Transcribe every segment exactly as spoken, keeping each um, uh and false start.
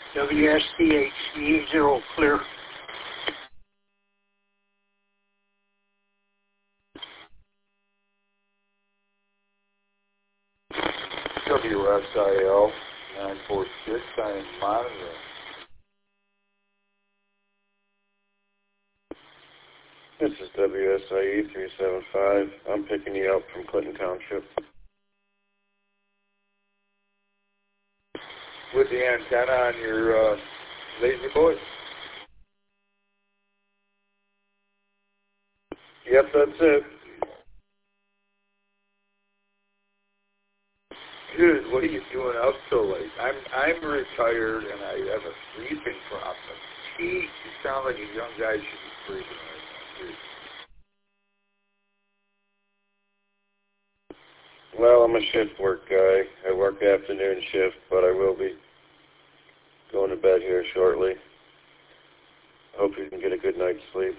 W S C H E zero clear. W S I L nine four six, I am monitoring. This is W S I E three seven five. I'm picking you up from Clinton Township. With the antenna on your uh, laser boy? Yep, that's it. Dude, what are you doing up so late? I'm I'm retired and I have a sleeping problem. Gee, you sound like a young guy should be sleeping right now, dude. Well, I'm a shift work guy. I work afternoon shift, but I will be going to bed here shortly. Hope you can get a good night's sleep.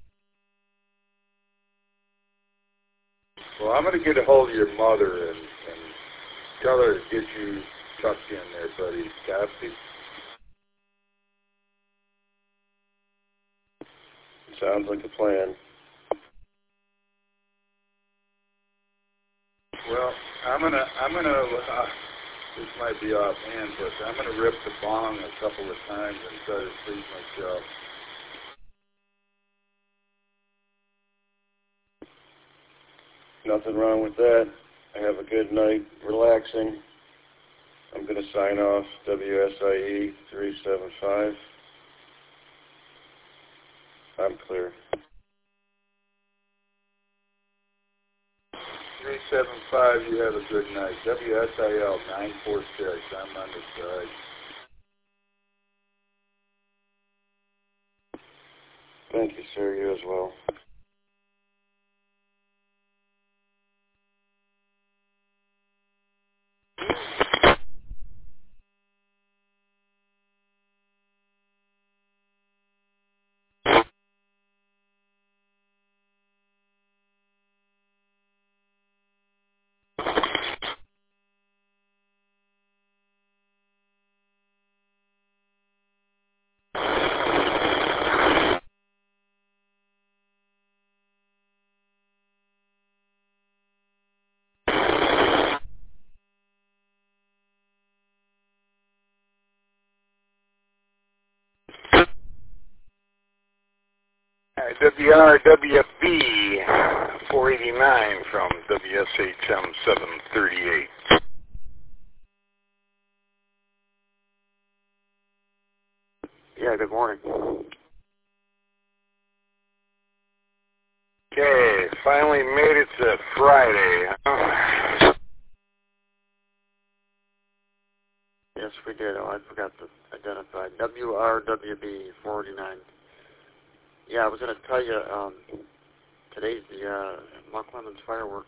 Well, I'm going to get a hold of your mother and, and tell her to get you tucked in there, buddy. Copy? Sounds like a plan. Well, I'm gonna, I'm gonna. Uh, this might be offhand, but I'm gonna rip the bong a couple of times and try to sleep myself. Nothing wrong with that. I have a good night, relaxing. I'm going to sign off. W S I E three seven five. I'm clear. three seven five, you have a good night. W S I L nine four six, I'm on the side. Thank you, sir. You as well. W R W B four eighty-nine from W S H M seven thirty-eight. Yeah, good morning. Okay, finally made it to Friday, huh? Yes, we did. Oh, I forgot to identify. W R W B four eighty-nine. Yeah, I was going to tell you, um, today's the uh, Mark Lemons fireworks.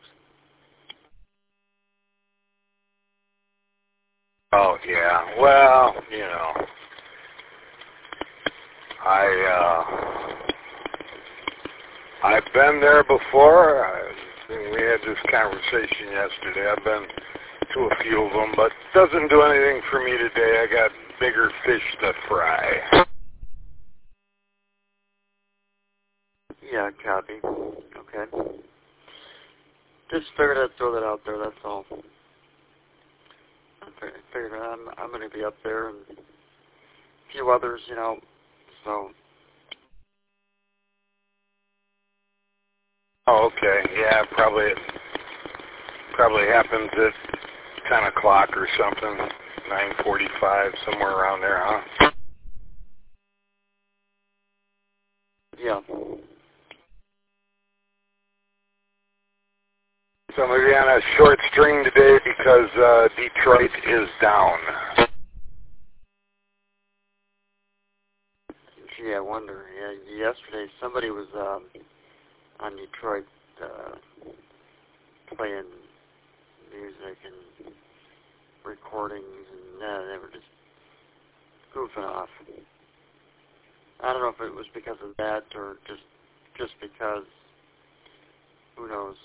Oh, yeah. Well, you know, I, uh, I've been there before. I, we had this conversation yesterday. I've been to a few of them, but it doesn't do anything for me today. I got bigger fish to fry. Yeah, copy. Okay. Just figured I'd throw that out there, that's all. I figured I'm, I'm going to be up there and a few others, you know, so. Oh, okay. Yeah, probably it probably happens at ten o'clock or something, nine forty-five, somewhere around there, huh? Yeah. So maybe on a short string today because uh, Detroit is down. Gee, I wonder. Yeah, yesterday somebody was um, on Detroit uh, playing music and recordings, and uh, they were just goofing off. I don't know if it was because of that or just just because. Who knows?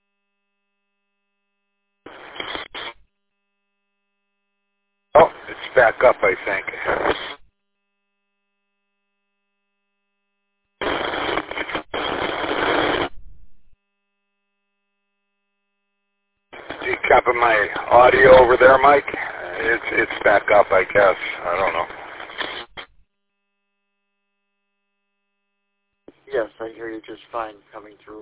Oh, it's back up, I think. Do you copy my audio over there, Mike? It's it's back up, I guess. I don't know. Yes, I hear you just fine coming through.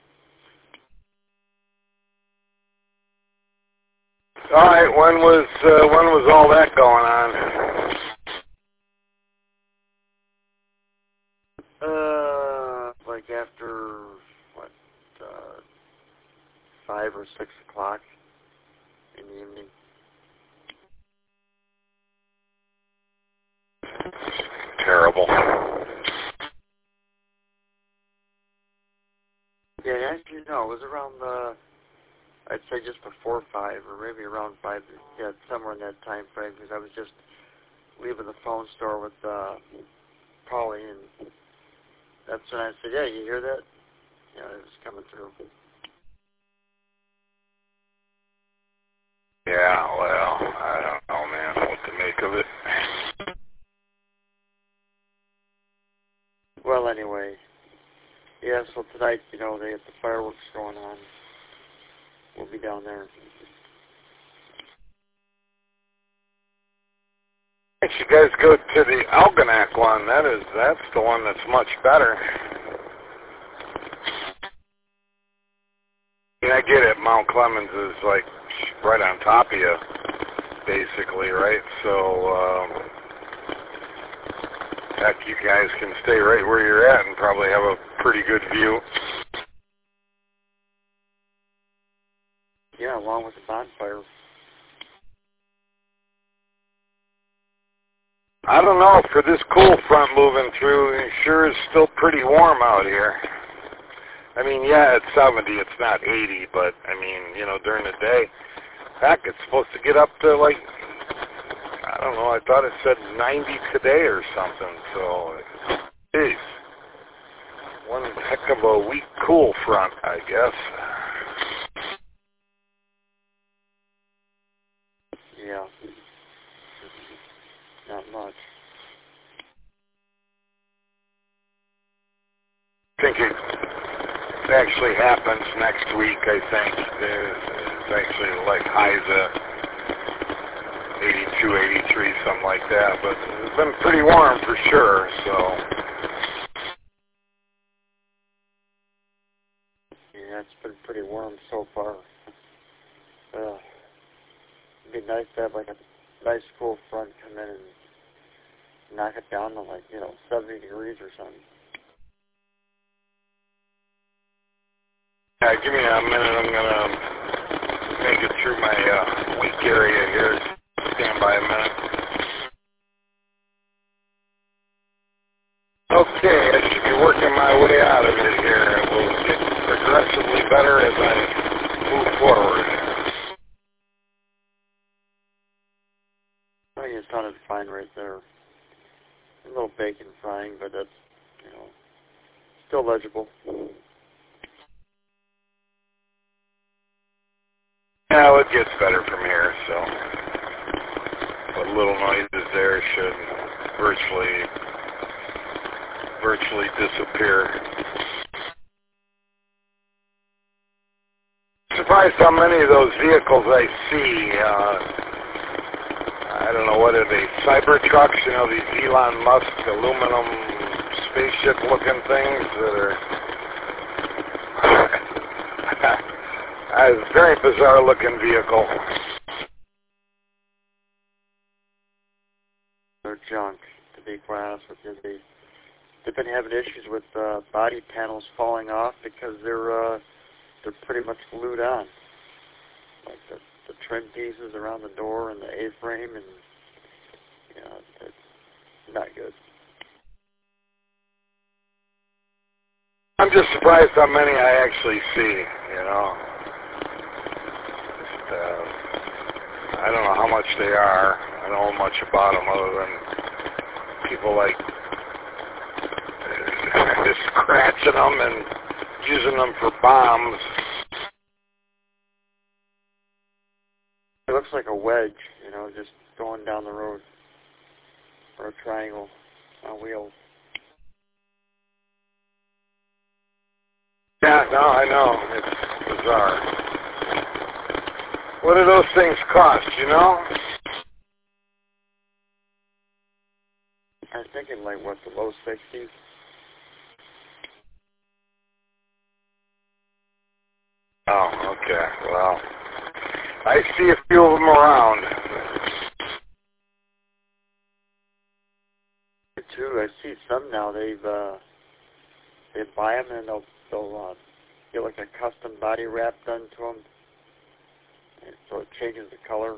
All right. When was uh, when was all that going on? Uh, like after what, uh, five or six o'clock in the evening. Terrible. Yeah, actually, no, it was around the, I'd say just before five, or maybe around five, yeah, somewhere in that time frame, because I was just leaving the phone store with uh, Polly, and that's when I said, yeah, you hear that? Yeah, it was coming through. Yeah, well, I don't know, man, what to make of it. Well, anyway, yeah, so tonight, you know, they have the fireworks going on. We'll be down there. You guys go to the Algonac one. That is, that's the one that's much better. I mean, I get it. Mount Clemens is like right on top of you, basically, right? So, um, heck, you guys can stay right where you're at and probably have a pretty good view. Yeah, along with the bonfire. I don't know, for this cool front moving through, it sure is still pretty warm out here. I mean, yeah, it's seventy, it's not eighty, but, I mean, you know, during the day, heck, it's supposed to get up to, like, I don't know, I thought it said ninety today or something, so, geez. One heck of a weak cool front, I guess. Yeah. Not much. I think it actually happens next week, I think. It's actually like highs at eighty-two, eighty-three, something like that. But it's been pretty warm for sure, so. Yeah, it's been pretty warm so far. Uh, it'd be nice to have like a nice cool front come in and knock it down to like, you know, seventy degrees or something. Yeah, give me a minute. I'm going to make it through my uh, weak area here. Stand by a minute. Okay, I should be working my way out of it here. It will get progressively better as I move forward. I think it sounded fine right there. A little bacon frying, but that's, you know, still legible. Yeah, well, it gets better from here, so what little noises there should virtually, virtually disappear. Surprised how many of those vehicles I see, uh, I don't know, what are they, Cybertrucks, you know, these Elon Musk aluminum spaceship-looking things that are a very bizarre-looking vehicle. They're junk, to be quite honest with you. They, they've been having issues with uh, body panels falling off because they're uh, they're pretty much glued on. Like the, the trim pieces around the door and the A-frame, and, you know, it's not good. I'm just surprised how many I actually see, you know. Just, uh, I don't know how much they are. I don't know much about them other than people like just scratching them and using them for bombs. It looks looks like a wedge, you know, just going down the road, or a triangle on wheels. Yeah, no, I know. It's bizarre. What do those things cost, you know? I'm thinking like, what, the low sixties? Oh, okay. Well, I see a few of them around. Too, I see some now. They've uh, they buy them and they'll they'll uh, get like a custom body wrap done to them, and so it changes the color.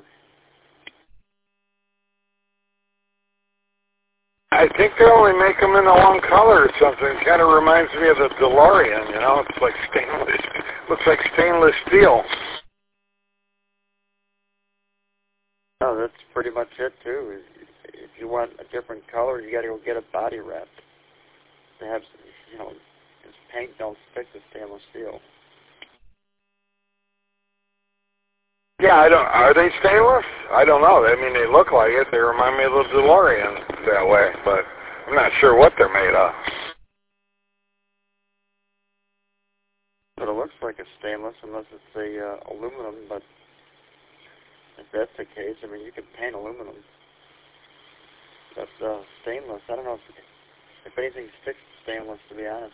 I think they only make them in the one color or something. It kind of reminds me of the DeLorean, you know? It's like stainless. Looks like stainless steel. Oh, that's pretty much it, too. If you want a different color, you got to go get a body wrap. They have, you know, this paint don't stick to stainless steel. Yeah, I don't. Are they stainless? I don't know. I mean, they look like it. They remind me of the DeLorean that way, but I'm not sure what they're made of. But it looks like it's stainless unless it's a uh, aluminum. But if that's the case, I mean, you can paint aluminum. But uh, stainless, I don't know if, if anything sticks to stainless, to be honest.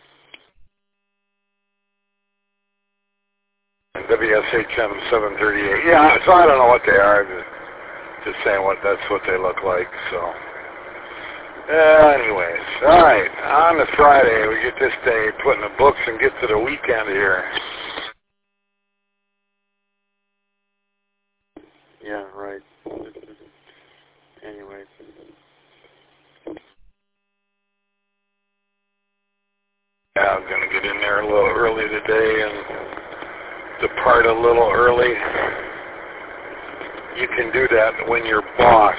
W S H M seven thirty-eight. Yeah, so I don't know what they are. Just saying what that's what they look like. So, uh, anyways, all right. On the Friday, we get this day put in the books and get to the weekend here. Yeah, right. Anyways. Yeah, I'm gonna get in there a little early today and depart a little early. You can do that when you're boss.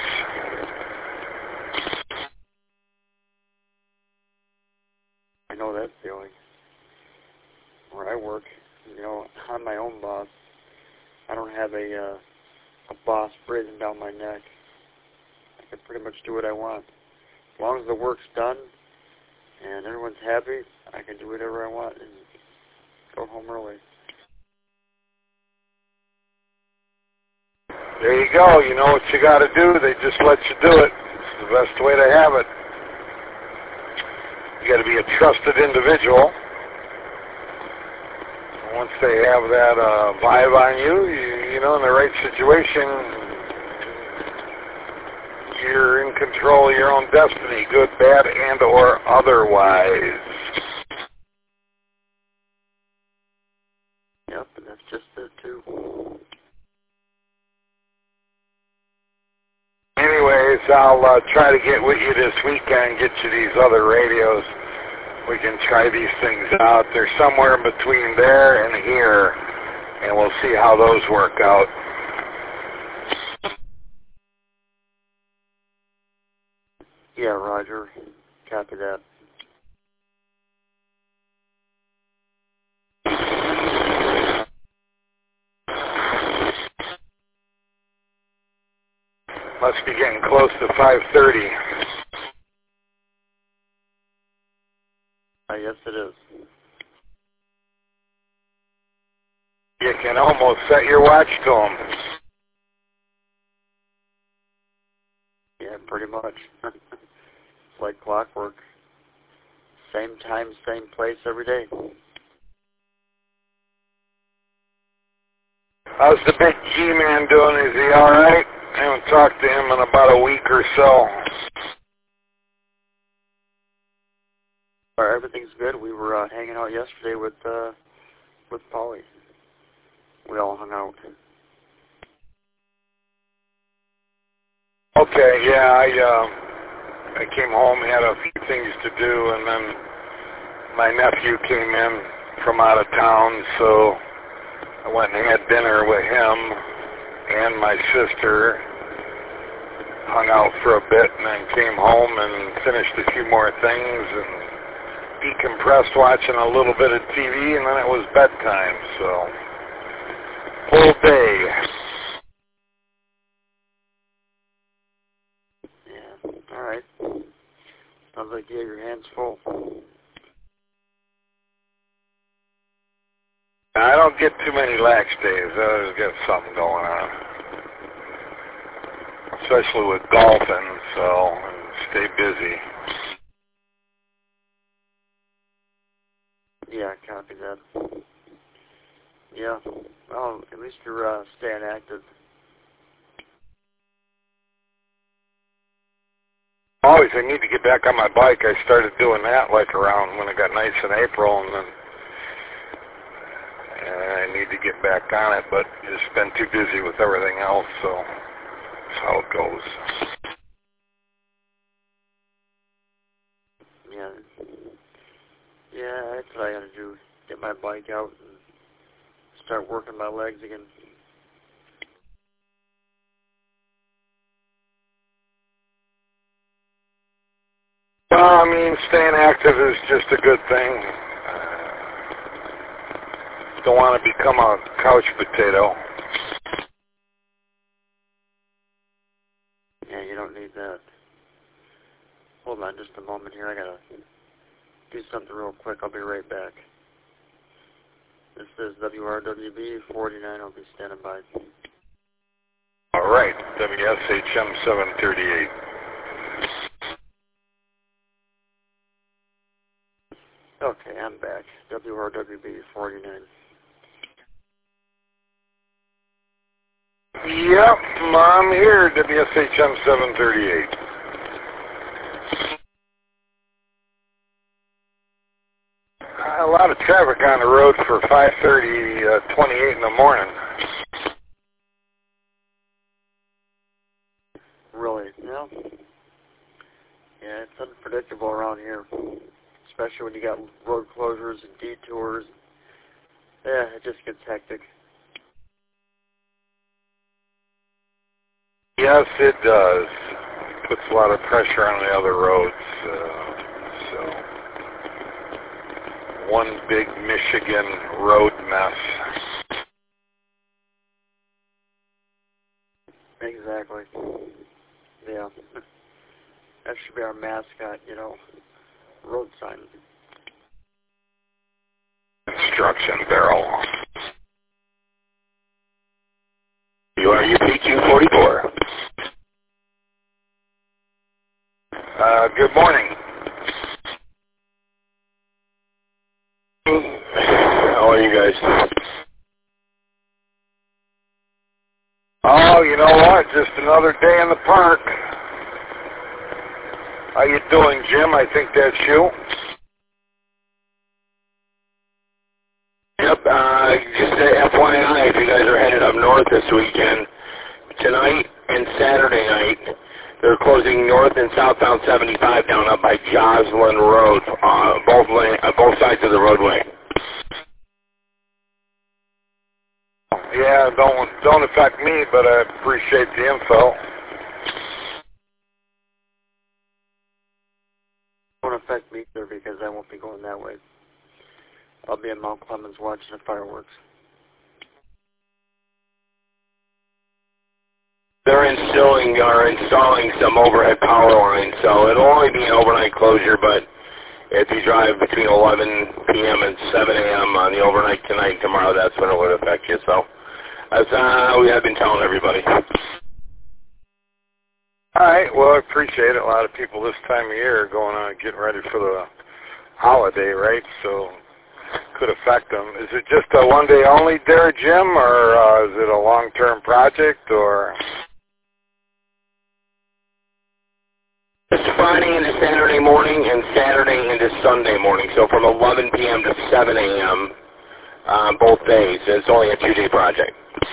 I know that feeling. Where I work, you know, I'm my own boss. I don't have a uh, a boss breathing down my neck. I can pretty much do what I want. As long as the work's done and everyone's happy, I can do whatever I want and go home early. There you go. You know what you got to do. They just let you do it. It's the best way to have it. You got to be a trusted individual. Once they have that uh, vibe on you, you, you know, in the right situation, you're in control of your own destiny, good, bad, and or otherwise. Yep, and that's just it, too. Anyways, I'll uh, try to get with you this weekend, get you these other radios. We can try these things out. They're somewhere in between there and here, and we'll see how those work out. Yeah, Roger. Copy that. Must be getting close to five thirty. Uh, yes, it is. You can almost set your watch to them. Yeah, pretty much. It's like clockwork. Same time, same place every day. How's the big G-man doing? Is he all right? I haven't talked to him in about a week or so. Well, everything's good. We were uh, hanging out yesterday with uh, with Polly. We all hung out. Okay, yeah, I uh, I came home, had a few things to do, and then my nephew came in from out of town, so I went and had dinner with him and my sister, hung out for a bit, and then came home and finished a few more things and decompressed watching a little bit of T V, and then it was bedtime, so full day. Sounds like you have your hands full. I don't get too many lax days. I always got something going on. Especially with golfing, so stay busy. Yeah, copy that. Yeah, well, at least you're uh, staying active. Always, I need to get back on my bike. I started doing that like around when it got nice in April, and then and I need to get back on it, but just been too busy with everything else, so that's how it goes. Yeah, yeah, that's what I gotta do. Get my bike out and start working my legs again. Well, I mean, staying active is just a good thing. Don't want to become a couch potato. Yeah, you don't need that. Hold on just a moment here. I gotta do something real quick. I'll be right back. This is W R W B forty-nine. I'll be standing by. All right, W S H M seven thirty-eight. Okay, I'm back. W R W B forty-nine. Yep, I'm here, W S H M seven thirty-eight. A lot of traffic on the road for five thirty, uh, twenty-eight in the morning. Really? No. Yeah, it's unpredictable around here, especially when you got road closures and detours. Yeah, it just gets hectic. Yes, it does. Puts a lot of pressure on the other roads. Uh, so, one big Michigan road mess. Exactly. Yeah. That should be our mascot, you know, road sign. Construction barrel. You are U P Q forty-four. Uh, good morning. How are you guys? Oh, you know what? Just another day in the park. How you doing, Jim? I think that's you. Yep, uh, just a F Y I, if you guys are headed up north this weekend, tonight and Saturday night, they're closing north and southbound seventy-five down up by Joslyn Road, uh, both lane, uh, both sides of the roadway. Yeah, don't don't affect me, but I appreciate the info. Won't affect me either because I won't be going that way. I'll be in Mount Clemens watching the fireworks. They're installing or installing some overhead power lines, so it'll only be an overnight closure, but if you drive between eleven p m and seven a m on the overnight tonight and tomorrow, that's when it would affect you. So that's uh, we have been telling everybody. All right, well, I appreciate it. A lot of people this time of year are going on getting ready for the holiday, right? So could affect them. Is it just a one day only there, Jim, or uh, is it a long-term project, or? It's Friday into Saturday morning and Saturday into Sunday morning, so from eleven p m to seven a m um, both days. It's only a two-day project.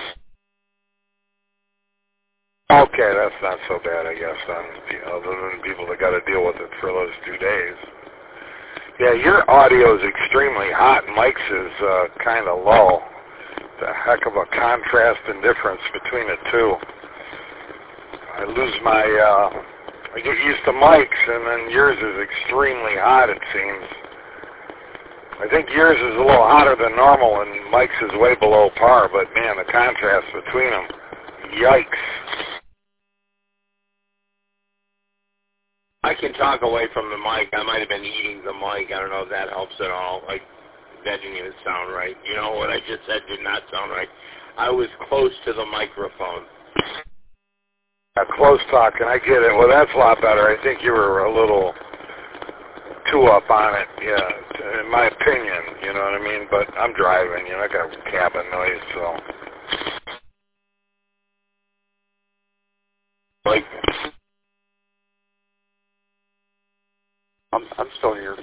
Okay, that's not so bad, I guess, then, you know, other than people that got to deal with it for those two days. Yeah, your audio is extremely hot. Mike's is uh, kind of low. It's a heck of a contrast and difference between the two. I lose my, uh, I get used to Mike's, and then yours is extremely hot, it seems. I think yours is a little hotter than normal, and Mike's is way below par, but man, the contrast between them, yikes. I can talk away from the mic. I might have been eating the mic. I don't know if that helps at all. Like, that didn't even sound right. You know, what I just said did not sound right. I was close to the microphone. Uh, close talking, I get it. Well, that's a lot better. I think you were a little too up on it, yeah, in my opinion, you know what I mean? But I'm driving, you know, I got cabin noise, so. Like, I'm I'm still here.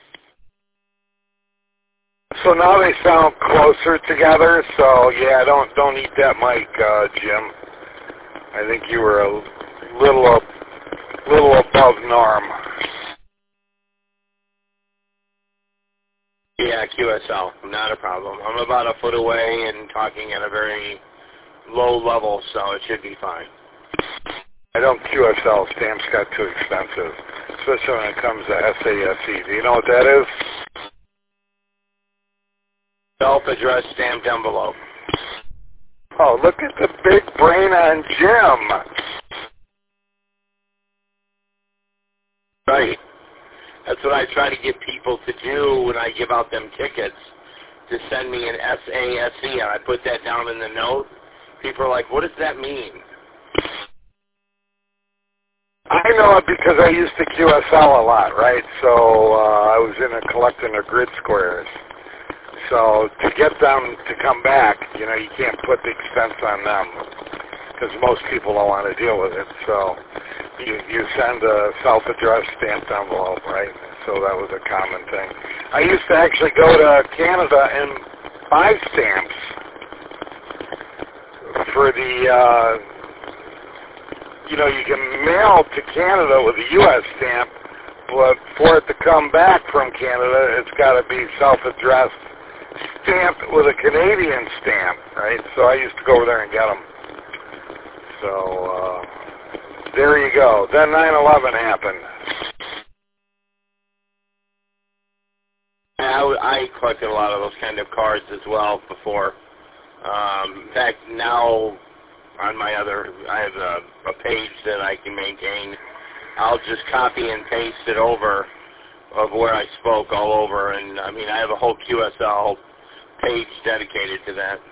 So now they sound closer together, so yeah, don't don't eat that mic, uh, Jim. I think you were a little up, little above norm. yeah, Q S L, not a problem. I'm about a foot away and talking at a very low level, so it should be fine. I don't Q S L. Stamps got too expensive, especially when it comes to S A S E. Do you know what that is? Self-addressed stamped envelope. Oh, look at the big brain on Jim. Right. That's what I try to get people to do when I give out them tickets, to send me an S A S E, and I put that down in the note. People are like, what does that mean? I know it because I used to Q S L a lot, right? So uh, I was in a collecting of grid squares. So to get them to come back, you know, you can't put the expense on them because most people don't want to deal with it. So you, you send a self-addressed stamped envelope, right? So that was a common thing. I used to actually go to Canada and buy stamps for the, uh, you know, you can mail to Canada with a U S stamp, but for it to come back from Canada, it's got to be self-addressed, stamped with a Canadian stamp, right? So I used to go over there and get them. So uh, there you go. Then nine eleven happened. I, I collected a lot of those kind of cards as well before. Um, in fact, now on my other, I have a, a page that I can maintain. I'll just copy and paste it over of where I spoke all over, and I mean, I have a whole Q S L page dedicated to that.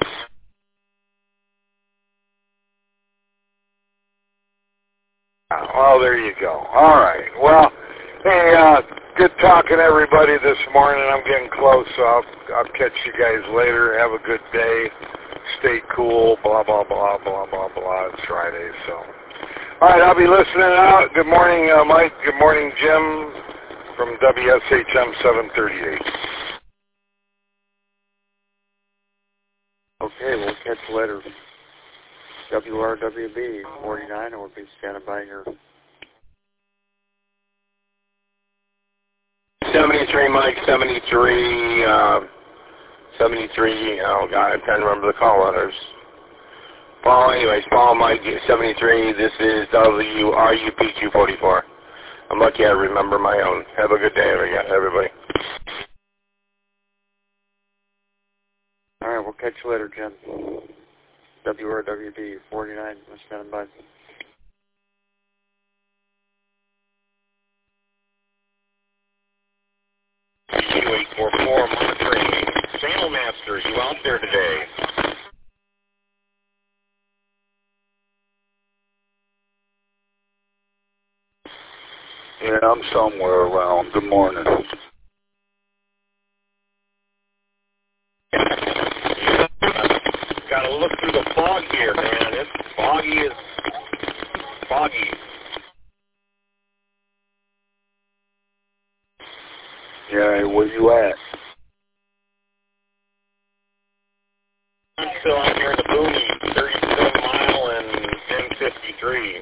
Well, there you go. All right. Well, hey, uh, good talking to everybody this morning. I'm getting close, so I'll, I'll catch you guys later. Have a good day. Stay cool. Blah, blah, blah, blah, blah, blah. It's Friday, so. All right, I'll be listening out. Good morning, uh, Mike. Good morning, Jim, from W S H M seven thirty-eight. Okay, we'll catch you later. W R W B forty-nine, and we'll be standing by here. seventy-three, Mike, seventy-three, uh, seventy-three, oh God, I'm trying to remember the call letters. Paul, anyways, Paul, Mike, seventy-three, this is W R U P two forty-four. I'm lucky I remember my own. Have a good day, everybody. All right, we'll catch you later, Jim. W R W B forty-nine, we're standing by. two eight four four monitoring. Channel Master, you out there today? Yeah, I'm somewhere around. Good morning. Got to look through the fog here, man. It's foggy as foggy. Yeah, where you at? I'm still out here in the boonies, thirty-seven mile and M fifty-three.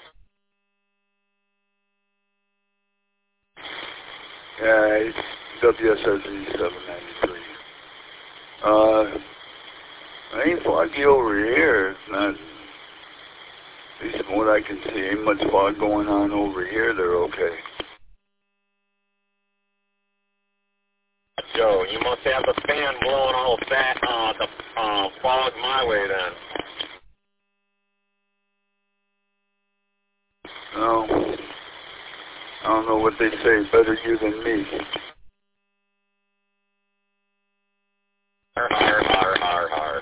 Yeah, it's W S S E seven ninety-three. Uh, it ain't foggy over here. It's not, at least from what I can see, ain't much fog going on over here. They're okay. Joe, you must have the fan blowing all that, uh, the uh, fog my way then. No, what they say, better you than me. Har, har, har, har, har.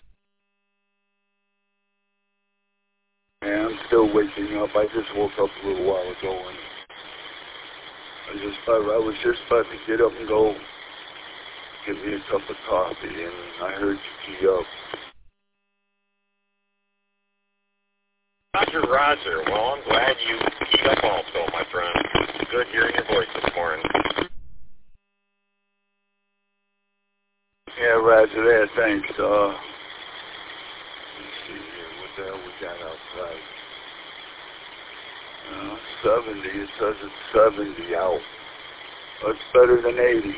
Yeah, I'm still waking up. I just woke up a little while ago, and I just thought I was just about to get up and go get me a cup of coffee, and I heard you key up. Roger, Roger. Well, I'm glad you keyed up also, my friend. Good hearing your voice this morning. Yeah, Roger that. Thanks. Uh, let's see here. What the hell we got outside? Uh, seventy. It says it's seventy out. That's better than eighty.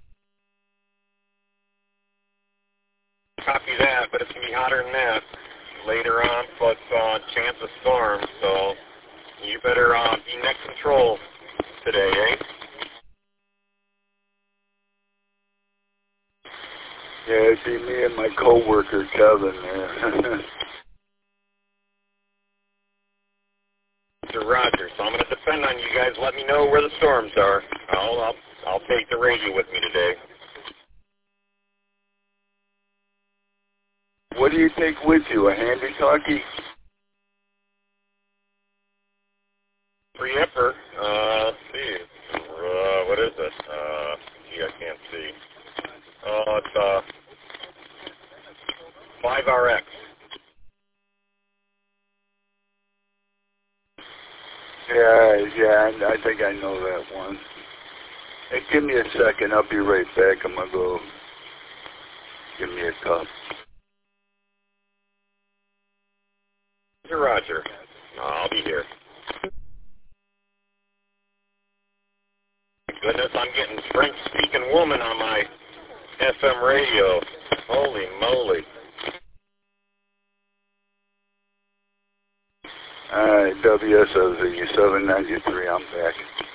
Copy that, but it's going to be hotter than that later on, plus uh, chance of storm, so you better uh, be net control today, eh? Yeah, it'd be me and my coworker Kevin there. Mister Rogers, so I'm going to depend on you guys. Let me know where the storms are. I'll, I'll, I'll take the radio with me today. What do you take with you? A handy talkie? Pre-Epper, uh, let's see, uh, what is it? Uh, gee, I can't see. Oh, it's, uh, five R X. Yeah, yeah, I, I think I know that one. Hey, give me a second. I'll be right back. I'm going to go give me a cup. Mister Roger, I'll be here. Goodness, I'm getting French-speaking woman on my F M radio. Holy moly. All right, W S O Z seven ninety-three, I'm back.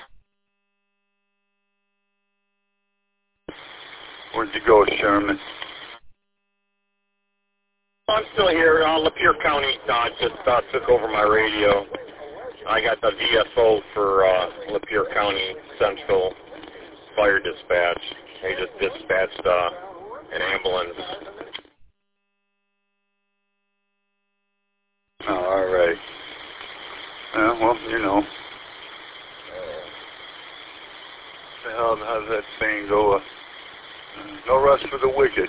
Where'd you go, Sherman? I'm still here. Uh, Lapeer County uh, just uh, took over my radio. I got the V S O for uh, Lapeer County Central Fire Dispatch. They just dispatched uh, an ambulance. Oh, all right. Uh, well, you know. The hell, how's that saying go? Uh, no rest for the wicked.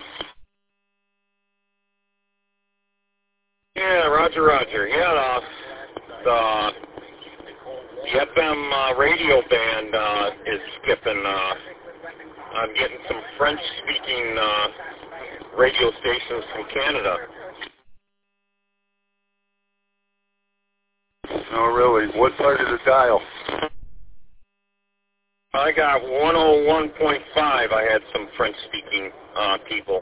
Yeah, Roger, Roger. Yeah, uh, the, the F M uh, radio band uh, is skipping. Uh, I'm getting some French-speaking uh, radio stations from Canada. Oh, really? What part of the dial? I got one oh one point five. I had some French-speaking uh, people.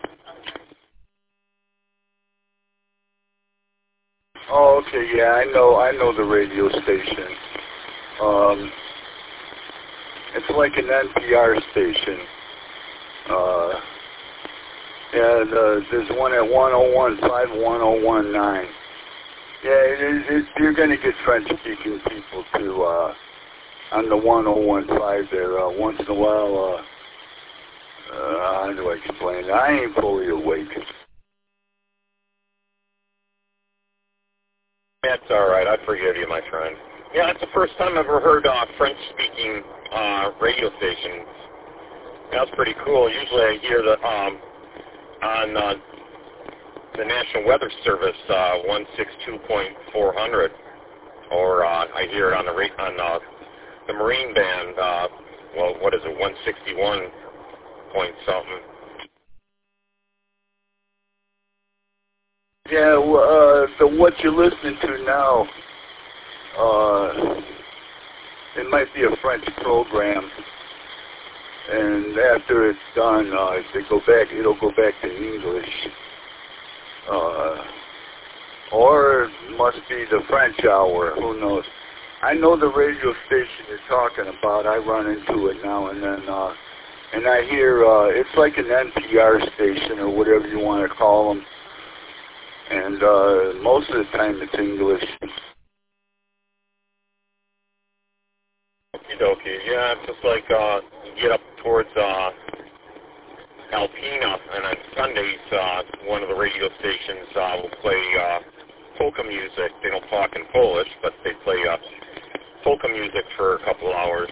Oh, okay, yeah, I know, I know the radio station. Um, it's like an N P R station. Uh, yeah, the, there's one at one oh one point five, one oh one point nine. Yeah, it is, it, you're going to get French-speaking people too, uh, on the one oh one point five there. Uh, once in a while, uh, uh, how do I explain it? I ain't fully awake. That's all right. I forgive you, my friend. Yeah, that's the first time I've ever heard uh, French-speaking uh, radio stations. That's pretty cool. Usually I hear the um, on uh, the National Weather Service uh, one sixty-two point four hundred, or uh, I hear it on the ra- on uh, the Marine band. Uh, well, what is it? one sixty-one point something. Yeah, well, uh, so what you're listening to now, uh, it might be a French program, and after it's done, uh, if they go back, it'll go back to English, uh, or it must be the French hour, who knows. I know the radio station you're talking about. I run into it now and then, uh, and I hear, uh, it's like an N P R station or whatever you want to call them. And uh, most of the time it's English. Okie dokie. Yeah, it's just like uh, you get up towards uh, Alpena, and on Sundays, uh, one of the radio stations uh, will play uh, polka music. They don't talk in Polish, but they play uh, polka music for a couple hours.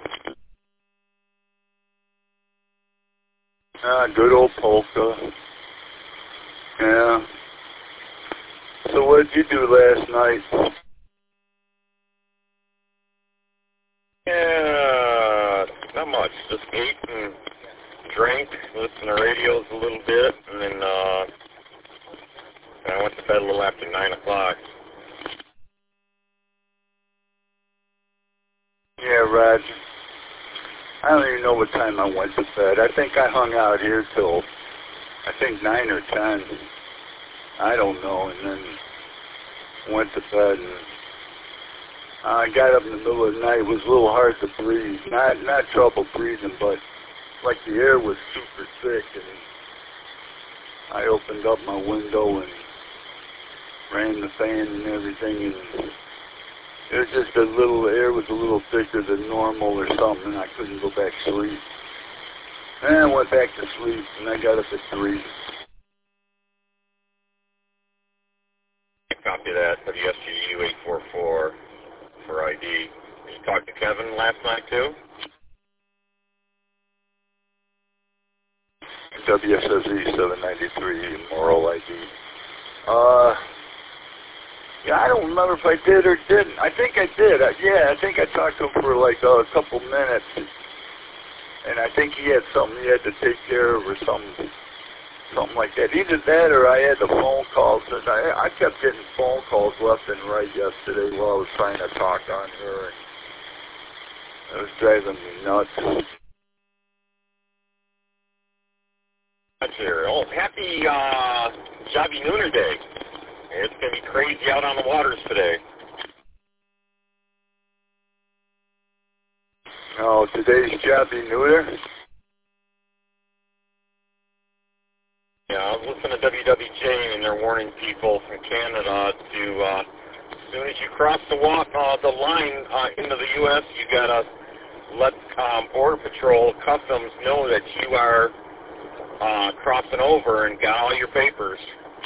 Ah, good old polka. Yeah. So what did you do last night? Yeah, not much. Just ate and drank, listened to radios a little bit, and then uh, I went to bed a little after nine o'clock. Yeah, Rod. I don't even know what time I went to bed. I think I hung out here till, I think nine or ten. I don't know, and then went to bed, and I got up in the middle of the night. It was a little hard to breathe. Not not trouble breathing, but like the air was super thick, and I opened up my window and ran the fan and everything, and it was just a little, air was a little thicker than normal or something, and I couldn't go back to sleep. And I went back to sleep, and I got up at three. Copy that, W S G U eight four four for I D. Did you talk to Kevin last night, too? W S S E seven ninety-three, Moral I D. Uh, yeah, I don't remember if I did or didn't. I think I did. I, yeah, I think I talked to him for like uh, a couple minutes, and I think he had something he had to take care of or something, something like that. Either that or I had the phone calls. And I, I kept getting phone calls left and right yesterday while I was trying to talk on her, and it was driving me nuts. Here. Oh, happy uh, Jobby Nooner Day. It's going to be crazy out on the waters today. Oh, today's Jobby Nooner? Yeah, I was listening to W W J, and they're warning people from Canada to, uh, as soon as you cross the walk, uh, the line uh, into the U S, you got to let um, Border Patrol, Customs know that you are uh, crossing over and got all your papers.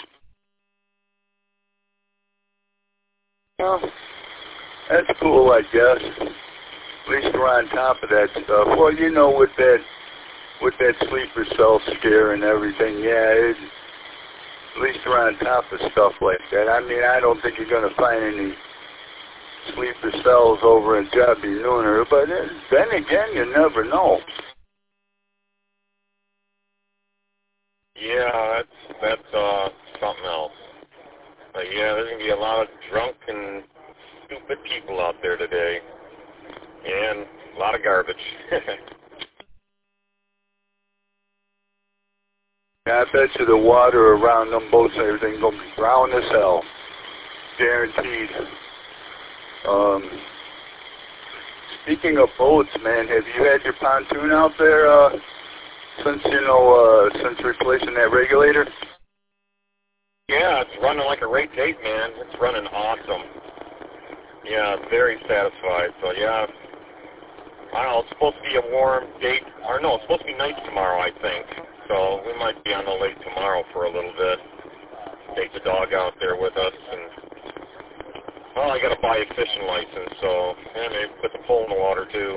Well, that's cool, I guess. At least we're on top of that stuff. Well, you know, with that with that sleeper cell scare and everything, yeah, it, at least we're on top of stuff like that. I mean, I don't think you're going to find any sleeper cells over in Jobby Nooner, but it, then again, you never know. Yeah, that's, that's uh, something else. But yeah, there's going to be a lot of drunk and stupid people out there today. And a lot of garbage. Yeah, I bet you the water around them boats and everything going to be brown as hell. Guaranteed. Um, speaking of boats, man, have you had your pontoon out there uh, since, you know, uh, since replacing that regulator? Yeah, it's running like a rate eight, man. It's running awesome. Yeah, very satisfied. So, yeah, I don't know, it's supposed to be a warm date. Or, no, it's supposed to be nice tomorrow, I think. So we might be on the lake tomorrow for a little bit. Take the dog out there with us. And well, I got to buy a fishing license, so yeah, maybe put the pole in the water, too.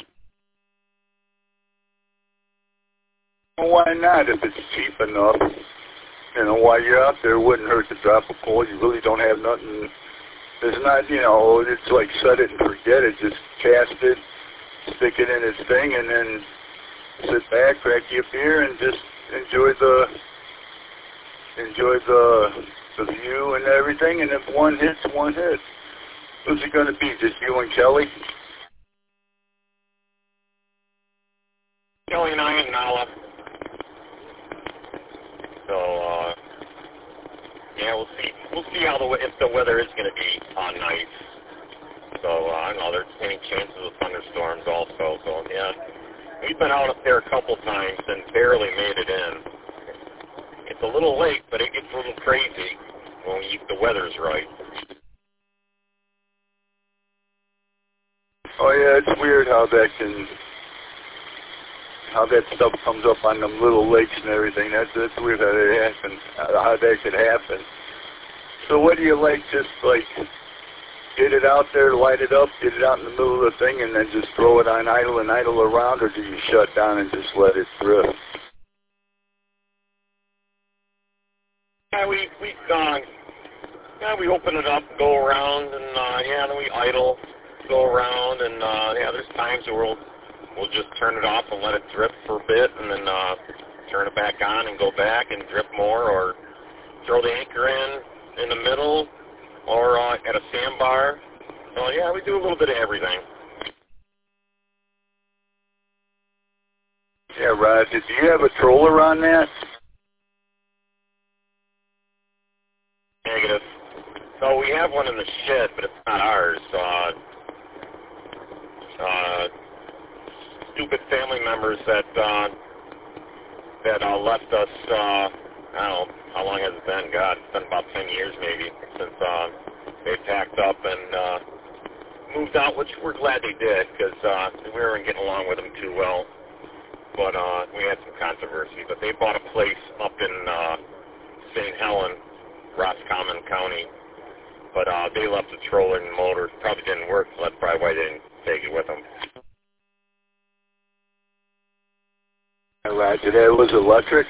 Well, why not if it's cheap enough? You know, while you're out there, it wouldn't hurt to drop a pole. You really don't have nothing. It's not, you know, it's like set it and forget it. Just cast it, stick it in its thing, and then sit back, crack you a beer, and just enjoy the enjoy the the view and everything. And if one hits, one hits. Who's it going to be? Just you and Kelly? Kelly and I and Nala. So, uh, yeah, we'll see. We'll see how the if the weather is going to be on nice. So uh, I don't know. There's any chances of thunderstorms also. So yeah, we've been out up there a couple times and barely made it in. It's a little late, but it gets a little crazy when we, the weather's right. Oh yeah, it's weird how that can, how that stuff comes up on them little lakes and everything. That's that's weird how that happens, how that could happen. So what do you like? Just like get it out there, light it up, get it out in the middle of the thing, and then just throw it on idle and idle around, or do you shut down and just let it drift? Yeah, we we uh, yeah we open it up, go around, and uh, yeah, then we idle, go around, and uh, yeah, there's times where we'll we'll just turn it off and let it drip for a bit, and then uh, turn it back on and go back and drip more, or throw the anchor in in the middle, or uh, at a sandbar. So yeah, we do a little bit of everything. Yeah, Rod. Do you have a troller on that? Negative. So we have one in the shed, but it's not ours. Uh, uh, stupid family members that uh, that uh, left us. Uh, I don't know how long has it been. God, it's been about ten years maybe since uh, they packed up and uh, moved out. Which we're glad they did, because uh, we weren't getting along with them too well. But uh, we had some controversy. But they bought a place up in uh, Saint Helen, Roscommon County, but uh, they left the troller and motor. Probably didn't work, so that's probably why they didn't take it with them. Roger that. It was electric?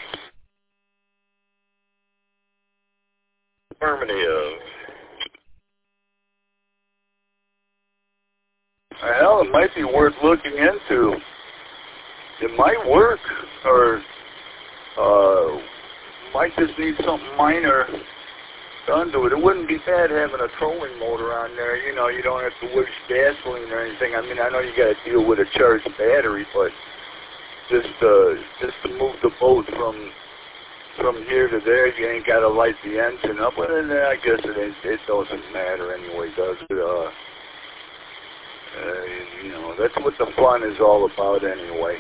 Affirmative. Well, it might be worth looking into. It might work, or uh, might just need something minor done to it. It wouldn't be bad having a trolling motor on there. You know, you don't have to waste gasoline or anything. I mean, I know you got to deal with a charged battery, but just uh, just to move the boat from from here to there, you ain't got to light the engine up. But then I guess it ain't, it doesn't matter anyway, does it? Uh, uh, you know, that's what the fun is all about anyway.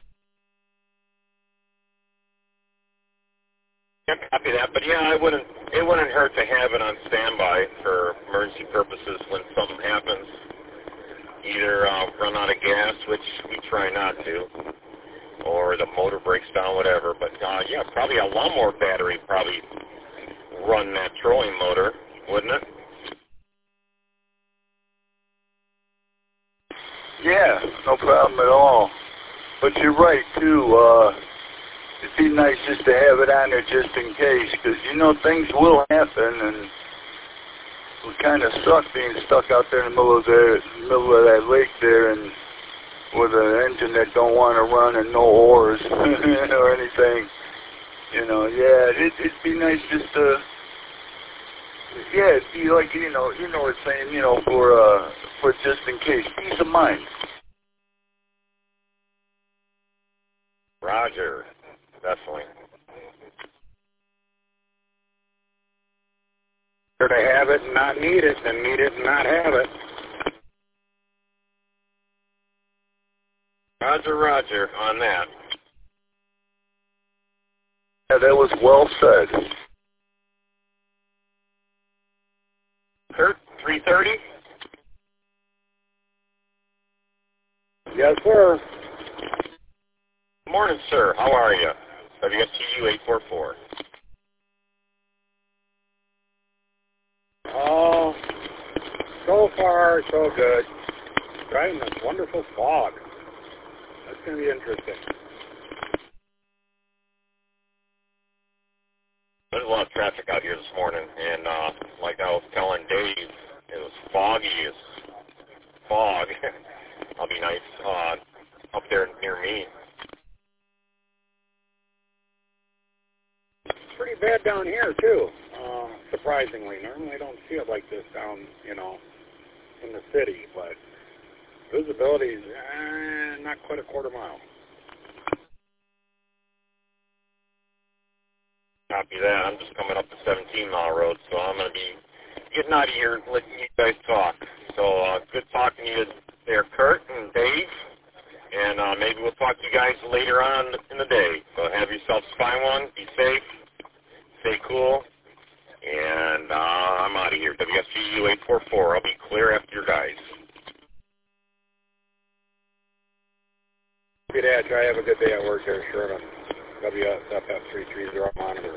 Can't copy that, but yeah, I wouldn't. It wouldn't hurt to have it on standby for emergency purposes when something happens. Either uh, run out of gas, which we try not to, or the motor breaks down, whatever. But uh, yeah, probably a lawnmower battery probably run that trolling motor, wouldn't it? Yeah, no problem at all. But you're right too. Uh, It'd be nice just to have it on there just in case, because, you know, things will happen, and it would kind of suck being stuck out there in the middle of, the, middle of that lake there and with an engine that don't want to run and no oars or anything. You know, yeah, it, it'd be nice just to, yeah, it'd be like, you know, you know what I'm saying, you know, for, uh, for just in case. Peace of mind. Roger. Definitely. Better to have it and not need it than need it and not have it. Roger, Roger, on that. Yeah, that was well said. Kurt, three thirty? Yes, sir. Good morning, sir. How are you? W S T U eight four four. Oh, so far, so good. Driving this wonderful fog. That's going to be interesting. There's a lot of traffic out here this morning, and uh, like I was telling Dave, it was foggy as fog. I'll be nice uh, up there near me. Pretty bad down here, too, uh, surprisingly. Normally I don't see it like this down, you know, in the city, but visibility is eh, not quite a quarter mile. Copy that. I'm just coming up the seventeen mile road, so I'm going to be getting out of here and letting you guys talk. So uh, good talking to you there, Kurt and Dave, and uh, maybe we'll talk to you guys later on in the day. So have yourself a fine one. Be safe. Stay cool, and uh, I'm out of here. W S G U eight four four. I'll be clear after your guys. Roger. I have a good day at work there, Sherman. W S F F three three zero monitor.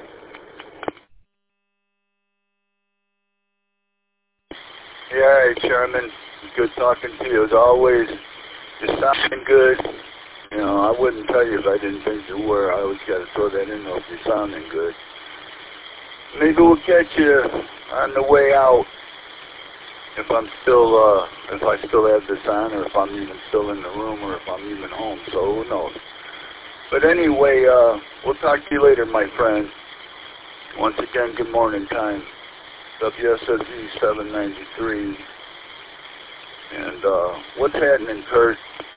Yeah, all right, Sherman. Good talking to you as always. You're sounding good. You know, I wouldn't tell you if I didn't think you were. I always got to throw that in there if you're sounding good. Maybe we'll catch you on the way out if I'm still, uh, if I still have this on, or if I'm even still in the room, or if I'm even home. So who knows? But anyway, uh, we'll talk to you later, my friend. Once again, good morning time. W S S E seven ninety-three. And uh, what's happening, Kurt?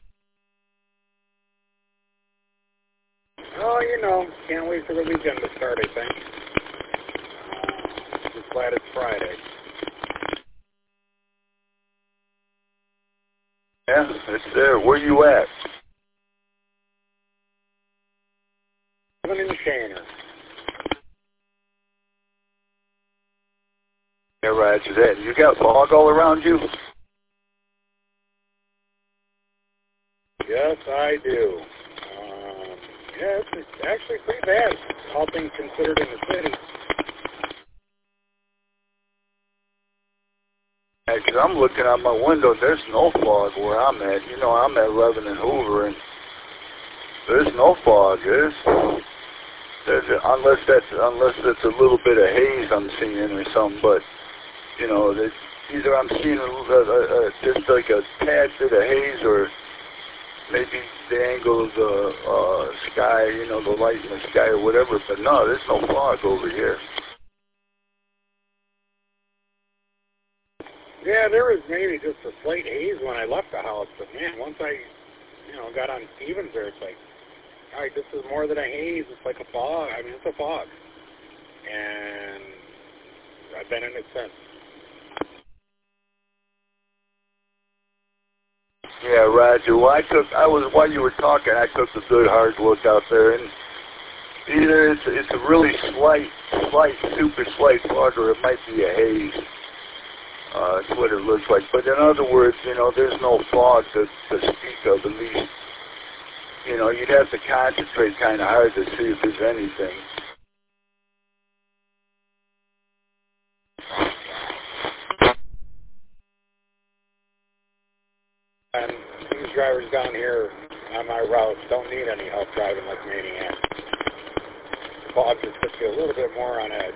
Oh, you know, can't wait for the weekend to start, I think. Uh, just glad it's Friday. Yeah, it's there. Where you at? Living in Shaner. Yeah, Roger that. You got fog all around you? Yes, I do. Um, yeah, it's, it's actually pretty bad, all things considered in the city. Because I'm looking out my window, there's no fog where I'm at. You know, I'm at eleven and Hoover, and there's no fog. There's, there's a, unless that's unless it's a little bit of haze I'm seeing or something. But you know, that either I'm seeing a, a, a, just like a tad bit of haze, or maybe the angle of the uh, sky, you know, the light in the sky or whatever. But no, there's no fog over here. Yeah, there was maybe just a slight haze when I left the house, but man, once I, you know, got on Stevens there, it's like, all right, this is more than a haze. It's like a fog. I mean, it's a fog, and I've been in it since. Yeah, Roger. Well, I took, I was, while you were talking, I took a good hard look out there, and either it's, it's a really slight, slight, super slight fog, or it might be a haze. Uh, that's what it looks like. But in other words, you know, there's no fog to, to speak of, at least. You know, you'd have to concentrate kind of hard to see if there's anything. And these drivers down here on my route don't need any help driving like maniacs. The fog just puts you a little bit more on edge.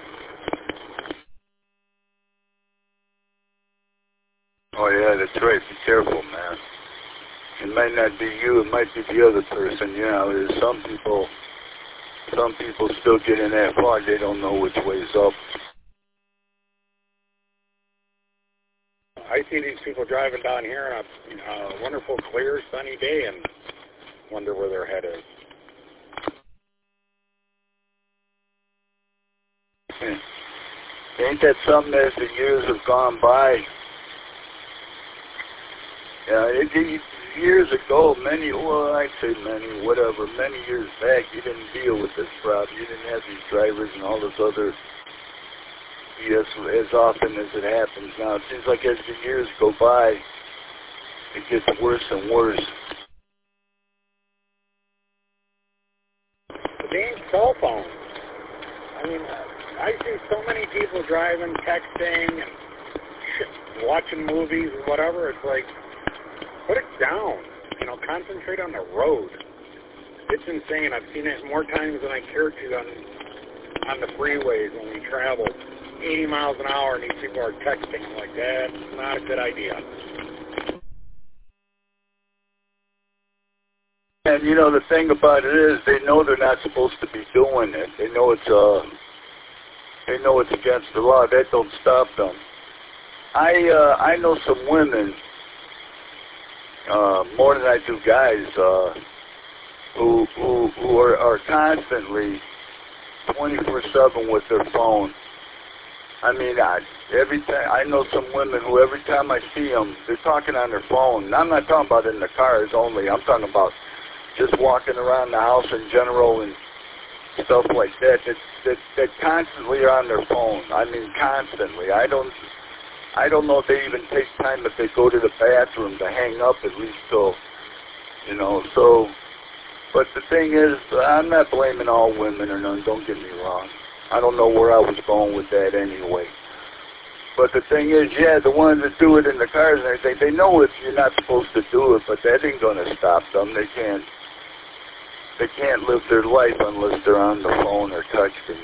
Oh, yeah, that's right. Be careful, man. It might not be you. It might be the other person. You know, there's some people, some people still get in that fog. They don't know which way's up. I see these people driving down here on a, a wonderful, clear, sunny day and wonder where their head is. Ain't that something as the years have gone by? Yeah, it, it, years ago, many, well, I'd say many, whatever, many years back, you didn't deal with this problem. You didn't have these drivers and all this other B S as often as it happens now. It seems like as the years go by, it gets worse and worse. The dang cell phones. I mean, I see so many people driving, texting, and shit, watching movies and whatever. It's like, put it down. You know, concentrate on the road. It's insane. I've seen it more times than I care to on on the freeways when we travel eighty miles an hour and these people are texting. I'm like, that's not a good idea. And you know, the thing about it is, they know they're not supposed to be doing it. They know it's uh, they know it's against the law. That don't stop them. I uh, I know some women. Uh, more than I do guys, uh, who who who are, are constantly twenty-four seven with their phone. I mean, I, every time I know some women who every time I see them, they're talking on their phone. And I'm not talking about in the cars only. I'm talking about just walking around the house in general and stuff like that. That that, that constantly are on their phone. I mean, constantly. I don't. I don't know if they even take time if they go to the bathroom to hang up at least till, you know, so But the thing is, I'm not blaming all women or none, don't get me wrong. I don't know where I was going with that anyway. But the thing is, yeah, the ones that do it in the cars and everything, they know if you're not supposed to do it, but that ain't going to stop them. They can't, they can't live their life unless they're on the phone or texting.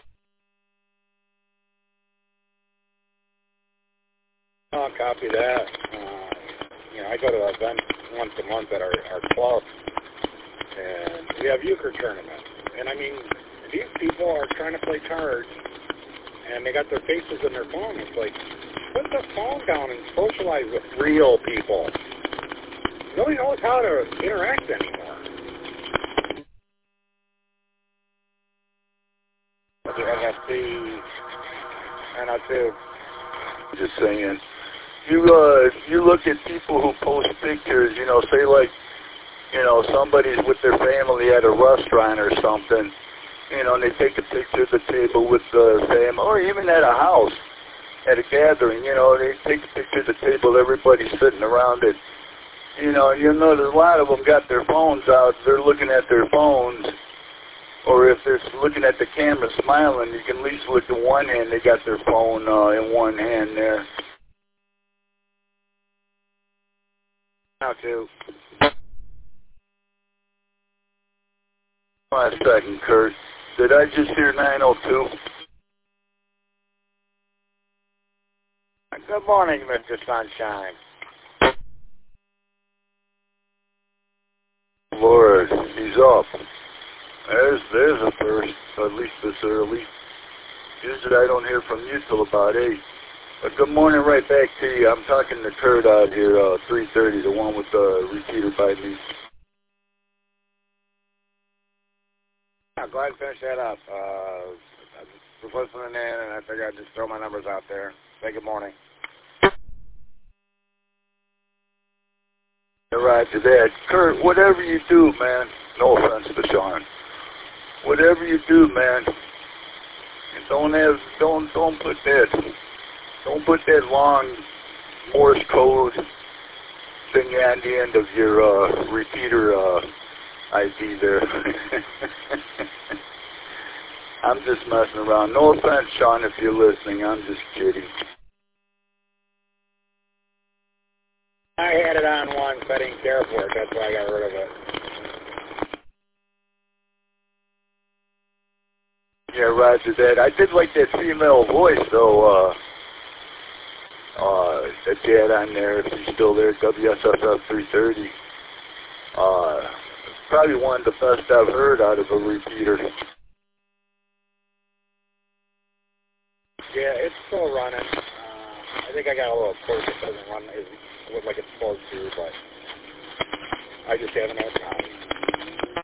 I'll copy that. Uh, you know, I go to events once a month at our, our club, and we have euchre tournaments. And I mean, these people are trying to play cards, and they got their faces in their phone. It's like, put the phone down and socialize with real people. Nobody knows how to interact anymore. The N F C, N F C. Just saying. You uh, you look at people who post pictures, you know, say like, you know, somebody's with their family at a restaurant or something, you know, and they take a picture of the table with the family, or even at a house, at a gathering, you know, they take a picture of the table, everybody's sitting around it, you know, you know, there's a lot of them got their phones out, they're looking at their phones, or if they're looking at the camera smiling, you can at least look at one hand, they got their phone uh, in one hand there. How to? One second, Kurt. Did I just hear nine oh two? Good morning, Mister Sunshine. Lord, he's up. There's, there's a first, at least this early. Usually I don't hear from you till about eight. But good morning right back to you. I'm talking to Kurt out here, uh, three thirty, the one with the repeater by me. Yeah, go ahead and finish that up. Uh, I was listening in, and I figured I'd just throw my numbers out there. Say good morning. Roger that. Kurt, whatever you do, man, no offense to Sean, whatever you do, man, don't have, don't, don't put that, don't put that long Morse code thing on the end of your uh, repeater uh, I D there. I'm just messing around. No offense, Sean, if you're listening. I'm just kidding. I had it on once, but I didn't care for it. That's why I got rid of it. Yeah, roger that. I did like that female voice, though, uh, uh, that you had on there, if she's still there, W S F F three thirty. Uh, probably one of the best I've heard out of a repeater. Yeah, it's still running. Uh, I think I got a little quirk that doesn't run as look like it's supposed to, but I just haven't had time.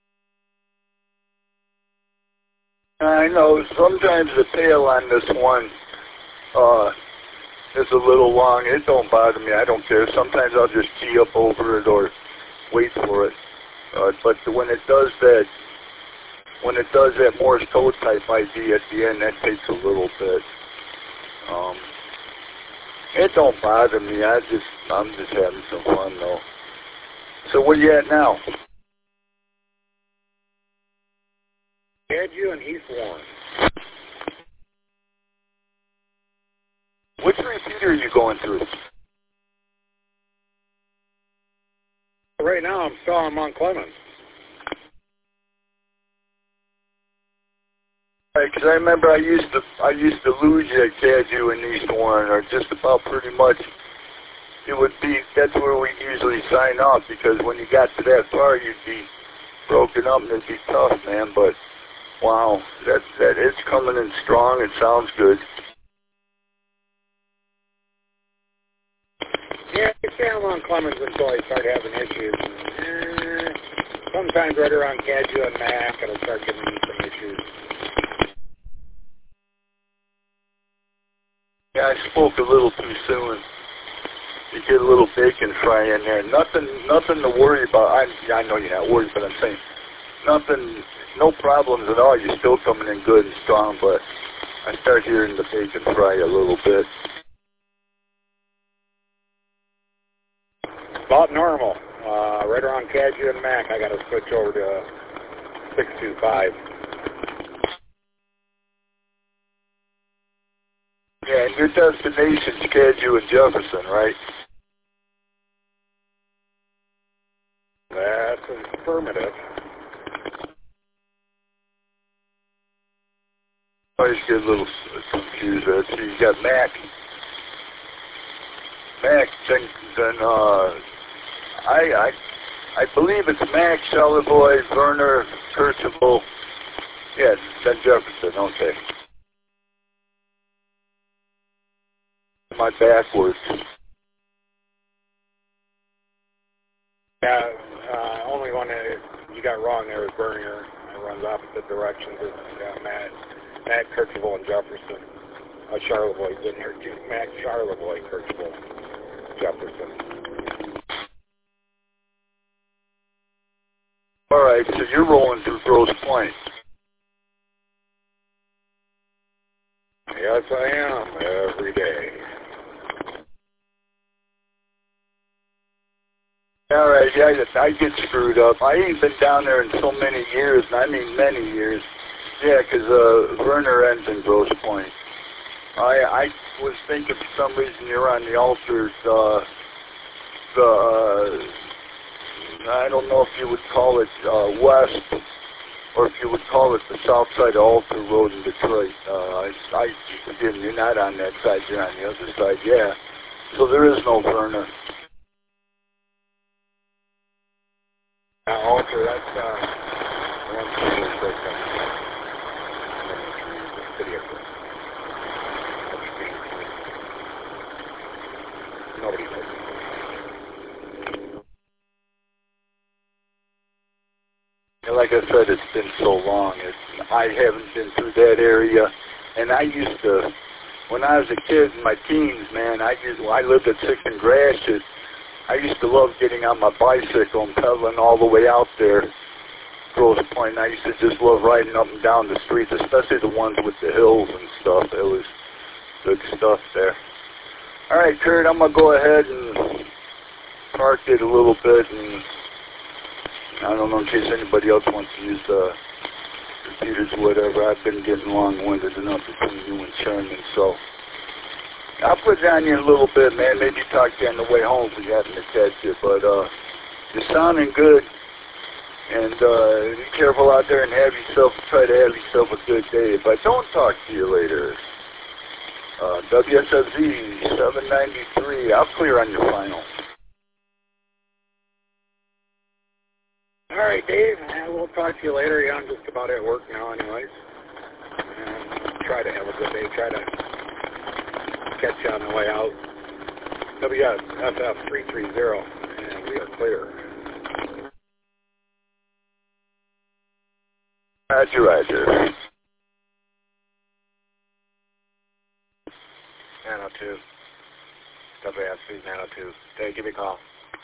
I know. Sometimes the tail on this one uh, is a little long. It don't bother me. I don't care. Sometimes I'll just key up over it or wait for it. Uh, but when it does that, when it does that Morse code type I D at the end, that takes a little bit. Um, it don't bother me. I just, I'm just having some fun though. So where you at now? Cadju and East Warren. Which repeater are you going through? Right now, I'm still on Mount Clemens. Because I remember I used to I used to lose you at Cadju and East Warren, or just about pretty much. It would be that's where we usually sign off, because when you got to that far, you'd be broken up and it'd be tough, man. But wow, that that it's coming in strong. It sounds good. Yeah, I stay on Mount Clemens until I start having issues. Eh, sometimes right around Cadju and Mac, it'll start giving me some issues. Yeah, I spoke a little too soon. You get a little bacon fry in there. Nothing, nothing to worry about. I, I know you're not worried, but I'm saying nothing, no problems at all. You're still coming in good and strong, but I start hearing the bacon fry a little bit. About normal. Uh, Uh, right around Cashew and Mac, I got to switch over to six two five. Yeah, and your destination's Cashew and Jefferson, right? That's affirmative. I always get a little confused. Uh, so you got Mac. Mac, then, then uh, I, I, I believe it's Mac, Charlevoix, Werner, Kercheval. Yeah, then Jefferson. Okay. My backwards. Yeah, uh, only one that you got wrong there is Bernier. It runs opposite directions. It's uh, Matt, Matt Kercheval and Jefferson. Uh, Charlevoix's in here too. Matt Charlevoix, Kercheval, Jefferson. All right, so you're rolling through Grosse Pointe. Yes, I am, every day. All right, yeah, I get screwed up. I ain't been down there in so many years, and I mean many years. Yeah, 'cause uh, Werner ends in Grosse Pointe. I I was thinking for some reason you're on the altered, uh, the, uh, I don't know if you would call it uh, west, or if you would call it the south side of Alter Road in Detroit. Uh, I, I, again, you're not on that side, you're on the other side, yeah. So there is no Werner. Uh, Alter, that's uh, one thing is that uh, the city of nobody knows. And like I said, it's been so long. It's, I haven't been through that area, and I used to, when I was a kid in my teens, man, I used, I lived at Sixth and Gratiot. I used to love getting on my bicycle and pedaling all the way out there, Grosse Pointe. I used to just love riding up and down the streets, especially the ones with the hills and stuff. It was good stuff there. All right, Kurt, I'm going to go ahead and park it a little bit, and I don't know in case anybody else wants to use the computers or whatever. I've been getting long-winded enough between you and Sherman, so I'll put it on you in a little bit, man. Maybe talk to you on the way home if you happen to catch you. But uh, you're sounding good. And uh, be careful out there and have yourself, try to have yourself a good day. If I don't talk to you later, uh, W S F Z seven ninety-three, I'll clear on your final. All right, Dave. Uh, we'll talk to you later. Yeah, I'm just about at work now anyways. And try to have a good day. Try to catch you on the way out. W S F three three zero, and we are clear. Roger, roger. nine oh two. W S C nine oh two. Dave, give me a call.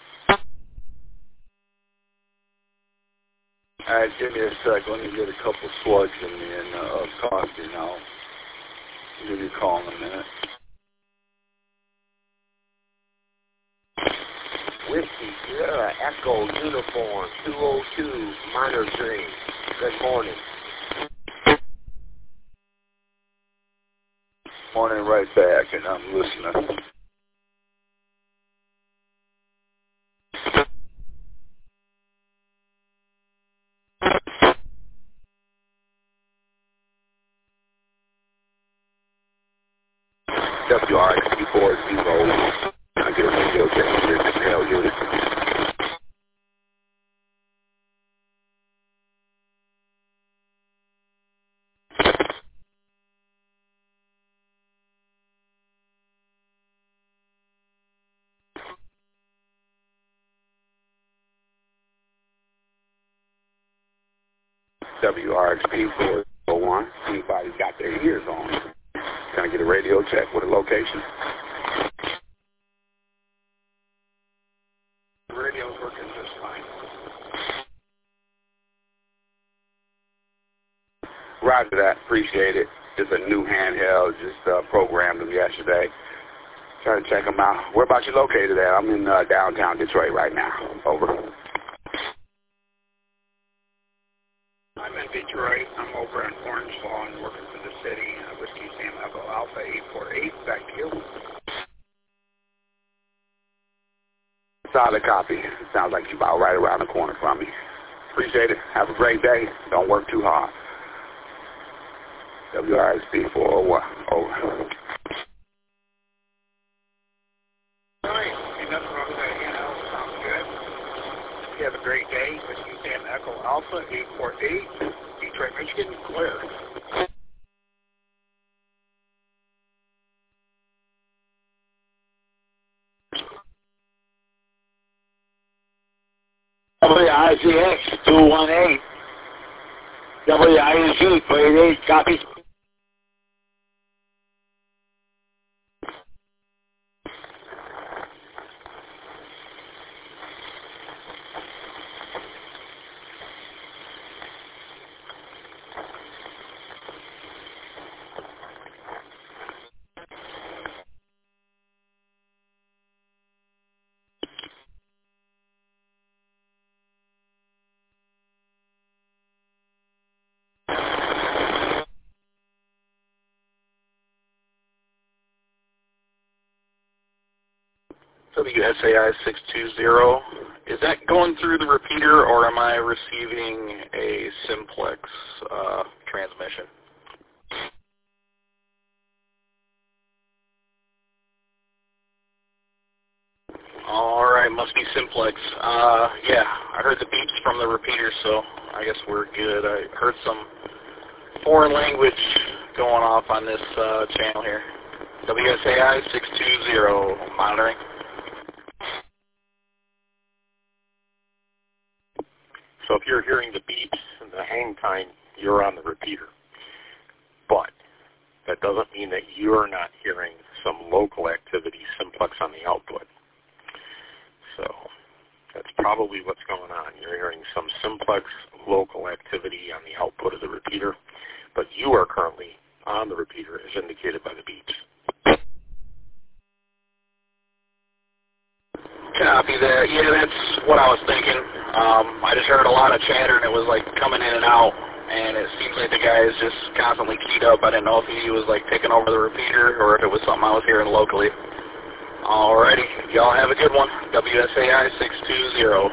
All right, give me a sec. Let me get a couple slugs in me and uh, coffee now. I'll give you a call in a minute. Whiskey, Sierra, Echo, Uniform, two oh two, Minor Dream. Good morning. Morning right back, and I'm listening. W R X four zero. I get a radio check here to tell you. W R X P four oh one. Anybody got their ears on? Can I get a radio check with a location? The radio's working just fine. Roger that. Appreciate it. Just a new handheld. Just uh, programmed them yesterday. Try to check them out. Where about you located at? I'm in uh, downtown Detroit right now. Over. I'm in Detroit. I'm over in Orange Lawn working for the city. Uh, Whiskey Sam Echo Alpha eight four eight. Back to you. Solid copy. Sounds like you're about right around the corner from me. Appreciate it. Have a great day. Don't work too hard. W R S P four oh one. Over. All right. Ain't nothing wrong with that. You know, sounds good. You have a great day. Whiskey Sam Echo Alpha eight four eight. Detroit, Michigan. Clear. W I C X two one eight. W I C two eight eight, copy. W S A I six two zero, is that going through the repeater or am I receiving a simplex uh, transmission? Alright, must be simplex. Uh, yeah, I heard the beeps from the repeater, so I guess we're good. I heard some foreign language going off on this uh, channel here. W S A I six two zero, monitoring. So if you're hearing the beeps and the hang time, you're on the repeater. But that doesn't mean that you're not hearing some local activity simplex on the output. So that's probably what's going on. You're hearing some simplex local activity on the output of the repeater, but you are currently on the repeater as indicated by the beeps. Copy that. Yeah, that's what I was thinking. Um, I just heard a lot of chatter, and it was like coming in and out, and it seems like the guy is just constantly keyed up. I didn't know if he was like taking over the repeater or if it was something I was hearing locally. Alrighty, y'all have a good one. W S A I six two zero.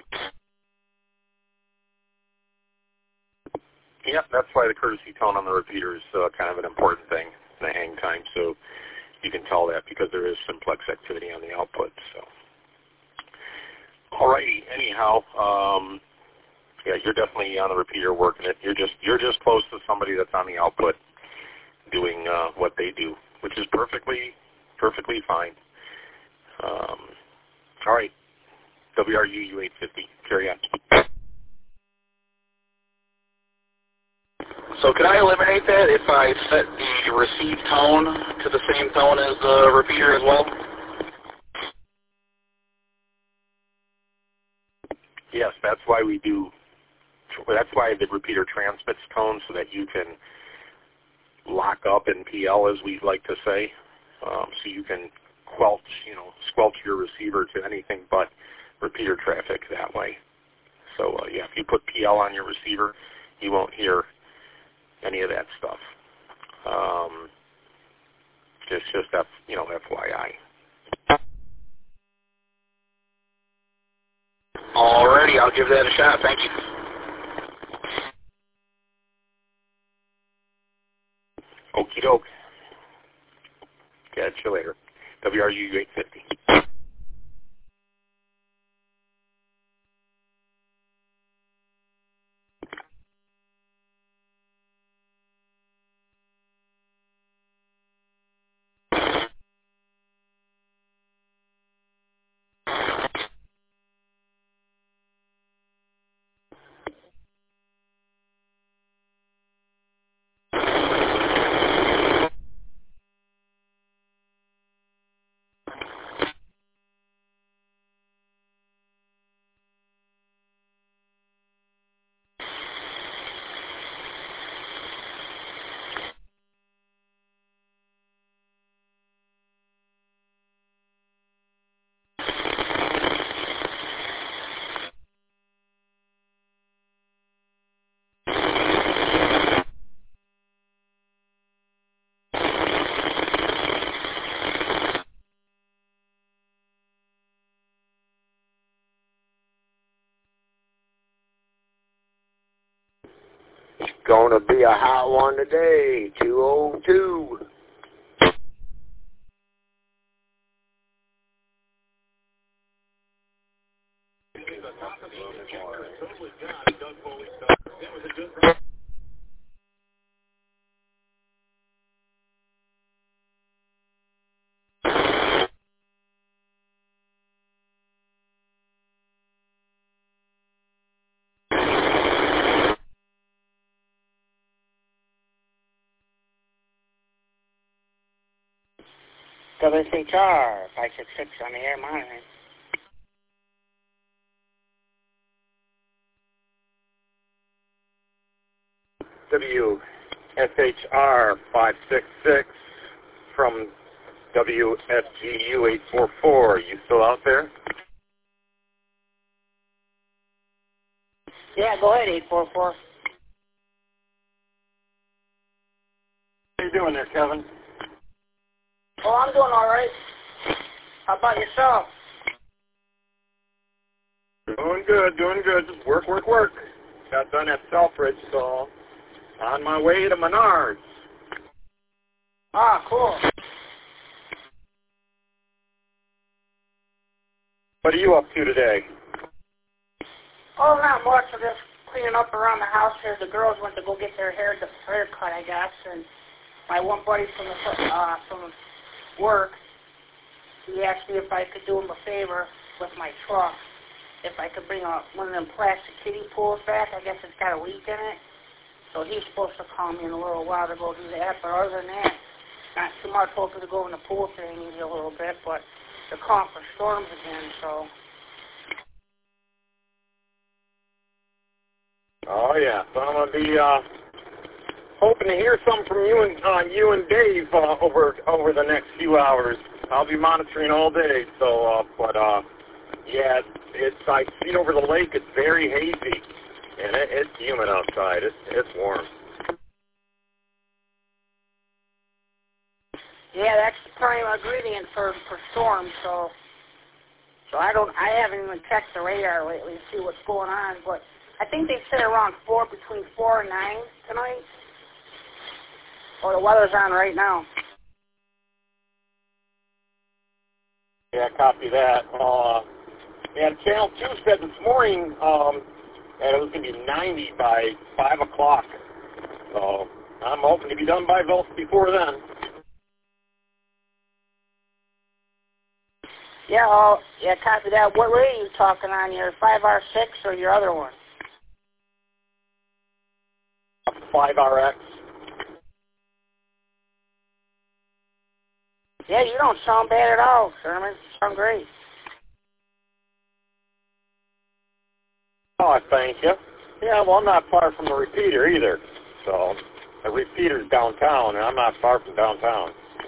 Yep, that's why the courtesy tone on the repeater is uh, kind of an important thing, the hang time. So you can tell that because there is simplex activity on the output. So. Alrighty. Anyhow, um, yeah, you're definitely on the repeater working it. You're just you're just close to somebody that's on the output doing uh, what they do, which is perfectly perfectly fine. Um, all right, W R U U eight fifty. Carry on. So could I eliminate that if I set the receive tone to the same tone as the repeater as well? Yes, that's why we do, that's why the repeater transmits tone so that you can lock up in P L, as we like to say, um, so you can quelch, you know, squelch your receiver to anything but repeater traffic that way. So, uh, yeah, if you put P L on your receiver, you won't hear any of that stuff. Um, just, just, F, you know, F Y I. Alrighty, I'll give that a shot. Thank you. Okie doke. Catch you later. W R U eight fifty. gonna be a hot one today. two oh two. W S H R five six six on the air monitoring. W S H R five six six from W S G U eight four four. You still out there? Yeah, go ahead, eight four four. How you doing there, Kevin? Oh, I'm doing all right. How about yourself? Doing good, doing good. Just work, work, work. Got done at Selfridge, so on my way to Menards. Ah, cool. What are you up to today? Oh, not much. I'm just cleaning up around the house here. The girls went to go get their hair hair cut, I guess, and my one buddy from the uh, from work, he asked me if I could do him a favor with my truck. If I could bring a, one of them plastic kiddie pools back. I guess it's got a leak in it. So he's supposed to call me in a little while to go do that. But other than that, not too much. Hoping to go in the pool thing maybe a little bit. But they're calling for storms again, so. Oh, yeah. So I'm going to be uh, hoping to hear something from you and uh, you and Dave uh, over over the next few hours. I'll be monitoring all day. So, uh, but uh, yeah, it's I see over the lake. It's very hazy, and it, it's humid outside. It's it's warm. Yeah, that's the prime ingredient for for storms. So, so I don't. I haven't even checked the radar lately to see what's going on, but I think they said around four, between four and nine tonight. Or the weather's on right now. Yeah, copy that. Uh, and Channel two said this morning um, that it was going to be ninety by five o'clock. So I'm hoping to be done by before then. Yeah, oh, yeah, copy that. What radio are you talking on, your five R six or your other one? five R X. Yeah, you don't sound bad at all, Sherman. You sound great. Oh, thank you. Yeah, well, I'm not far from the repeater either. So the repeater's downtown, and I'm not far from downtown.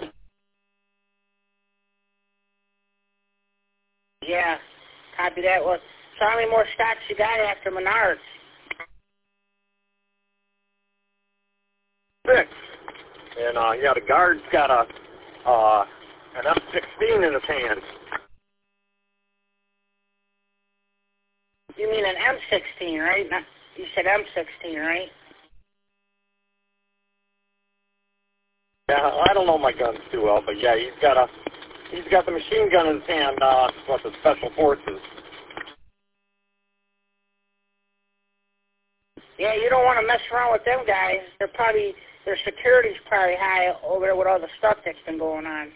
Yeah, copy that. Well, so how many more stocks you got after Menards? Six. And, uh, yeah, the guard's got a, uh, an M sixteen in his hand. You mean an M sixteen, right? Not, you said M sixteen, right? Yeah, I don't know my guns too well, but yeah, he's got a, he's got the machine gun in his hand, uh, what the Special Forces. Yeah, you don't want to mess around with them guys. They're probably, their security's probably high over there with all the stuff that's been going on.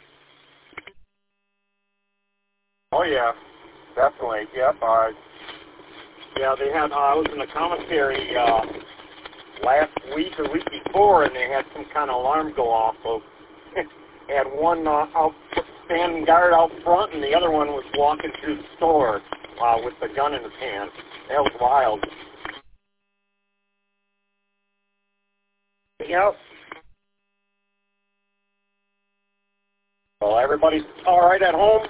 Oh, yeah, definitely. Yep. Uh, yeah, they had, uh, I was in the commissary uh, last week or week before, and they had some kind of alarm go off. So they had one uh, out, standing guard out front, and the other one was walking through the store uh, with the gun in his hand. That was wild. Yep. Well, everybody's all right at home?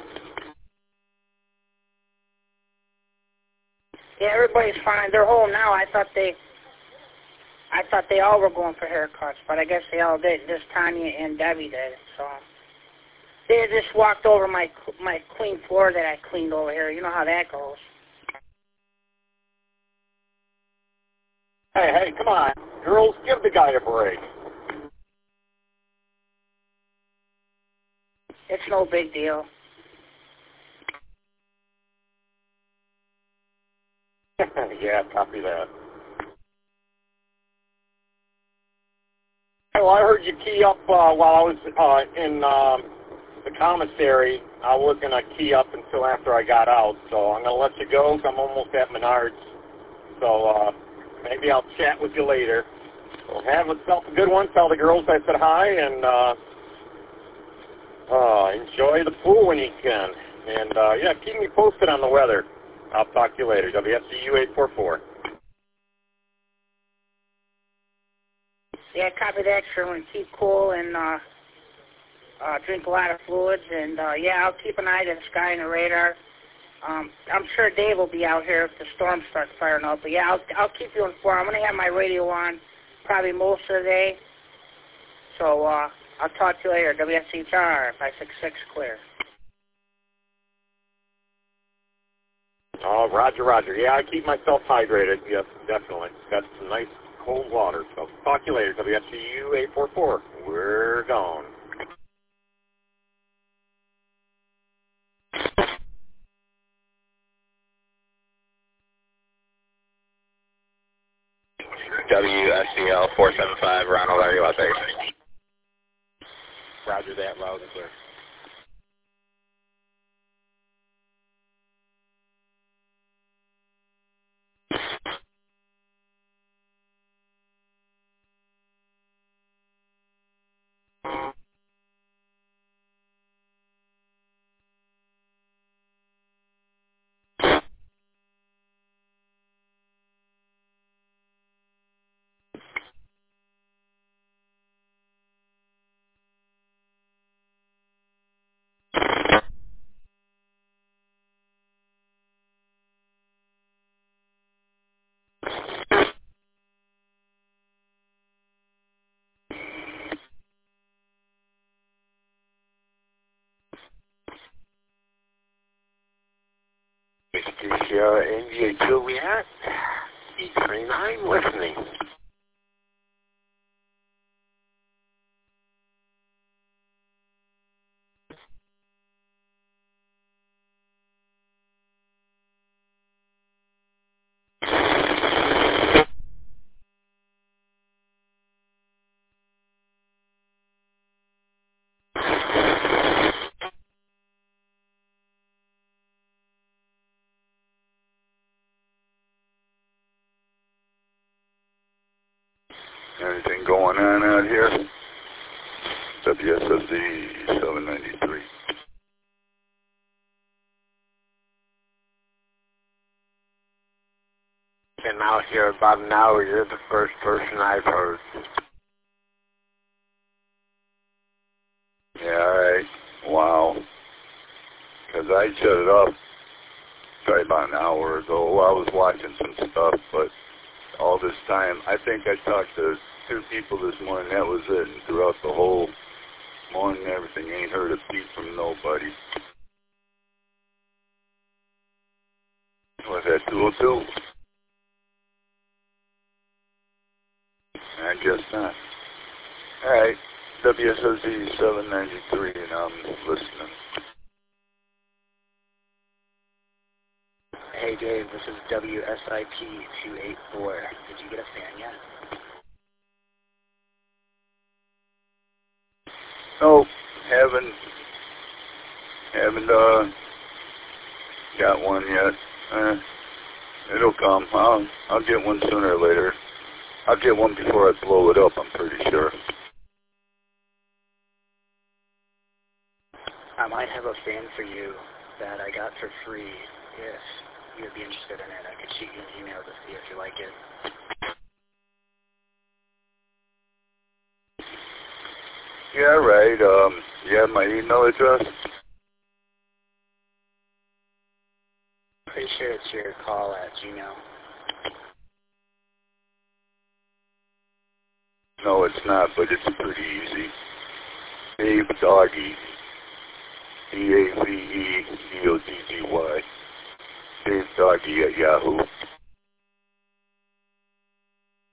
Yeah, everybody's fine. They're home now. I thought they, I thought they all were going for haircuts, but I guess they all did. Just Tanya and Debbie did. So they just walked over my my clean floor that I cleaned over here. You know how that goes. Hey, hey, come on. Girls, give the guy a break. It's no big deal. Yeah, copy that. Hey, well, I heard you key up uh, while I was uh, in um, the commissary. I was going to key up until after I got out, so I'm going to let you go 'cause I'm almost at Menards. So uh, maybe I'll chat with you later. So have yourself a good one. Tell the girls I said hi, and uh, uh, enjoy the pool when you can. And, uh, yeah, keep me posted on the weather. I'll talk to you later. W S C U eight four four. Yeah, copy that, Sherwin. Keep cool and uh, uh, drink a lot of fluids. And, uh, yeah, I'll keep an eye to the sky and the radar. Um, I'm sure Dave will be out here if the storm starts firing up. But, yeah, I'll, I'll keep you informed. I'm going to have my radio on probably most of the day. So uh, I'll talk to you later. W S C H R five six six clear. Oh, roger, roger. Yeah, I keep myself hydrated. Yes, definitely. Got some nice cold water. So talk to you later. W S C U eight four four. We're gone. W S C L four seven five, Ronald, are you out there? Roger that, loud and clear. Sierra India Juliet, E twenty-nine, listening. Anything going on out here? W S S Z seven ninety-three. Been out here about an hour. You're the first person I've heard. Yeah, all right. Wow. Because I shut it up probably about an hour ago. I was watching some stuff, but all this time, I think I talked to two people this morning. That was it. And throughout the whole morning and everything, ain't heard a peep from nobody. Was that two oh two? I guess not. All right. W S S Z seven ninety-three, and I'm listening. Hey Dave, this is W S I P two eight four. Did you get a fan yet? No, haven't, haven't, uh, got one yet. Eh, it'll come. I'll, I'll get one sooner or later. I'll get one before I blow it up, I'm pretty sure. I might have a fan for you that I got for free. If you would be interested in it, I could shoot you an email to see if you like it. Yeah, right. Um, you have my email address? Pretty sure it's your call at Gmail. No, it's not, but it's pretty easy. Dave Doggy. D A V E D O G G Y. Dave Doggy at Yahoo.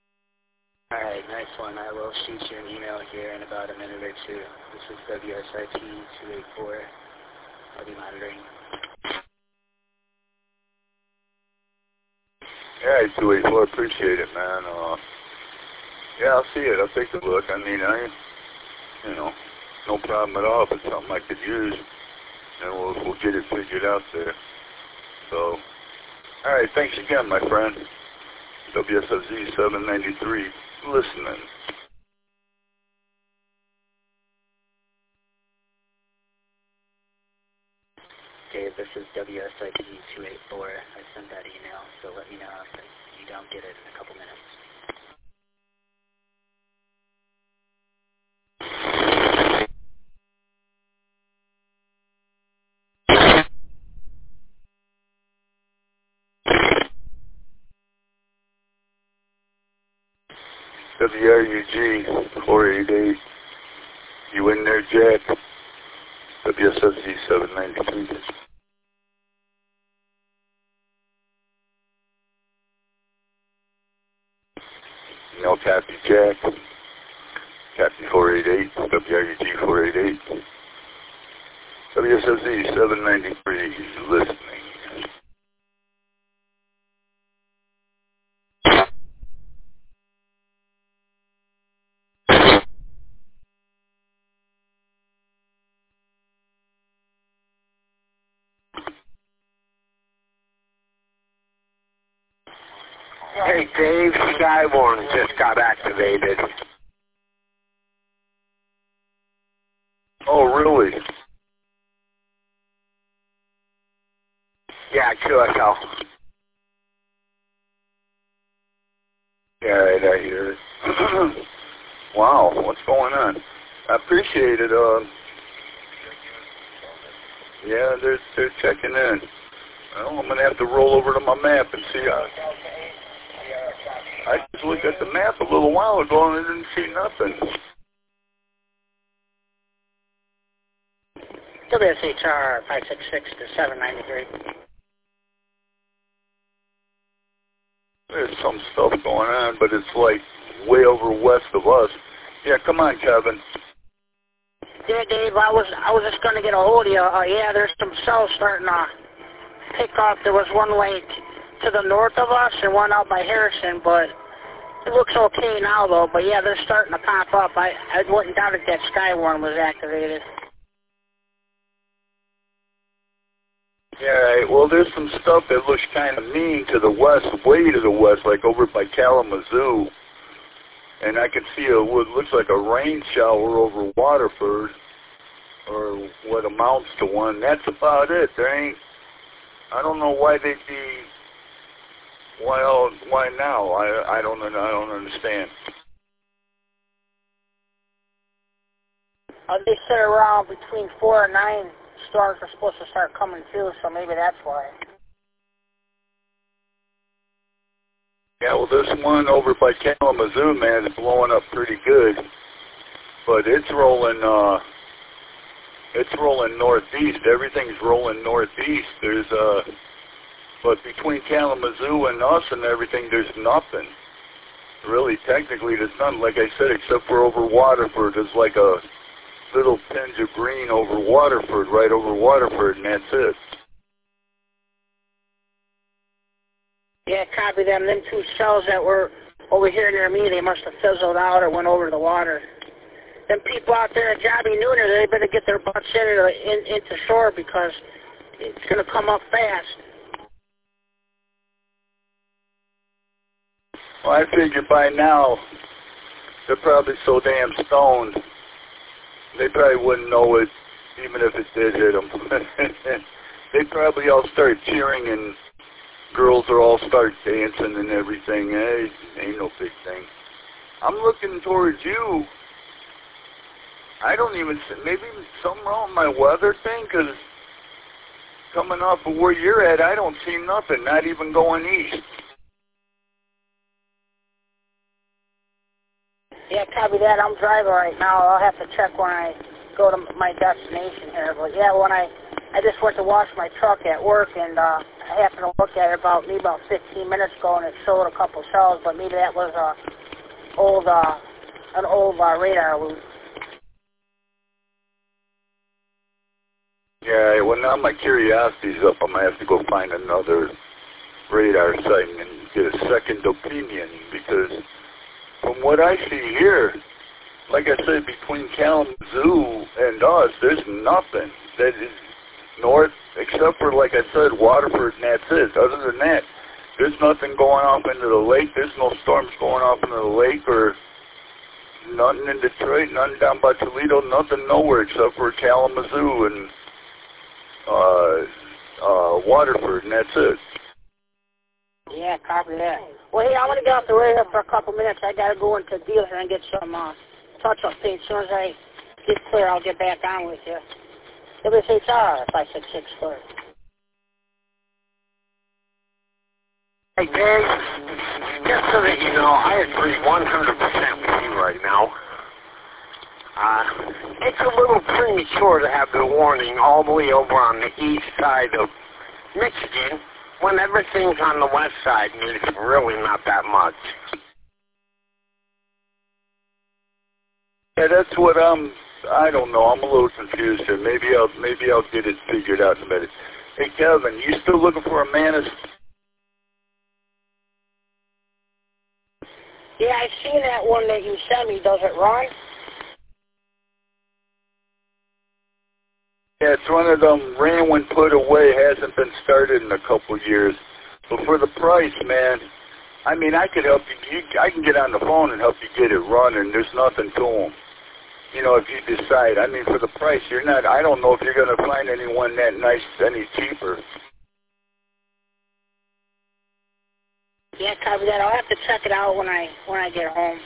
one. I will shoot you an email here in about a minute or two. This is W S I P two eight four. I'll be monitoring. Yeah, two eight four, appreciate it, man. Uh, yeah, I'll see it. I'll take a look. I mean, I, you know, no problem at all if it's something I could use. And we'll, we'll get it figured out there. So, all right, thanks again, my friend. W S F Z seven ninety-three, listening. Dave, this is W S I P two eight four. I sent that email, so let me know if you don't get it in a couple minutes. W R U G four eight eight. You in there, Jack? W S F Z seven ninety-three. No, copy, Jack. Copy four eight eight. W R U G four eight eight. W S F Z seven ninety-three. Listening. Hey, Dave, Skywarn just got activated. Oh, really? Yeah, Q S L. Yeah, right, I hear it. Wow, what's going on? I appreciate it. Uh, yeah, they're, they're checking in. Well, I'm going to have to roll over to my map and see how... I just looked at the map a little while ago and I didn't see nothing. W S H R five six six to seven ninety-three. There's some stuff going on, but it's like way over west of us. Yeah, come on, Kevin. Yeah, Dave, I was I was just going to get a hold of you. Uh, yeah, there's some cells starting to pick up. There was one like to the north of us and one out by Harrison, but it looks okay now, though. But, yeah, they're starting to pop up. I, I wouldn't doubt it that Skywarn was activated. Yeah, right. Well, there's some stuff that looks kind of mean to the west, way to the west, like over by Kalamazoo. And I can see a, what looks like a rain shower over Waterford, or what amounts to one. That's about it. There ain't, I don't know why they'd be, why, why now? I, I don't, I don't understand. Uh, they said around between four and nine storms are supposed to start coming through, so maybe that's why. Yeah, well, this one over by Kalamazoo, man, is blowing up pretty good. But it's rolling, uh, it's rolling northeast. Everything's rolling northeast. There's, uh, but between Kalamazoo and us and everything, there's nothing. Really, technically, there's nothing, like I said, except for over Waterford. There's like a little tinge of green over Waterford, right over Waterford, and that's it. Yeah, copy them. Them two cells that were over here near me, they must have fizzled out or went over to the water. Them people out there at Jobby Nooner, they better get their butts in, in, into shore because it's going to come up fast. Well, I figure by now, they're probably so damn stoned, they probably wouldn't know it, even if it did hit them. They'd probably all start cheering and girls will all start dancing and everything. Hey, ain't no big thing. I'm looking towards you. I don't even, maybe something wrong with my weather thing, because coming off of where you're at, I don't see nothing, not even going east. Yeah, copy that. I'm driving right now. I'll have to check when I go to my destination here. But yeah, when I I just went to wash my truck at work, and uh, I happened to look at it about maybe about fifteen minutes ago, and it showed a couple cells. But maybe that was a old uh, an old uh, radar loop. Yeah, well, now my curiosity's up. I'm going to have to go find another radar sighting and get a second opinion, because from what I see here, like I said, between Kalamazoo and us, there's nothing that is north, except for, like I said, Waterford, and that's it. Other than that, there's nothing going off into the lake. There's no storms going off into the lake, or nothing in Detroit, nothing down by Toledo, nothing nowhere except for Kalamazoo and uh, uh, Waterford, and that's it. Yeah, copy that. Well, hey, I'm going to get off the radio for a couple minutes. I got to go into the dealer and get some uh, touch-up paint. As soon as I get clear, I'll get back on with you. W S H R five six six four. Hey, Dave, just so that you know, I agree one hundred percent with you right now. Uh, it's a little premature to have the warning all the way over on the east side of Michigan when everything's on the west side and it's really not that much. Yeah, that's what I'm, I don't know, I'm a little confused here. Maybe I'll, maybe I'll get it figured out in a minute. Hey, Kevin, you still looking for a Manus? Yeah, I've seen that one that you sent me. Does it run? Yeah, it's one of them ran when put away, hasn't been started in a couple years. But for the price, man, I mean, I could help you, you. I can get on the phone and help you get it running. There's nothing to them. You know, if you decide. I mean, for the price, you're not, I don't know if you're going to find anyone that nice, any cheaper. Yeah, copy that. I'll have to check it out when I when I get home.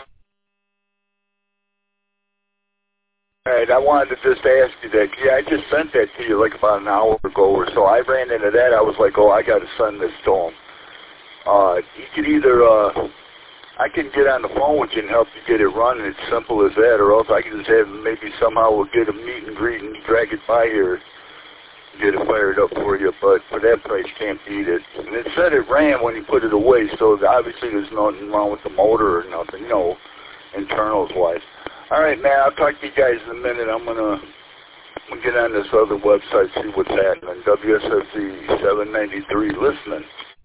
All right, I wanted to just ask you that. Yeah, I just sent that to you like about an hour ago or so. I ran into that. I was like, oh, I got to send this to him. Uh, you could either, uh, I can get on the phone with you and help you get it running. It's simple as that, or else I can just have maybe somehow we'll get a meet and greet and drag it by here, get it fired up for you. But for that price, can't beat it. And it said it ran when you put it away, so obviously there's nothing wrong with the motor or nothing, you know, internals-wise. All right, man, I'll talk to you guys in a minute. I'm going to I'm gonna get on this other website, see what's happening. W S F Z seven ninety-three, listening.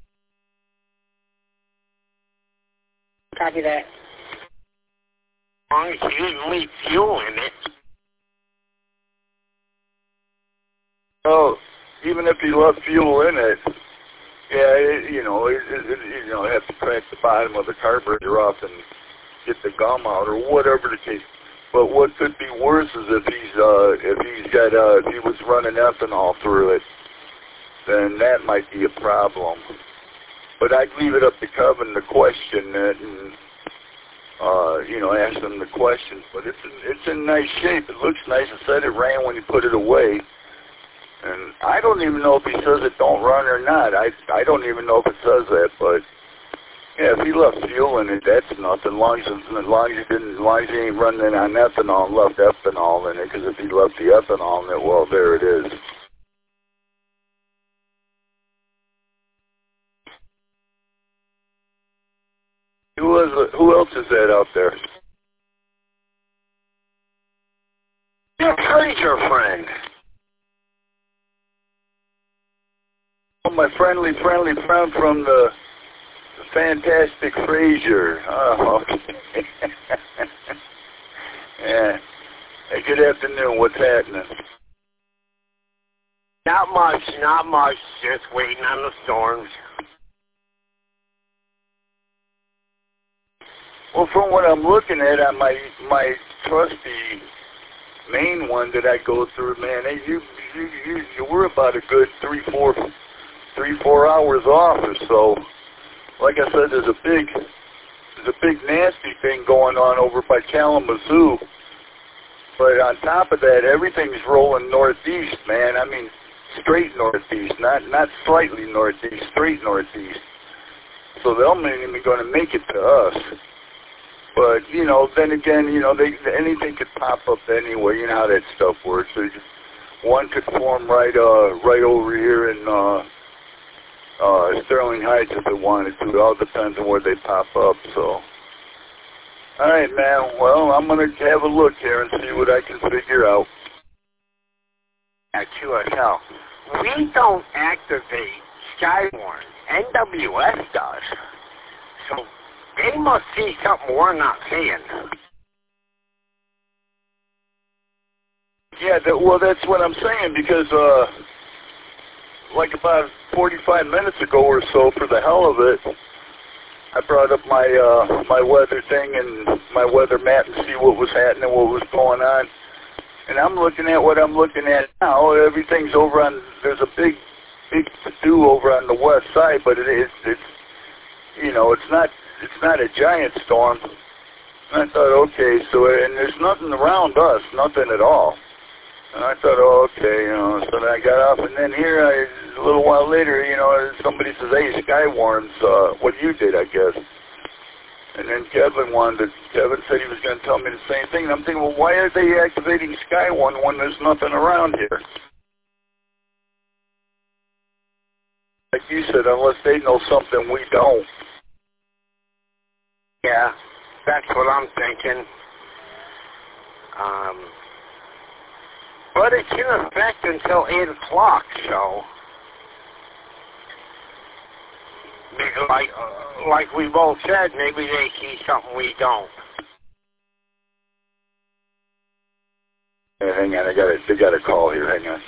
Copy that. As long as you didn't leave fuel in it. Oh, even if you left fuel in it, yeah, it, you know, it, it, it, you know, have to crack the bottom of the carburetor off and get the gum out or whatever the case. But what could be worse is if he's uh, if he's got uh, if he was running ethanol through it, then that might be a problem. But I'd leave it up to Kevin to question it and uh, you know, ask him the questions. But it's in, it's in nice shape. It looks nice. It said it ran when you put it away. And I don't even know if he says it don't run or not. I I don't even know if it says that, but yeah, if he left fuel in it, that's nothing. As long as, as long as he didn't, as long as he ain't running on ethanol and left ethanol in it, because if he left the ethanol in it, well, there it is. Who is who else is that out there? Your Fraser friend. Oh, my friendly, friendly friend from the Fantastic Fraser. Oh, okay. Yeah. Hey, good afternoon. What's happening? Not much, not much. Just waiting on the storms. Well, from what I'm looking at on my my trusty main one that I go through, man, hey, you you you you were about a good three four three four hours off or so. Like I said, there's a big, there's a big nasty thing going on over by Kalamazoo. But on top of that, everything's rolling northeast, man. I mean, straight northeast, not not slightly northeast, straight northeast. So they're not even going to make it to us. But you know, then again, you know, they anything could pop up anyway. You know how that stuff works. So just, one could form right, uh, right over here in. Uh, Uh, Sterling Heights if it wanted to. It all depends on where they pop up. So, All right, man. Well, I'm going to have a look here and see what I can figure out. At Q S L, we don't activate Skywarn. N W S does. So they must see something we're not seeing. Yeah, that, well, that's what I'm saying because, uh, like about forty-five minutes ago or so, for the hell of it, I brought up my uh, my weather thing and my weather map and see what was happening, what was going on. And I'm looking at what I'm looking at now. Everything's over on, there's a big, big to-do over on the west side, but it is, it's, you know, it's not, it's not a giant storm. And I thought, okay, so, and there's nothing around us, nothing at all. And I thought, oh, okay, you know, so then I got off, and then here, I, a little while later, you know, somebody says, hey, Skywarn's, uh, what you did, I guess. And then Kevin wanted to, Kevin said he was going to tell me the same thing. And I'm thinking, well, why are they activating Skywarn when there's nothing around here? Like you said, unless they know something we don't. Yeah, that's what I'm thinking. Um, but it's in effect until eight o'clock, so... Like, uh, like we both said, maybe they see something we don't. Hey, hang on, I got a, they got a call here. Hang on.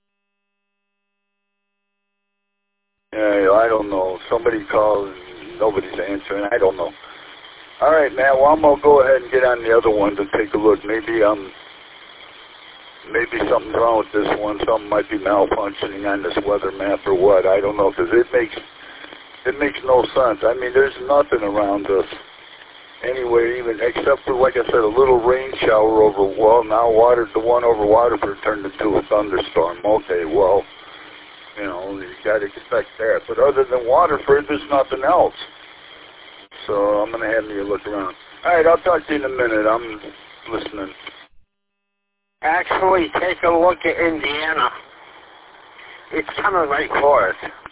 Yeah, I don't know. Somebody called and nobody's answering. I don't know. All right, man. Well, I'm gonna go ahead and get on the other one to take a look. Maybe um, maybe something's wrong with this one. Something might be malfunctioning on this weather map or what. I don't know, because it makes. It makes no sense. I mean, there's nothing around us anywhere, even except for, like I said, a little rain shower over. Well, now water, the one over Waterford turned into a thunderstorm. Okay, well, you know, you got to expect that. But other than Waterford, there's nothing else. So I'm going to have me a look around. All right, I'll talk to you in a minute. I'm listening. Actually, take a look at Indiana. It's coming right for us.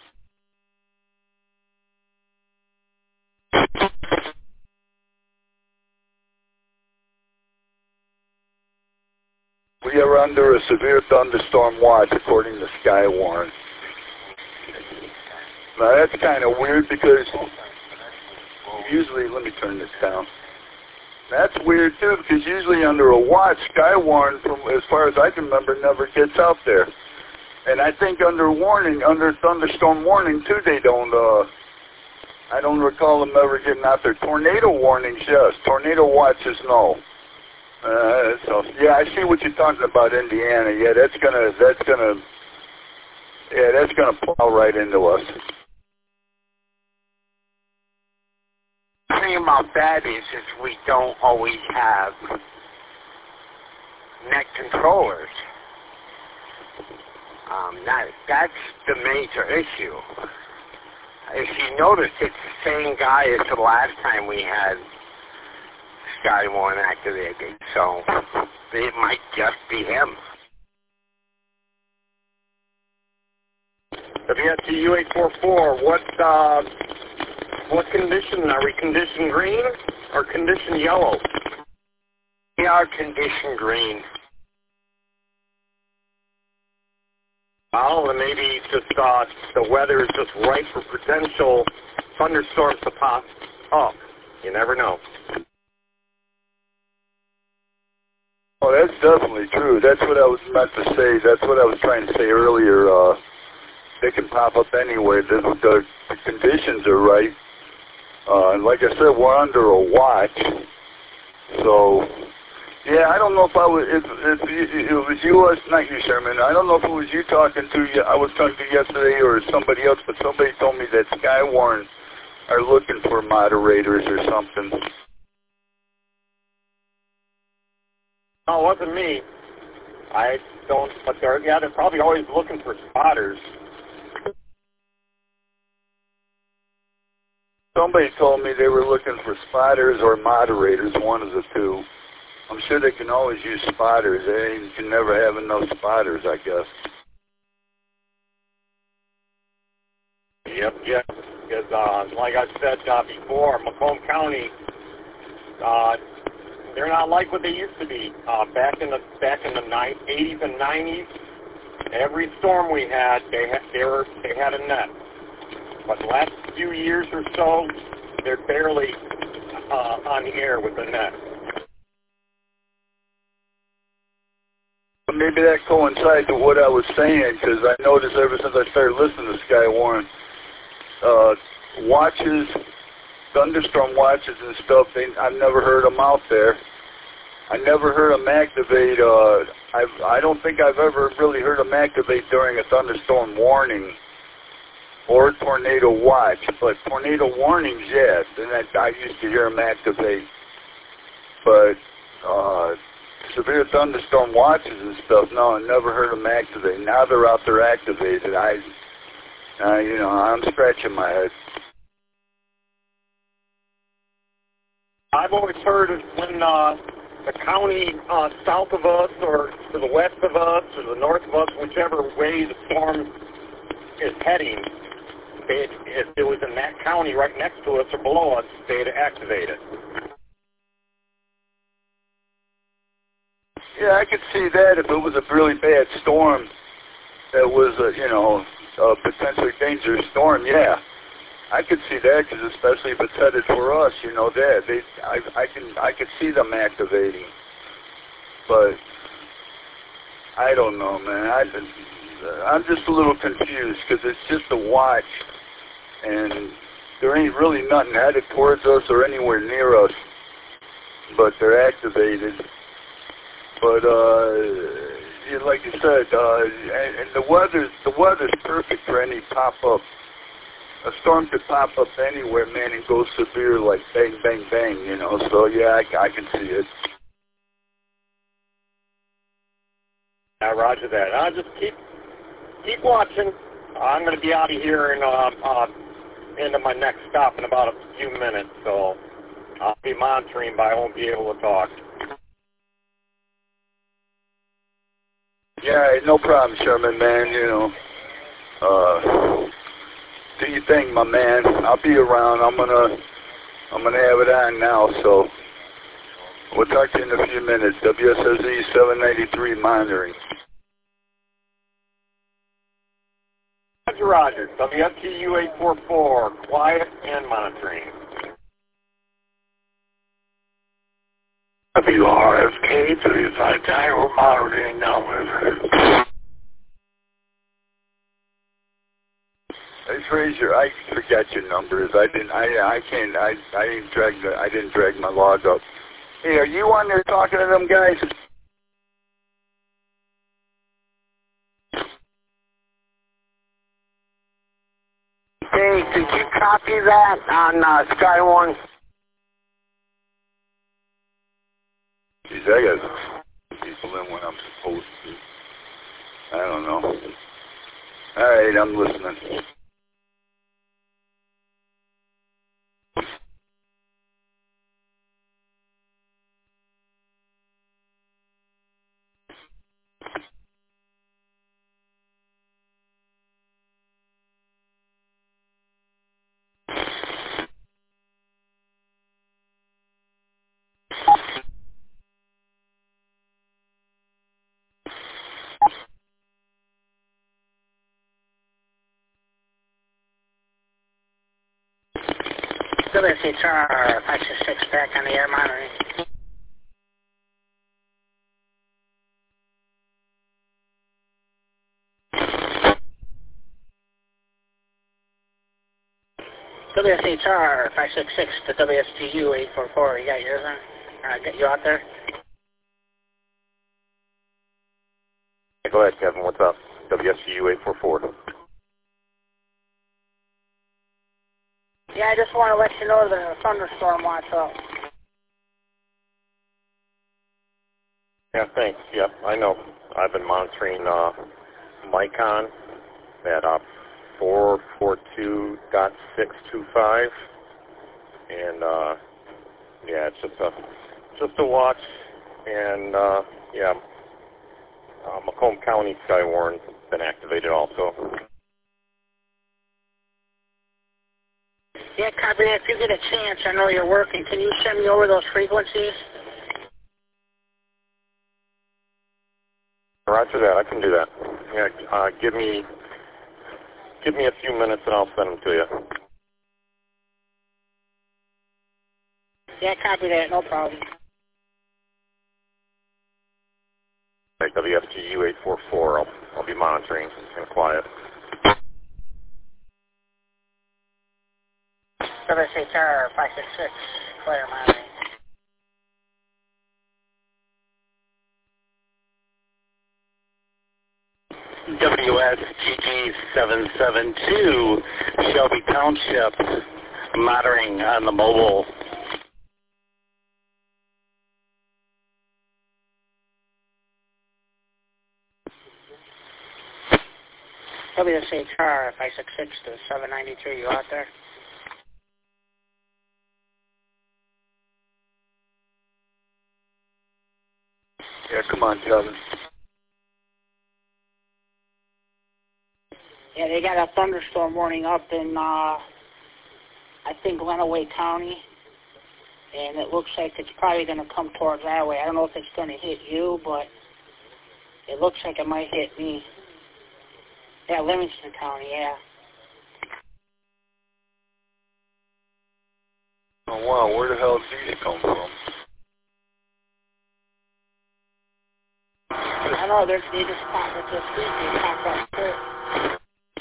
We are under a severe thunderstorm watch, according to Skywarn. Now, that's kind of weird because usually, let me turn this down. That's weird, too, because usually under a watch, Skywarn, from as far as I can remember, never gets out there. And I think under warning, under thunderstorm warning, too, they don't, uh, I don't recall them ever getting out there. Tornado warnings, yes. Tornado watches, no. Uh, so yeah, I see what you're talking about, Indiana. Yeah, that's gonna, that's gonna, yeah, that's gonna plow right into us. The thing about that is, is we don't always have net controllers. Um, that that's the major issue. If you notice, it's the same guy as the last time we had Skywarn activated, so it might just be him. W S T U eight four four, what, uh, what condition? Are we condition green or condition yellow? We are condition green. Well, then maybe it's just, uh, the weather is just right for potential thunderstorms to pop up. You never know. Oh, that's definitely true. That's what I was meant to say. That's what I was trying to say earlier. Uh, they can pop up anyway. The, the, the conditions are right. Uh, and like I said, we're under a watch. So, yeah, I don't know if I was, if, if it was you, or not you, Sherman. I don't know if it was you talking to, I was talking to yesterday or somebody else, but somebody told me that Skywarn are looking for moderators or something. No, it wasn't me. I don't, but they're, yeah, they're probably always looking for spotters. Somebody told me they were looking for spotters or moderators, one of the two. I'm sure they can always use spotters. They can never have enough spotters, I guess. Yep, yep. Because, uh, like I said uh, before, Macomb County Uh, they're not like what they used to be. Uh, back in the back in the eighties and nineties, every storm we had, they had they were they had a net. But the last few years or so, they're barely uh, on the air with the net. Maybe that coincides with what I was saying, because I noticed ever since I started listening to Skywarn, uh, watches, thunderstorm watches and stuff, they, I've never heard them out there. I never heard them activate. Uh, I've, I don't think I've ever really heard them activate during a thunderstorm warning or a tornado watch. But tornado warnings, yes, and I, I used to hear them activate. But uh, severe thunderstorm watches and stuff, no, I never heard them activate. Now they're out there activated. I, uh, you know, I'm scratching my head. I've always heard of when uh, the county uh, south of us or to the west of us or the north of us, whichever way the storm is heading, they'd, if it was in that county right next to us or below us, they'd activate it. Yeah, I could see that if it was a really bad storm that was, a, you know, a potentially dangerous storm, yeah. I could see that, because especially if it's headed for us, you know, that they, I, I can, I could see them activating. But I don't know, man. I, I'm just a little confused because it's just a watch, and there ain't really nothing headed towards us or anywhere near us, but they're activated. But uh, like you said, uh, and, and the weather's the weather's perfect for any pop up. A storm could pop up anywhere, man, and go severe, like bang, bang, bang, you know. So, yeah, I, I can see it. Yeah, roger that. I'll just keep keep watching. I'm going to be out of here and uh, uh, into my next stop in about a few minutes, so I'll be monitoring, but I won't be able to talk. Yeah, no problem, Sherman, man, you know. Uh... Do your thing, my man. I'll be around. I'm gonna, I'm gonna have it on now. So we'll talk to you in a few minutes. W S S E seven ninety-three monitoring. Roger, Roger. W S T U eight four four, quiet and monitoring. W R F K thirty-five Tower monitoring now. Hey Fraser, I forgot your numbers. I didn't. I I can't. I I didn't drag. The, I didn't drag my log up. Hey, are you on there talking to them guys? Hey, did you copy that on uh, Skywarn? Geez, I got people in when I'm supposed to. I don't know. All right, I'm listening. W S H R five six six back on the air monitoring. W S H R five six six to W S T U eight four four. You got yours on? Uh, get you out there? Hey, go ahead, Kevin. What's up? W S T U eight four four. Yeah, I just want to let you know the thunderstorm watch up. Yeah, thanks. Yep, I know. I've been monitoring uh, Micon at uh, four four two dot six two five, and uh, yeah, it's just a just a watch, and uh, yeah, uh, Macomb County Skywarn's been activated also. Yeah, copy that. If you get a chance, I know you're working. Can you send me over those frequencies? Roger that. I can do that. Yeah, uh, give me give me a few minutes and I'll send them to you. Yeah, copy that. No problem. Okay, W F G U eight four four. I'll I'll be monitoring and quiet. W S H R five six six. Clear monitoring. W S G G seven seven two, Shelby Township, monitoring on the mobile. W S H R five six six to seven ninety-three, you out there? Yeah, come on, Kevin. Yeah, they got a thunderstorm warning up in, uh, I think, Lenawee County, and it looks like it's probably going to come towards our way. I don't know if it's going to hit you, but it looks like it might hit me. Yeah, Livingston County, yeah. Oh, wow, where the hell did these come from? I know, they're, they just popped up this week. They popped up too.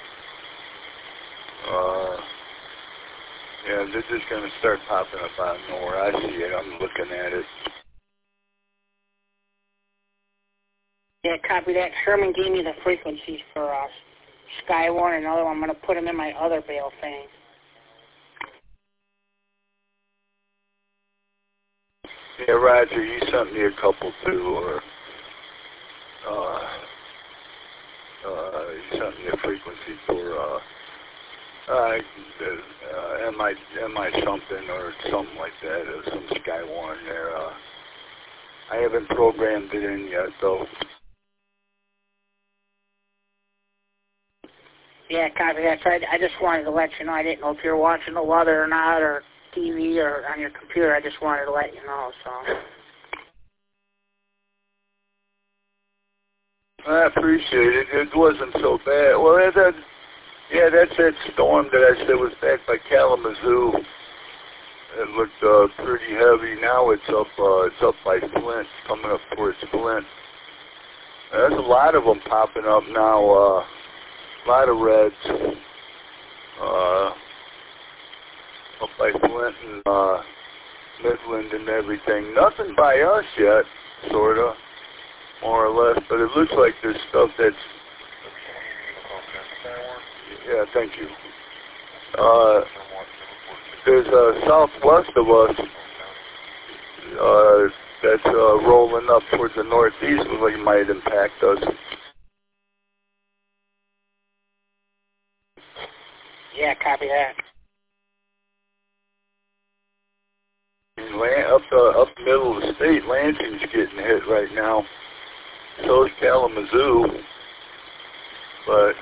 Uh, yeah, they're just going to start popping up out of nowhere. I see it. I'm looking at it. Yeah, copy that. Sherman gave me the frequencies for uh, Sky One and another one. I'm going to put them in my other bail thing. Yeah, Roger, you sent me a couple too, or uh, uh, you sent me a frequency for uh, uh, uh, M I M I something or something like that, or some Sky One there. Uh, I haven't programmed it in yet, though. Yeah, copy that. So I, I just wanted to let you know. I didn't know if you were watching the weather or not, or T V or on your computer. I just wanted to let you know. So. I appreciate it. It wasn't so bad. Well, that, that, yeah, that's that storm that I said was back by Kalamazoo. It looked uh, pretty heavy. Now it's up. Uh, it's up by Flint, coming up towards Flint. There's a lot of them popping up now. Uh, a lot of reds. Uh, up by Flint and uh, Midland and everything. Nothing by us yet, sort of, more or less. But it looks like there's stuff that's... Yeah, thank you. Uh, there's uh, southwest of us uh, that's uh, rolling up towards the northeast, which might impact us. Yeah, copy that. Lan- up the up middle of the state, Lansing's getting hit right now. So is Kalamazoo, but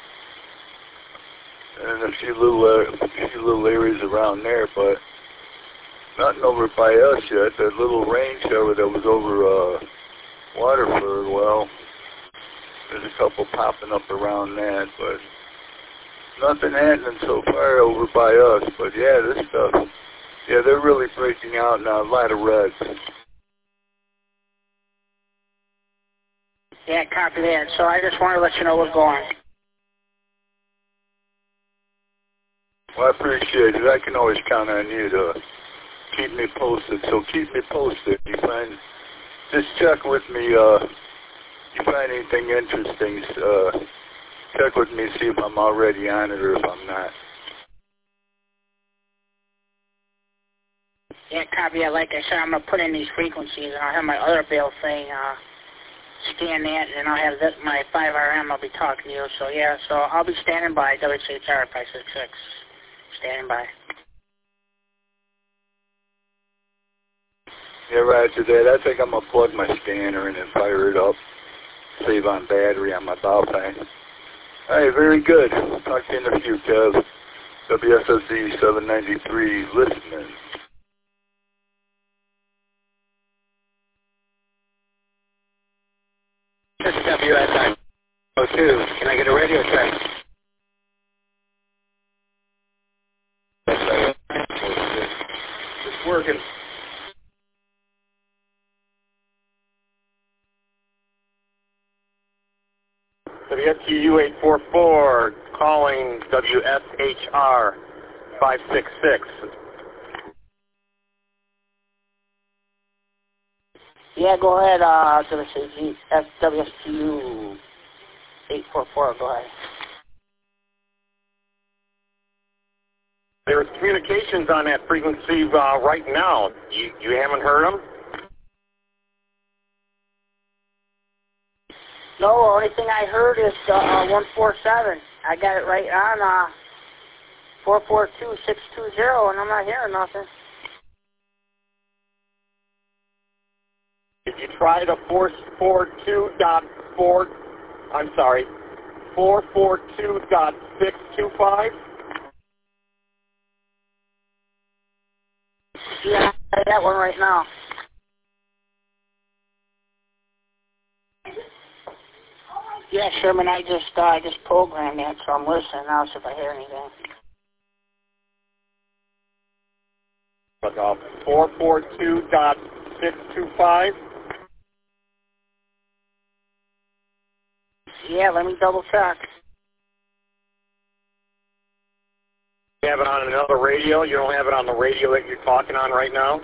and a few little uh, a few little areas around there, but nothing over by us yet. That little rain shower that was over uh, Waterford, well, there's a couple popping up around that, but nothing happening so far over by us. But yeah, this stuff. Yeah, they're really breaking out now, a lot of reds. Yeah, copy that. So I just wanted to let you know what's going on. Well, I appreciate it. I can always count on you to keep me posted. So keep me posted. You find, just check with me. Uh, you find anything interesting? Uh, check with me, see if I'm already on it or if I'm not. Yeah, copy that. Like I said, I'm going to put in these frequencies, and I'll have my other bail thing uh, scan that, and I'll have this, my five R M. I'll be talking to you. So, yeah, so I'll be standing by, W S H R five six six. Standing by. Yeah, Roger that. I think I'm going to plug my scanner in and fire it up. Save on battery on my bow thing. All right, very good. Talk to you in a few, Kev. W S S Z seven ninety-three, listening. This is W S I oh two. Can I get a radio check? It's working. W S Q U eight four four, calling W S H R five six six. Yeah, go ahead, uh, W S Q U eight four four, go ahead. There's communications on that frequency uh, right now. You, you haven't heard them? No, the only thing I heard is uh, one four seven. I got it right on uh, four four two six two zero, and I'm not hearing nothing. Did you try the four four two dot four, I'm sorry, four four two dot six two five? Yeah, I got that one right now. Yeah, Sherman, I just uh, I just programmed that, so I'm listening now, see if I hear anything. But uh, four four two dot six two five? Yeah, let me double check. You have it on another radio? You don't have it on the radio that you're talking on right now?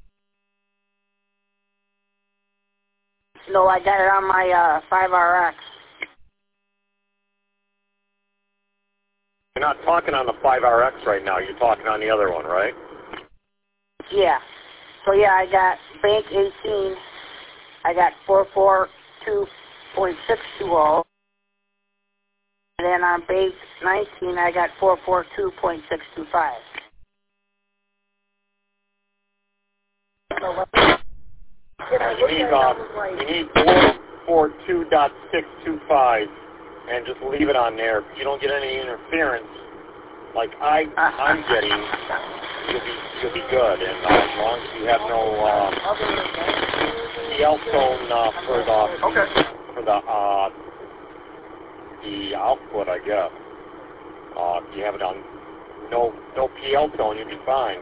No, I got it on my uh, five R X. You're not talking on the five R X right now. You're talking on the other one, right? Yeah. So, yeah, I got Bank eighteen. I got four four two point six two zero. And then on Bank nineteen, I got four four two point six two five. You need, uh, you need four four two dot six two five, and just leave it on there. If you don't get any interference, like I, I'm getting, you'll be, you'll be good. And uh, as long as you have no uh, P L tone uh, for the, okay. for the, uh, the output, I guess. Uh, if you have it on no, no P L tone, you'll be fine.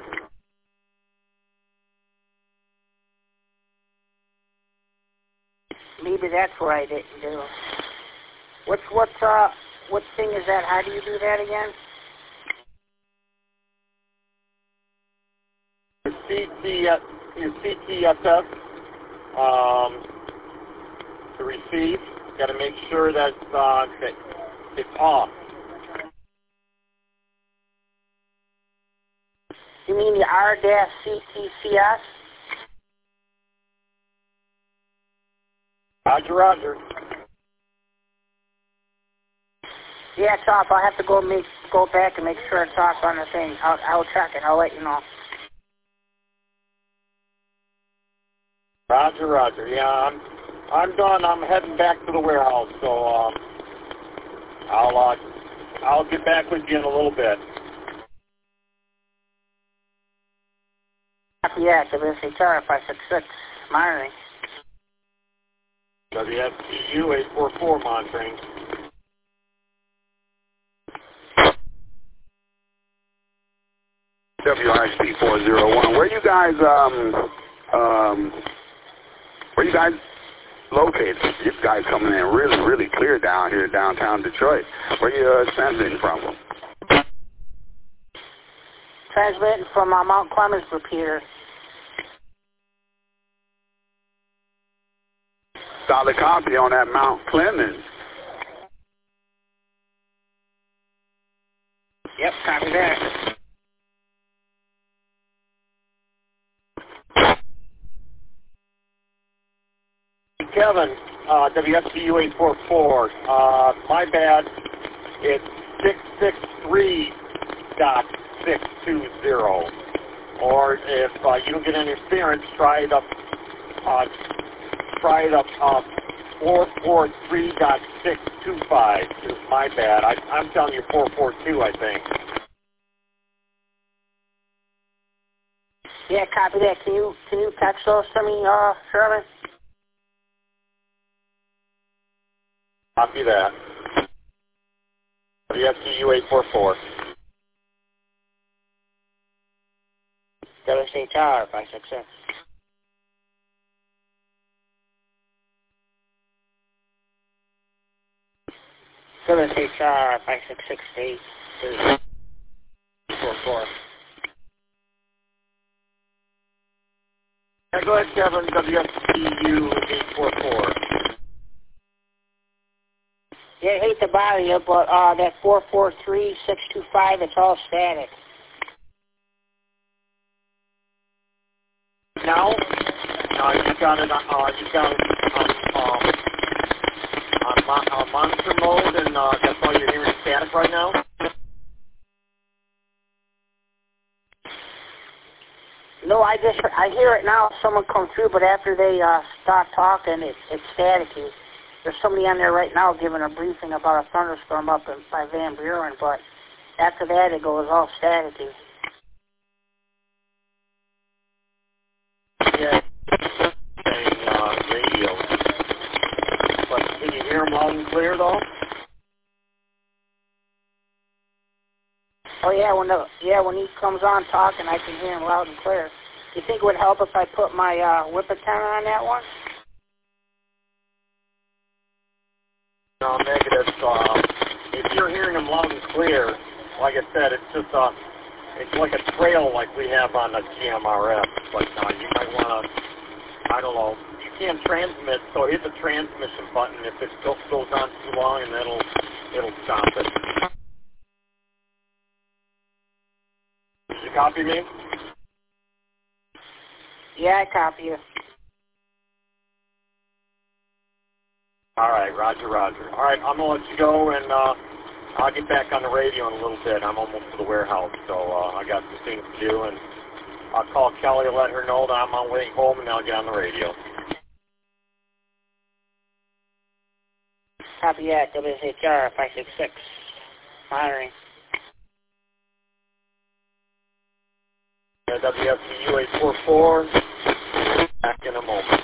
Maybe that's what I didn't do. What's what's uh what thing is that? How do you do that again? Your C T S, your C T S S, um, to receive, you got to make sure that uh, that it's off. You mean the R C T C S? Roger, roger. Yeah, it's off. I'll have to go make go back and make sure it's off on the thing. I'll I'll check it. I'll let you know. Roger, roger. Yeah, I'm I'm done. I'm heading back to the warehouse, so um, I'll uh, I'll get back with you in a little bit. Yeah, W S H R five six six monitoring. W S Q U eight four four monitoring. W R X P four zero one. Where you guys um um where you guys located? You guys coming in really really clear down here downtown Detroit. Where you uh, transmitting from? Transmitting from uh, Mount Clemens repeater. Solid copy on that Mount Clemens. Yep, copy that. Kevin, uh, W S Q U eight four four. Uh, my bad. It's six six three dot six two zero. Or if uh, you don't get any interference, try it up. Uh, try it up. Uh, four four three dot six two five. It's my bad. I, I'm telling you four four two, I think. Yeah, copy that. Can you can you text those to me, uh, Sherman? Copy that. W S T U eight four four. W S H R five six six. W S H R five six six eight four four. Yeah, go ahead, Kevin. W S T U eight four four. Yeah, I hate to bother you, but uh, that four four three six two five, it's all static. Now, uh, you got it. Uh, you got it on, um, on, mon- on monitor mode, and uh, that's why you're hearing static right now. No, I just I hear it now. Someone come through, but after they uh, stop talking, it, it's staticky. There's somebody on there right now giving a briefing about a thunderstorm up in, by Van Buren, but after that it goes all staticky. Yeah, saying uh, radio. But can you hear him loud and clear though? Oh yeah, when the yeah when he comes on talking, I can hear him loud and clear. Do you think it would help if I put my uh, whip antenna on that one? No, negative. Uh, if you're hearing them loud and clear, like I said, it's just uh, it's like a trail like we have on the G M R S. Like uh, you might want to, I don't know, you can't transmit, so hit the transmission button if it go, goes on too long, and it'll it'll stop it. Did you copy me? Yeah, I copy you. All right, roger, roger. All right, I'm going to let you go, and uh, I'll get back on the radio in a little bit. I'm almost to the warehouse, so uh, I got some things to do, and I'll call Kelly and let her know that I'm on way home, and I'll get on the radio. Copy that, W S H R five six six. Monitoring. Yeah, W S T U eight four four. Back in a moment.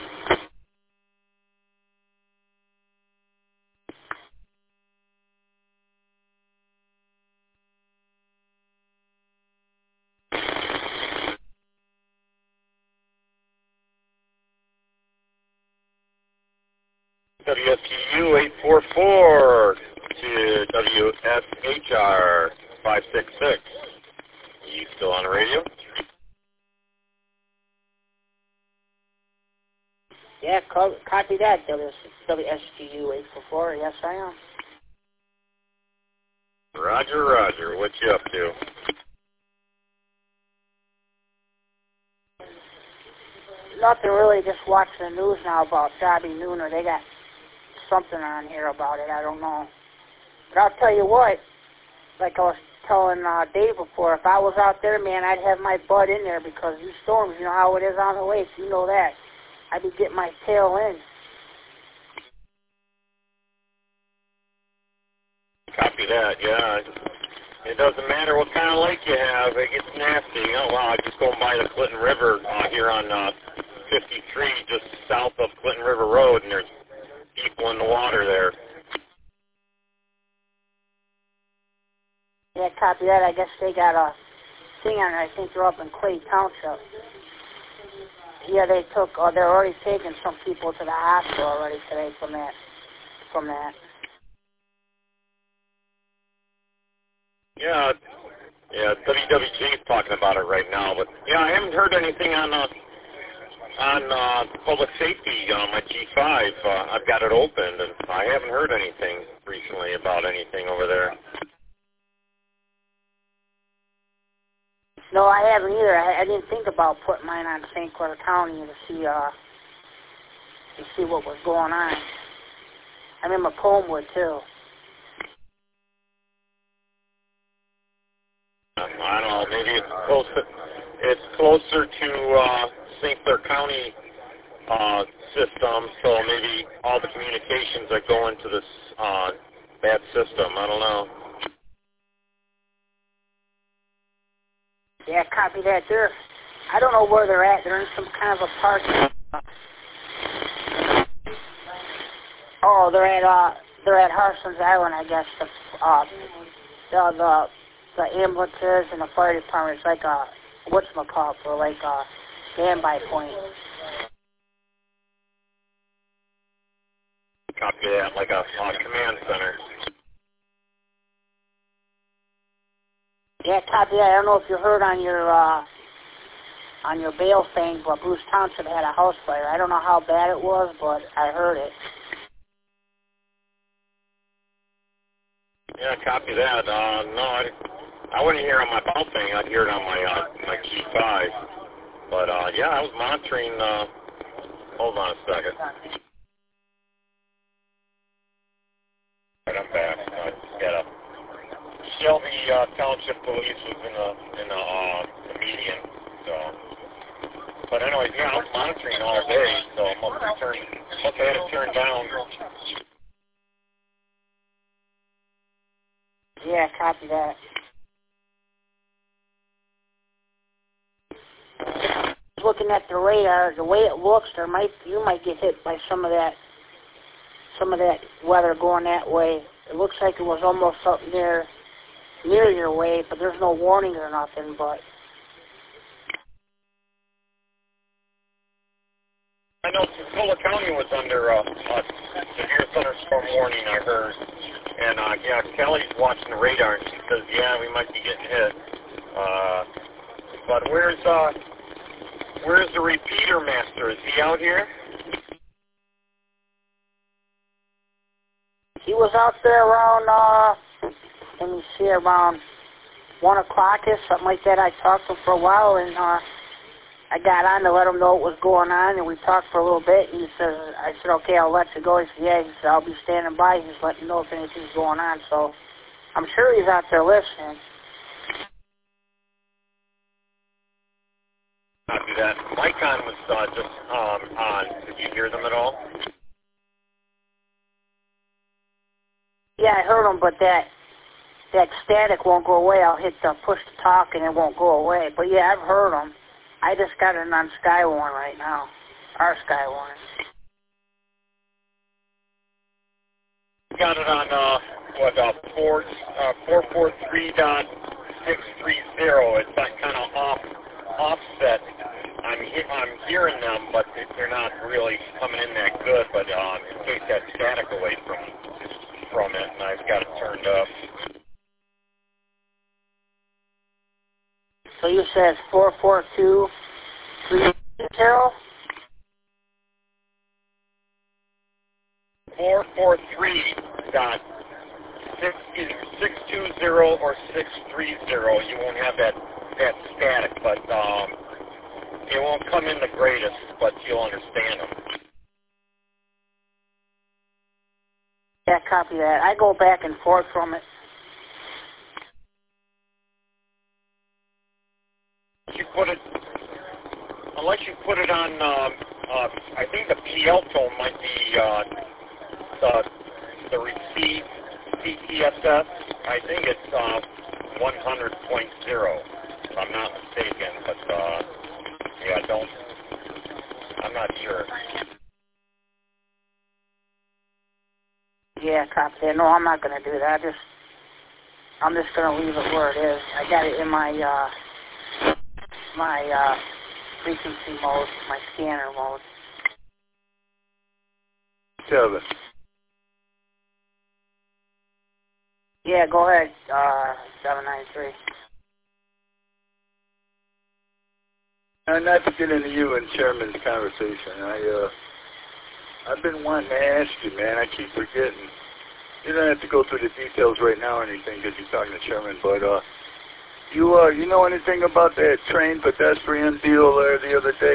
W S T U eight four four to W S H R five six six. You still on the radio? Yeah, co- copy that, W S T U eight four four. Yes, I am. Roger, roger. What you up to? Nothing really, just watching the news now about Bobby Nooner. They got something on here about it, I don't know. But I'll tell you what, like I was telling uh, Dave before, if I was out there, man, I'd have my butt in there because these storms, you know how it is on the lakes, you know that. I'd be getting my tail in. Copy that, yeah. It doesn't matter what kind of lake you have, it gets nasty. Oh, wow, I just go by the Clinton River uh, here on uh, fifty-three, just south of Clinton River Road, and there's people in the water there. Yeah, copy that. I guess they got a thing on it. I think they're up in Clay Township. Yeah, they took, uh, they're already taking some people to the hospital already today from that, from that. Yeah, yeah, W W G is talking about it right now, but yeah, I haven't heard anything on uh, on uh, public safety on my G five. Uh, I've got it opened, and I haven't heard anything recently about anything over there. No, I haven't either. I, I didn't think about putting mine on Saint Clair County to see uh to see what was going on. I'm in Macombwood too. I don't know. Maybe it's closer. It's closer to uh, Saint Clair County uh, system, so maybe all the communications that go into this uh, bad system. I don't know. Yeah, copy that. They're I don't know where they're at. They're in some kind of a park. Oh, they're at uh, they're at Harson's Island, I guess. The uh, the the, the ambulances and the fire department is like a whatchamacallit, or like a standby point. Copy that, like a, a command center. Yeah, copy that. I don't know if you heard on your uh, on your bail thing, but Bruce Township had a house fire. I don't know how bad it was, but I heard it. Yeah, copy that. Uh, no, I, I wouldn't hear on my bell thing. I'd hear it on my uh, my key five. But uh, yeah, I was monitoring. Uh, hold on a second. Right, I'm back. I just got a Shelby uh, Township Police was in the in the, uh, the median. So, but anyways, yeah, I was monitoring all day. So I must have turned, must have had it turned down. Yeah, copy that. Looking at the radar, the way it looks, there might you might get hit by some of that, some of that weather going that way. It looks like it was almost up near, near your way, but there's no warnings or nothing. But I know Tucola County was under a, a severe thunderstorm warning, I heard. And, uh, yeah, Kelly's watching the radar, and she says, yeah, we might be getting hit. Uh, but where's, uh, where's the repeater master? Is he out here? he was out there around, uh, let me see, around one o'clock-ish, something like that. I talked to him for a while, and, uh, I got on to let him know what was going on, and we talked for a little bit. He says, I said, okay, I'll let you go. He said, yeah, he said, I'll be standing by. He's letting me know if anything's going on. So I'm sure he's out there listening. Copy that. Micon was uh, just um, on. Did you hear them at all? Yeah, I heard him, but that that static won't go away. I'll hit the push to talk, and it won't go away. But, yeah, I've heard him. I just got it on Skywarn right now, our Skywarn. Got it on uh, what uh, four uh, four four three dot six three zero. It's that kind of off offset. I'm he- I'm hearing them, but they're not really coming in that good. But um, it takes that static away from from it, and I've got it turned up. So you said four four two three zero? four four three dot six, either six two zero or six three zero. You won't have that, that static, but um, it won't come in the greatest, but you'll understand them. Yeah, copy that. I go back and forth from it. You put it, unless you put it on, um, uh, I think the P L tone might be uh, the, the receive C T S S. I think it's uh, one hundred point zero, if I'm not mistaken. But, uh, yeah, don't, I'm not sure. Yeah, copy that. No, I'm not going to do that. I just, I'm just going to leave it where it is. I got it in my, uh, my uh, frequency mode, my scanner mode. Kevin. Yeah, go ahead, uh, seven nine three. Uh, not to get into you and Chairman's conversation, I, uh, I've been wanting to ask you, man. I keep forgetting. You don't have to go through the details right now or anything because you're talking to Chairman, but, uh, You uh, you know anything about that train pedestrian deal there the other day?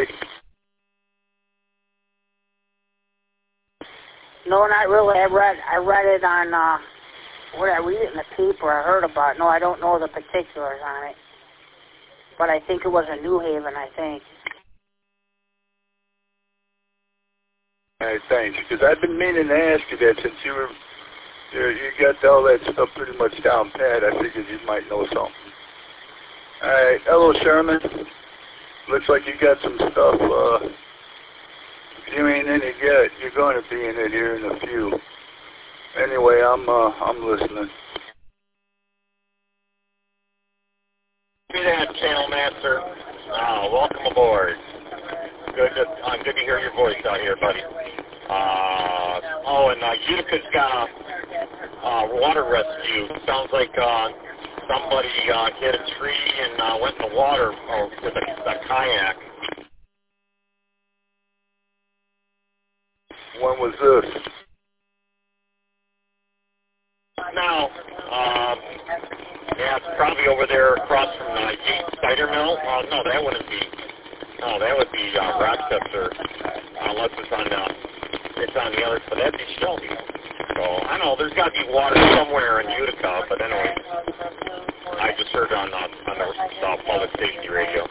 No, not really. I read I read it on uh, what I read it in the paper. I heard about it. No, I don't know the particulars on it, but I think it was in New Haven. I think. All right, thanks. Because I've been meaning to ask you that since you were you you got all that stuff pretty much down pat. I figured you might know something. All right. Hello, Sherman. looks like you got some stuff. Uh, if you ain't in it yet, you're going to be in it here in a few. Anyway, I'm uh, I'm listening. Be that, Channel Master. Uh, welcome aboard. Good to, uh, good to hear your voice out here, buddy. Uh, oh, and uh, Utica's got a uh, water rescue. Sounds like uh, somebody uh, hit a tree and uh, went in the water or with a, a kayak. When was this? Now, um, yeah, it's probably over there across from the Yates Cider Mill. Uh, no, that wouldn't be. No, that would be uh, Rochester, unless it's on uh, it's on the other. But that'd be Shelby. So I know there's got to be water somewhere in Utica. But anyway, I just heard on uh, on the uh, public safety radio.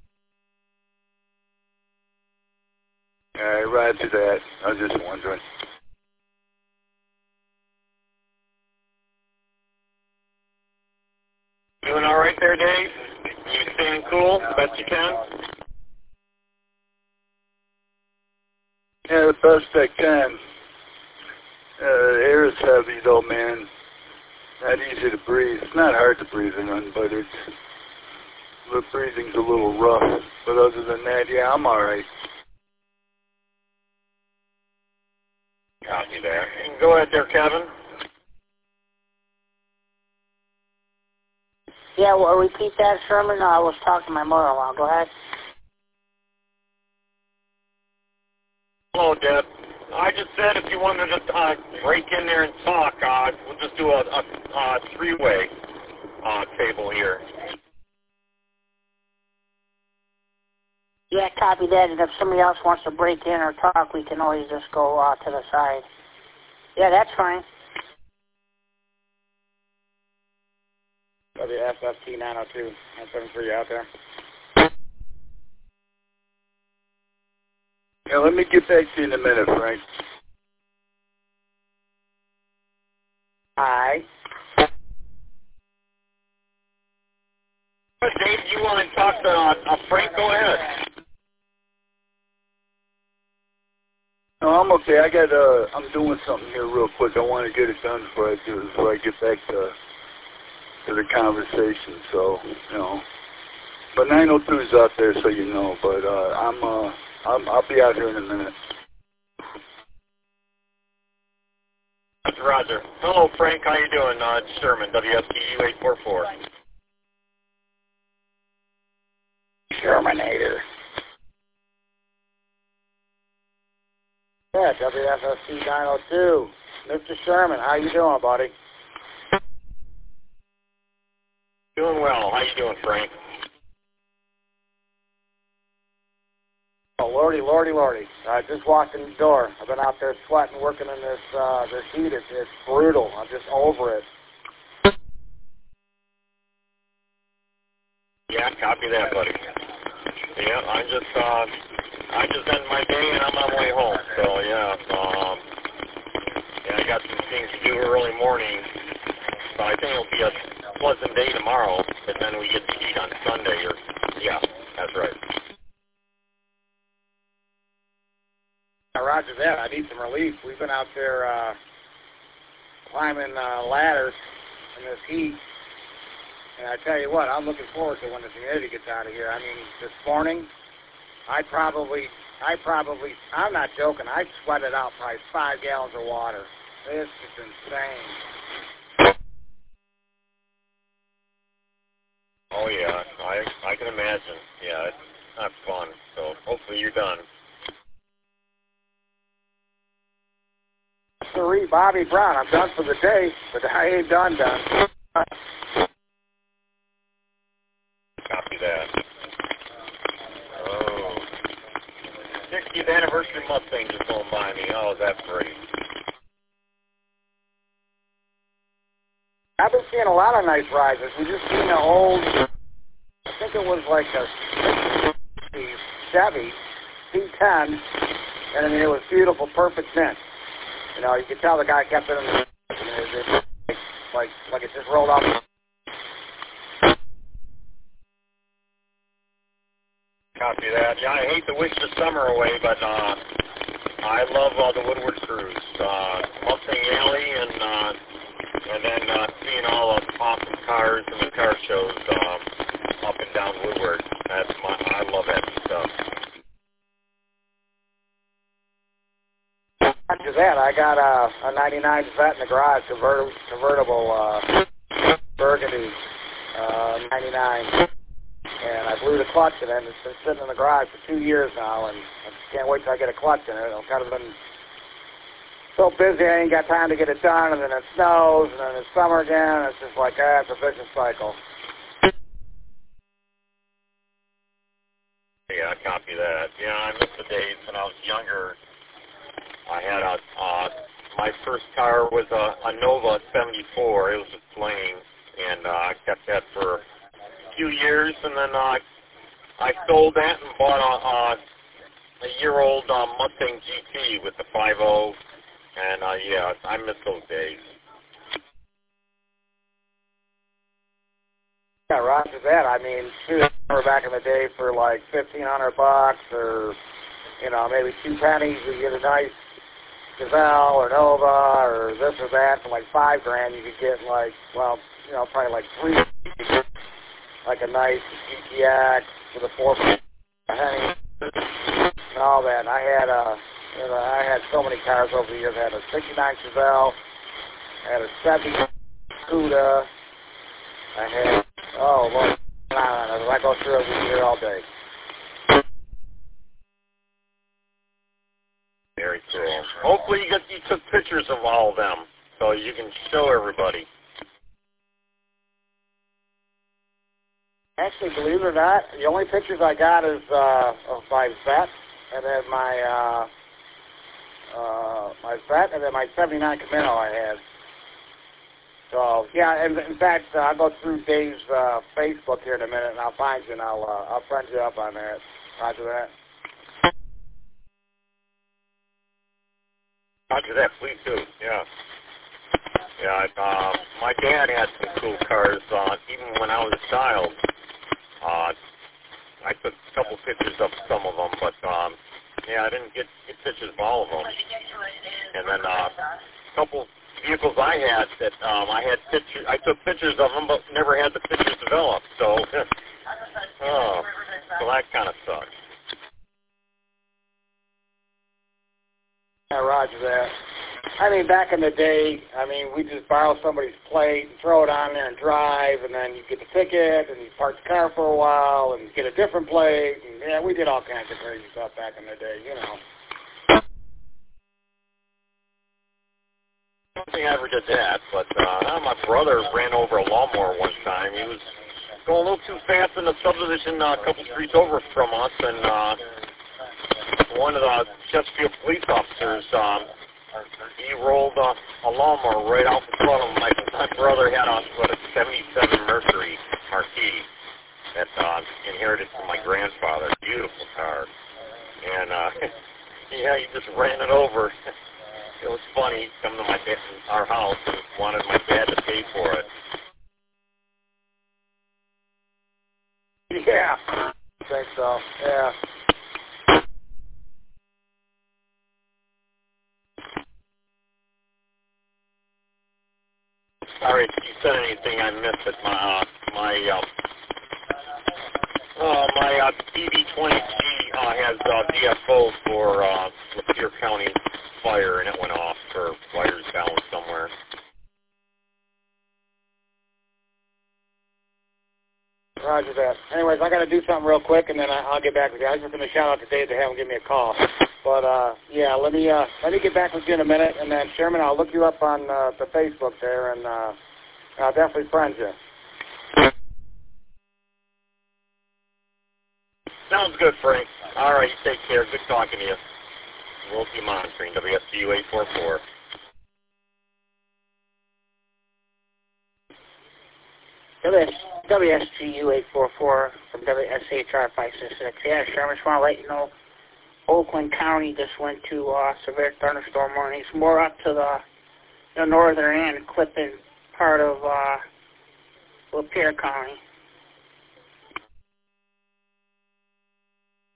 All right, right to that. I was just wondering. Doing all right there, Dave? You staying cool best you can? Yeah, the best I can. Uh, the air is heavy though, man. Not easy to breathe. It's not hard to breathe in, but it's the breathing's a little rough. But other than that, yeah, I'm all right. Copy there. Go ahead there, Kevin. Yeah, well, repeat that, Sherman. I was talking to my mother-in-law. Go ahead. Hello, Deb. I just said if you wanted to uh, break in there and talk, uh, we'll just do a, a, a three-way uh, table here. Yeah, copy that. And if somebody else wants to break in or talk, we can always just go uh, to the side. Yeah, that's fine. W F F T nine oh two, nine seven three out there. Yeah, let me get back to you in a minute, Frank. Hi. Dave, you want to talk to uh, uh, Frank? Go ahead. No, I'm okay. I got. Uh, I'm doing something here real quick. I want to get it done before I do before I get back to to the conversation. So you know, but nine oh two is out there, so you know. But uh, I'm. Uh, I'm. I'll be out here in a minute. That's Roger. Hello, Frank. How you doing? Uh, it's Sherman, W S T U eight four four. Shermanator. Yeah, W F S C nine oh two. Mister Sherman, how you doing, buddy? Doing well. How you doing, Frank? Oh, lordy, lordy, lordy. I just walked in the door. I've been out there sweating, working in this uh, this heat. It's, it's brutal. I'm just over it. Yeah, copy that, buddy. Yeah, I just uh, I just ended my day and I'm on my way home. So yeah, um, yeah, I got some things to do early morning. So I think it'll be a pleasant day tomorrow, but then we get to eat on Sunday. Or yeah, that's right. Roger that. I need some relief. We've been out there uh, climbing uh, ladders in this heat. And I tell you what, I'm looking forward to when the humidity gets out of here. I mean, this morning, I probably, I probably, I'm not joking, I sweated out probably five gallons of water. This is insane. Oh, yeah, I I can imagine. Yeah, it's not fun. So hopefully you're done. Sorry, Bobby Brown, I'm done for the day, but I ain't done done. Copy that. Oh. sixtieth anniversary Mustang just going by me. Oh, that's great. I've been seeing a lot of nice rises. We just seen an old, I think it was like a Chevy C ten, and I mean, it was beautiful, perfect mint. You know, you could tell the guy kept it in the, it was like, like it just rolled off. Copy copy that. Yeah, I hate to wish the summer away, but uh, I love uh, the Woodward cruise. Uh, Mustang Alley and uh, and then uh, seeing all the awesome cars and the car shows um, up and down Woodward. That's my, I love that stuff. After that, I got a, a ninety-nine Vet in the garage, convert, convertible uh, Burgundy uh, ninety-nine. And I blew the clutch in it, and it's been sitting in the garage for two years now, and I can't wait till I get a clutch in it. I've kind of been so busy, I ain't got time to get it done, and then it snows, and then it's summer again, and it's just like, ah, it's a vicious cycle. Yeah, I copy that. Yeah, I miss the days when I was younger. I had a, uh, my first car was a, a Nova seventy-four. It was a Flame, and uh, I kept that for few years, and then uh, I sold that and bought a, a, a year-old uh, Mustang G T with the five oh, and uh, yeah, I miss those days. Yeah, roger that. I mean, shoot, we're back in the day for like fifteen hundred bucks, or you know, maybe two pennies, you get a nice Gazelle or Nova or this or that for like five grand. You could get like, well, you know, probably like three. Like a nice G T X with a four Henny and all that. And I had a, you know, I had so many cars over the years. I had a sixty-nine Chevelle, I had a seventy Cuda, I had, oh Lord, I go through it, we can hear all day. Very cool. Hopefully you got you took pictures of all of them so you can show everybody. Actually, believe it or not, the only pictures I got is uh, of my Vet, and then my uh, uh, my Vet, and then my seventy-nine Camino I had. So yeah, and in fact, uh, I'll go through Dave's uh, Facebook here in a minute, and I'll find you, and I'll uh, I'll friend you up on there. Roger that. Roger that, please do. Yeah. Yeah. Uh, my dad had some cool cars, uh, even when I was a child. Uh, I took a couple pictures of some of them, but um, yeah, I didn't get, get pictures of all of them. And then uh, a couple vehicles I had that um, I had pictures. I took pictures of them, but never had the pictures developed. So, oh, so that kind of sucks. Yeah, roger that. I mean, back in the day, I mean, we just borrow somebody's plate and throw it on there and drive, and then you get the ticket, and you park the car for a while, and get a different plate, and yeah, we did all kinds of crazy stuff back in the day, you know. I don't think I ever did that, but uh, my brother ran over a lawnmower one time. He was going a little too fast in the subdivision uh, a couple streets over from us, and uh, one of the Chesterfield police officers, um, he rolled uh, a lawnmower right out in front of him. My, my brother had a, what, a seventy-seven Mercury Marquis that uh, inherited from my grandfather. Beautiful car. And, uh, yeah, he just ran it over. It was funny. He'd come to my dad, our house and wanted my dad to pay for it. Yeah, I think so, yeah. Sorry if you said anything I missed it. My, uh, my, uh, uh, my uh, B B twenty G uh, has uh, D F O for uh, Lapeer County fire, and it went off for wires down somewhere. Roger that. Anyways, I got to do something real quick, and then I, I'll get back with you. I was just going to shout out to Dave to have him give me a call. But uh, yeah, let me uh, let me get back with you in a minute, and then Sherman, I'll look you up on uh, the Facebook there, and uh, I'll definitely friend you. Sounds good, Frank. All right, you take care. Good talking to you. We'll be monitoring W S T U eight four four. W S T U eight four four from W S H R five six six. Yeah, Sherman, just want to let you know, Oakland County just went to uh, severe thunderstorm warning. It's more up to the, the northern end, clipping part of uh, Lapeer County.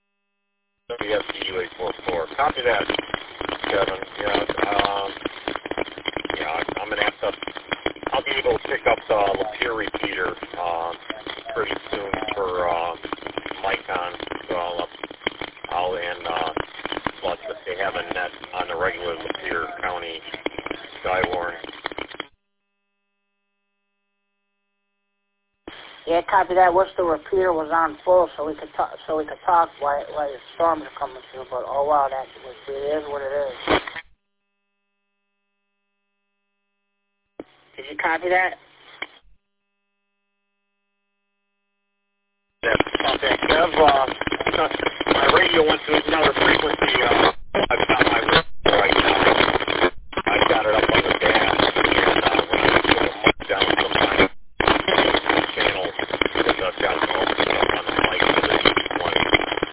W S C U eight four four. Copy that, Kevin. Yeah, um, yeah, I'm going to have to, I'll be able to pick up the Lapeer repeater uh, pretty soon for uh, Micon. So I'll, I'll and uh, plus if they have a net on the regular Lapeer County Skywarn. Yeah, copy that. Wish the repeater was on full so we could talk. So we could talk while while the storms are coming through. But oh wow, that it is what it is. Did you copy that? Yeah, okay, Kev. Uh, my radio went to another frequency. Uh, I've got my radio right now. I've got it up on the dash, and uh, when I put the mic down from my channel, because I've got it all set up on the mic for the twenty.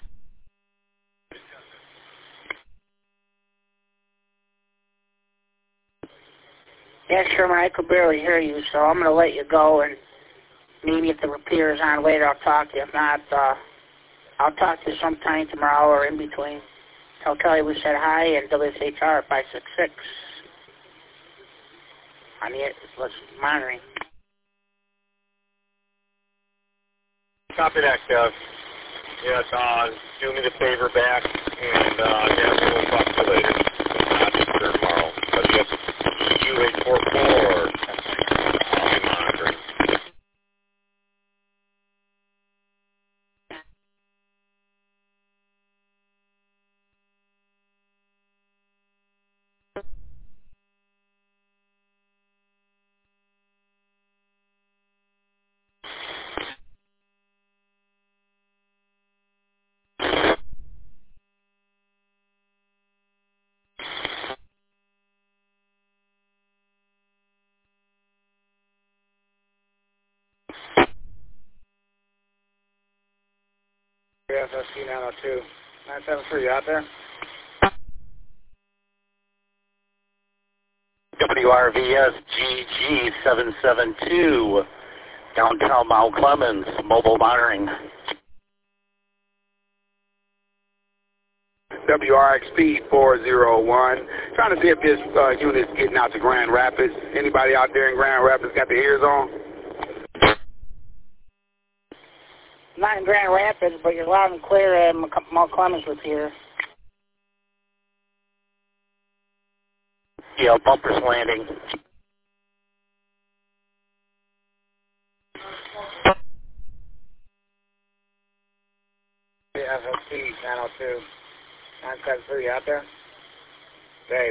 Yeah, Sherman, I could barely hear you, so I'm going to let you go, and maybe if the repeater is on later, I'll talk to you. If not, uh, I'll talk to you sometime tomorrow or in between. Tell Kelly we said hi, and W S H R five six six. On the let's monitoring. Copy that, Kev. Yes, uh, do me the favor back, and uh, yeah, we'll talk to you later. Not sure tomorrow. W S C U eight four four. I'll be monitoring. F S C nine oh two. nine seven three, you out there? W R V S G G seven seven two, downtown Mount Clemens, mobile monitoring. W R X P four oh one, trying to see if this uh, unit's getting out to Grand Rapids. Anybody out there in Grand Rapids got their ears on? Not in Grand Rapids, but you're loud and clear at Mount Clemens repeater. Yeah, Bumpers Landing. F S C nine oh two. nine seven three, you out there? Dave.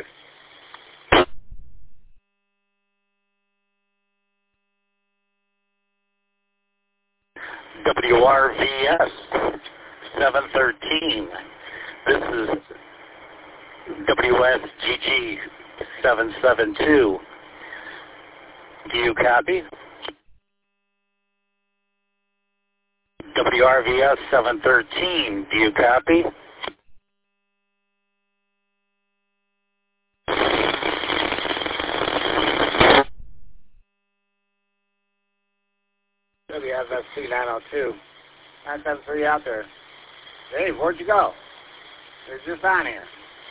W R V S seven thirteen. This is W S G G seven seven two. Do you copy? W R V S seven thirteen. Do you copy? W F S C nine oh two. nine seven three out there. Dave, where'd you go? You're just on here.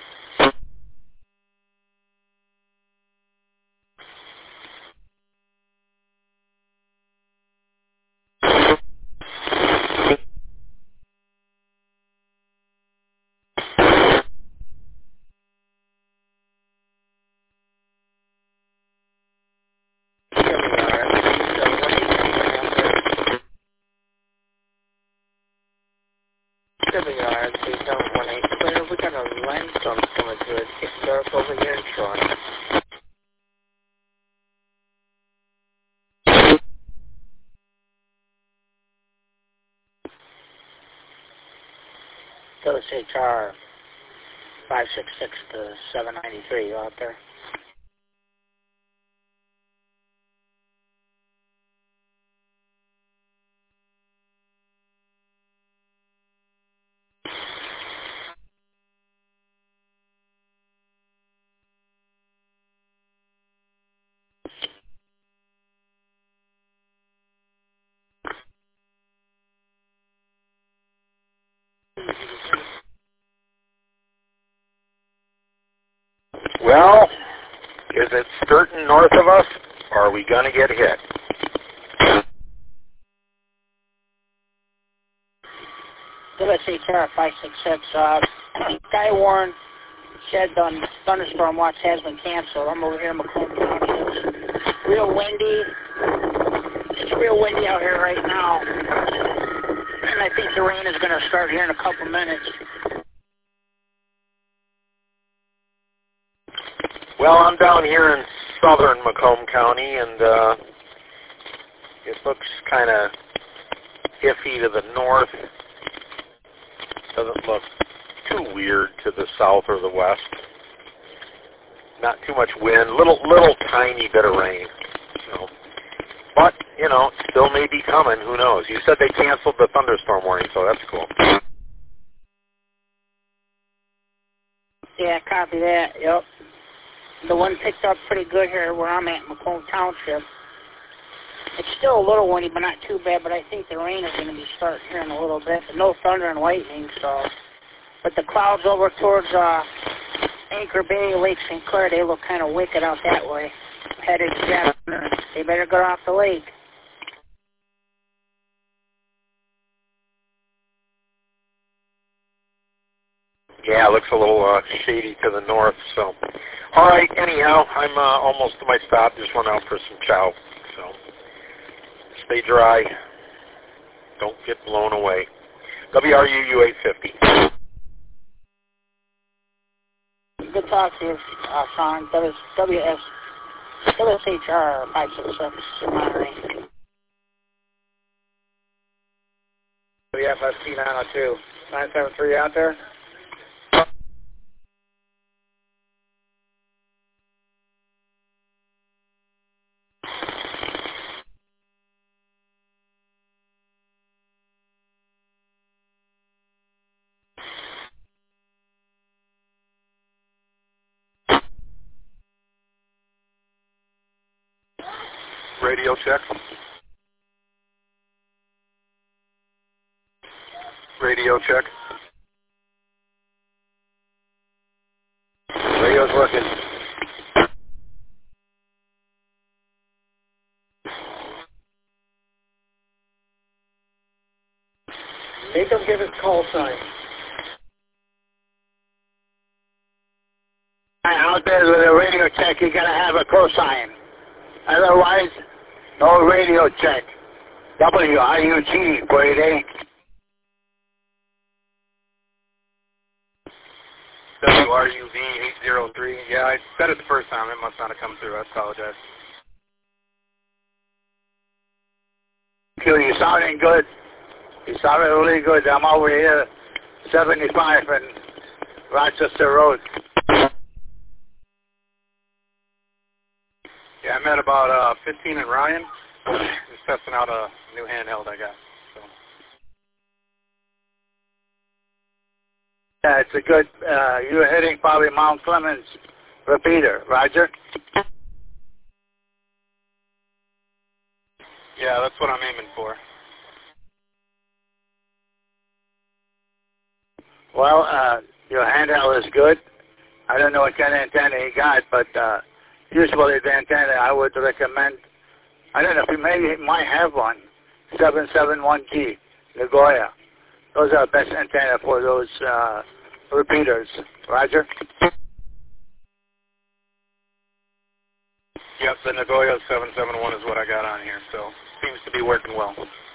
W R X P seven one eight, clear. We got a landstorm coming through. It's getting dark over here in Troy. W S H R five six six to seven ninety-three, you out there? Well, is it skirting north of us, or are we going to get hit? W S H R five six six, uh, Skywarn said the thunderstorm watch has been canceled. I'm over here in Macomb County. It's real windy. It's real windy out here right now. And I think the rain is going to start here in a couple minutes. Well, I'm down here in southern Macomb County, and uh, it looks kind of iffy to the north. Doesn't look too weird to the south or the west. Not too much wind, little little tiny bit of rain. So, but you know, still may be coming. Who knows? You said they canceled the thunderstorm warning, so that's cool. Yeah, copy that. Yep. The one picked up pretty good here where I'm at, Macomb Township. It's still a little windy, but not too bad. But I think the rain is going to be starting here in a little bit. But no thunder and lightning, so. But the clouds over towards uh, Anchor Bay, Lake Saint Clair, they look kind of wicked out that way. Headed to Jasper. They better get off the lake. Yeah, it looks a little uh, shady to the north. So, all right. Anyhow, I'm uh, almost to my stop. Just went out for some chow. So, stay dry. Don't get blown away. W R U U eight fifty. Good talk to you, uh, Sean. W S W S H R five six six monitoring. W F S T nine oh two. nine seven three out there? Radio check. Radio check. Radio's working. Make him give his call sign. Out there with a radio check, you gotta have a cosign. Otherwise, no radio check. W R U G four eight eight. W R U V eight zero three. Yeah, I said it the first time. It must not have come through. I apologize. You sounding good. You sounding really good. I'm over here, seventy-five and Rochester Road. Yeah, I'm at about uh, fifteen in Ryan. Just testing out a new handheld I got. So. Yeah, it's a good, uh, you're hitting probably Mount Clemens repeater, Roger? Yeah, that's what I'm aiming for. Well, uh, your handheld is good. I don't know what kind of antenna you got, but uh, usually the antenna I would recommend, I don't know if you may might have one, seven seven one G, Nagoya. Those are the best antenna for those uh, repeaters. Roger? Yep, the Nagoya seven seven one is what I got on here, so seems to be working well.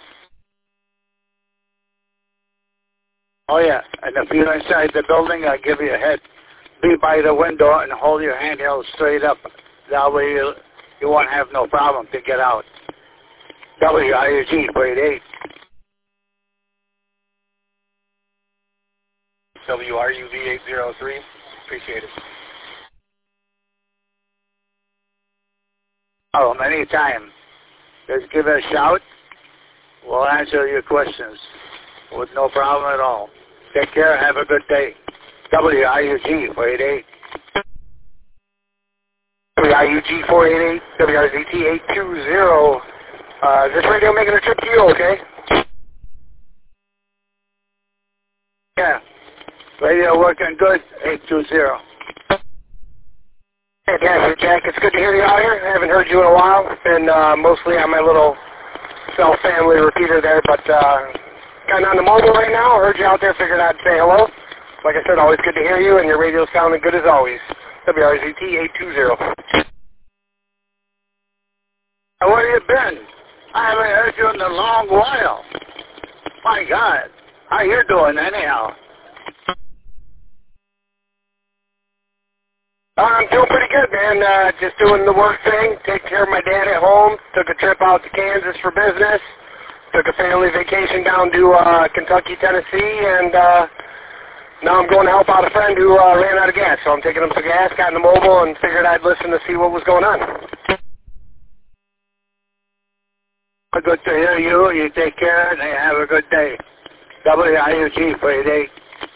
Oh, yeah, and if you're inside the building, I'll give you a head. Be by the window and hold your handheld straight up. That way you, you won't have no problem to get out. W R U G four eight eight. W R U V eight zero three. Appreciate it. Oh, anytime. Just give it a shout. We'll answer your questions with no problem at all. Take care. Have a good day. W R U G four eight eight. W R U G four eight eight, W R Z T eight two zero. Uh, is this radio making a trip to you, okay? Yeah. Radio working good, eight two zero. Fantastic, Jack. It's good to hear you out here. I haven't heard you in a while. Been uh, mostly on my little cell family repeater there, but uh, kind of on the mobile right now. I heard you out there, figured I'd say hello. Like I said, always good to hear you, and your radio's sounding good as always. W R Z T eight two zero. Where you been? I haven't heard you in a long while. My God. How you doing anyhow? Uh, I'm doing pretty good, man. Uh, just doing the work thing, taking care of my dad at home. Took a trip out to Kansas for business. Took a family vacation down to uh, Kentucky, Tennessee, and uh, now I'm going to help out a friend who uh, ran out of gas. So I'm taking him some gas, got in the mobile, and figured I'd listen to see what was going on. Good to hear you. You take care and have a good day. W I U G four eight eight.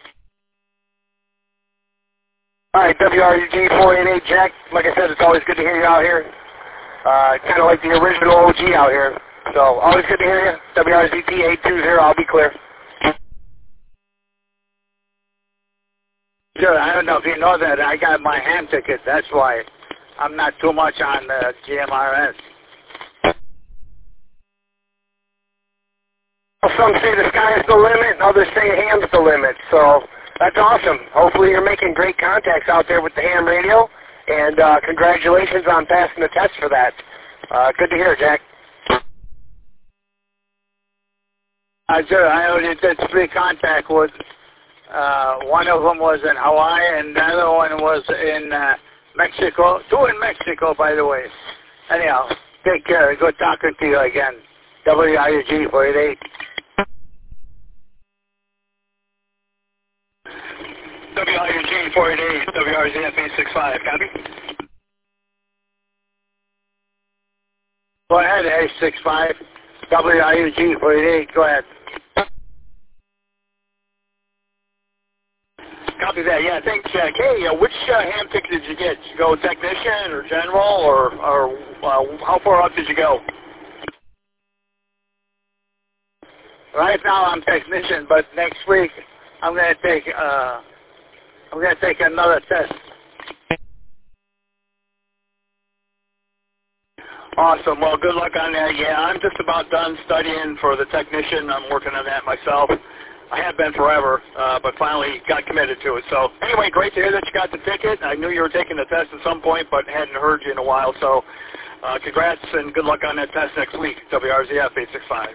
All right, W R U G four eight eight, Jack. Like I said, it's always good to hear you out here. Uh, kind of like the original O G out here. So always good to hear you. W R Z T eight two zero, I'll be clear. Sure, I don't know if you know that. I got my ham ticket. That's why I'm not too much on the G M R S. Some say the sky is the limit, and others say ham's the limit. So that's awesome. Hopefully you're making great contacts out there with the ham radio, and uh, congratulations on passing the test for that. Uh, good to hear, Jack. Uh, sure, I only did three contact with, uh, one of them was in Hawaii, and the other one was in uh, Mexico. Two in Mexico, by the way. Anyhow, take care. Good talking to you again. W I U G four eight eight. W I U G four eight eight, W R Z F eight six five, copy? Go ahead, eight six five, W I U G four eight eight, go ahead. Copy that, yeah, thanks, Jack. Hey, uh, which uh, ham ticket did you get? Did you go technician or general, or, or uh, how far up did you go? Right now I'm technician, but next week I'm going to take, uh, I'm going to take another test. Awesome. Well, good luck on that. Yeah, I'm just about done studying for the technician. I'm working on that myself. I have been forever, uh, but finally got committed to it. So anyway, great to hear that you got the ticket. I knew you were taking the test at some point, but hadn't heard you in a while. So uh, congrats and good luck on that test next week. W R Z F eight six five.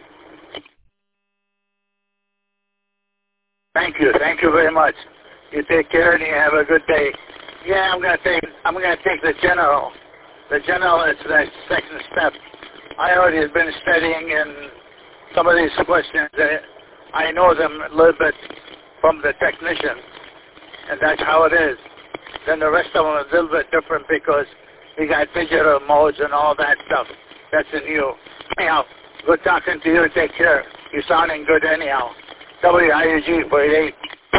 Thank you. Thank you very much. You take care and you have a good day. Yeah, I'm gonna take I'm gonna take the general. The general is the second step. I already have been studying and some of these questions. Uh, I know them a little bit from the technician, and that's how it is. Then the rest of them are a little bit different because we got digital modes and all that stuff. That's in you. Anyhow, good talking to you. Take care. You're sounding good anyhow. W I U G four eight eight.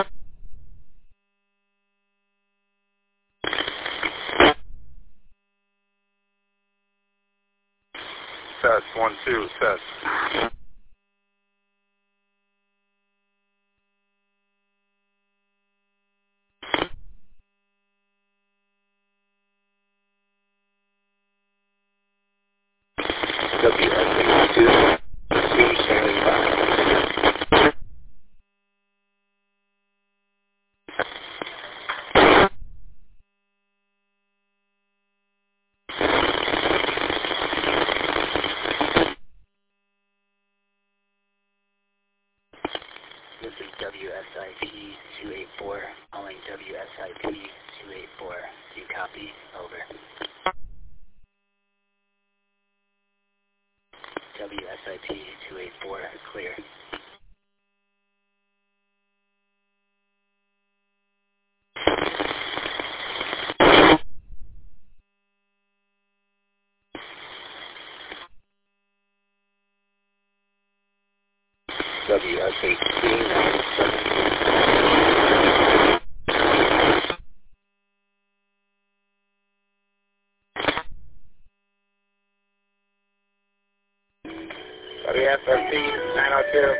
Test, one, two, test. W S H two, two seventy-five. This is W S I P two eight four, calling W S I P two eight four. Do you copy? Over. W S I P two eight four, clear. W S H two nine seven. W S R T nine oh two.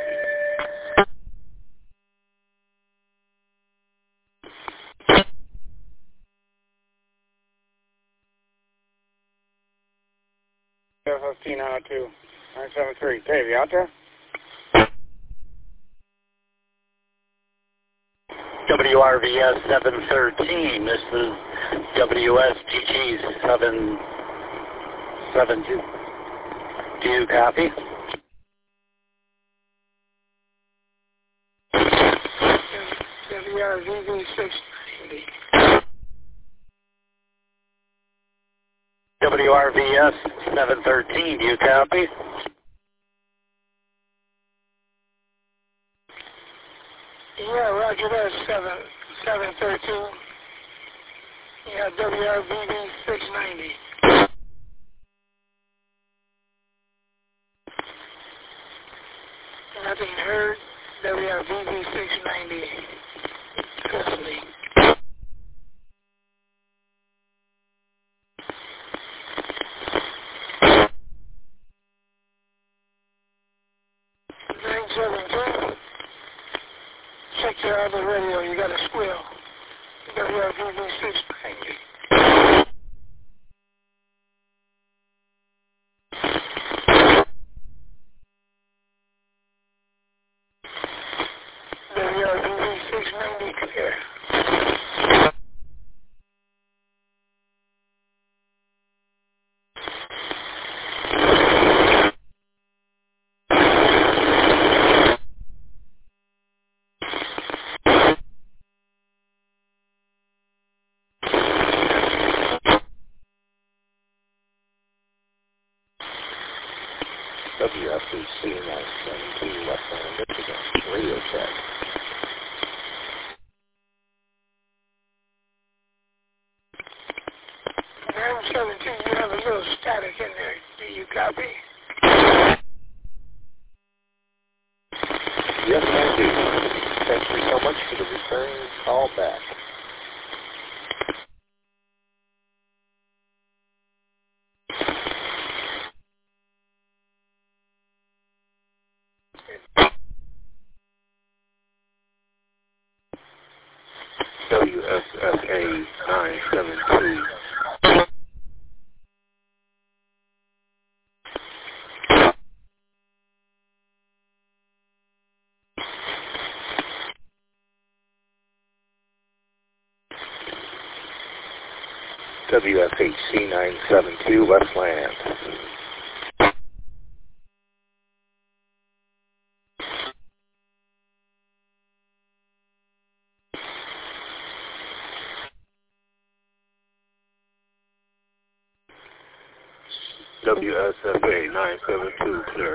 S S T nine oh two, nine seven three. Dave, you out there? W R V S seven thirteen, this is W S G G seven seven two. Do you copy? W R V V six ninety. W R V S seven thirteen, do you copy? Yeah, roger that, seven, seven thirteen. Yeah, W R V V six ninety. Nothing heard, W R V V six ninety. Custody. nine seven two. Check your other radio, you got a squeal. W R V V six ninety. W R V V six ninety clear. W F C C nine seven two, Westland, Michigan, radio check. nine seven two, you have a little static in there. Do you copy? Yes, I do. Thank you so much for the return call back. W S S A nine seven two. W F H C nine seven two, Westland. W S F A nine seven two, clear.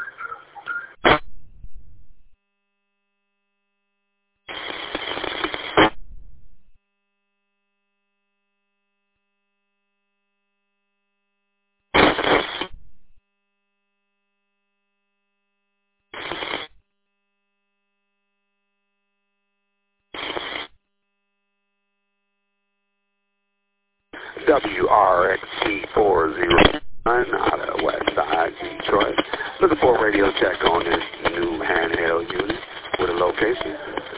W R X T four zero nine out of West Side, Detroit. Looking for a radio check on this new handheld unit with a location.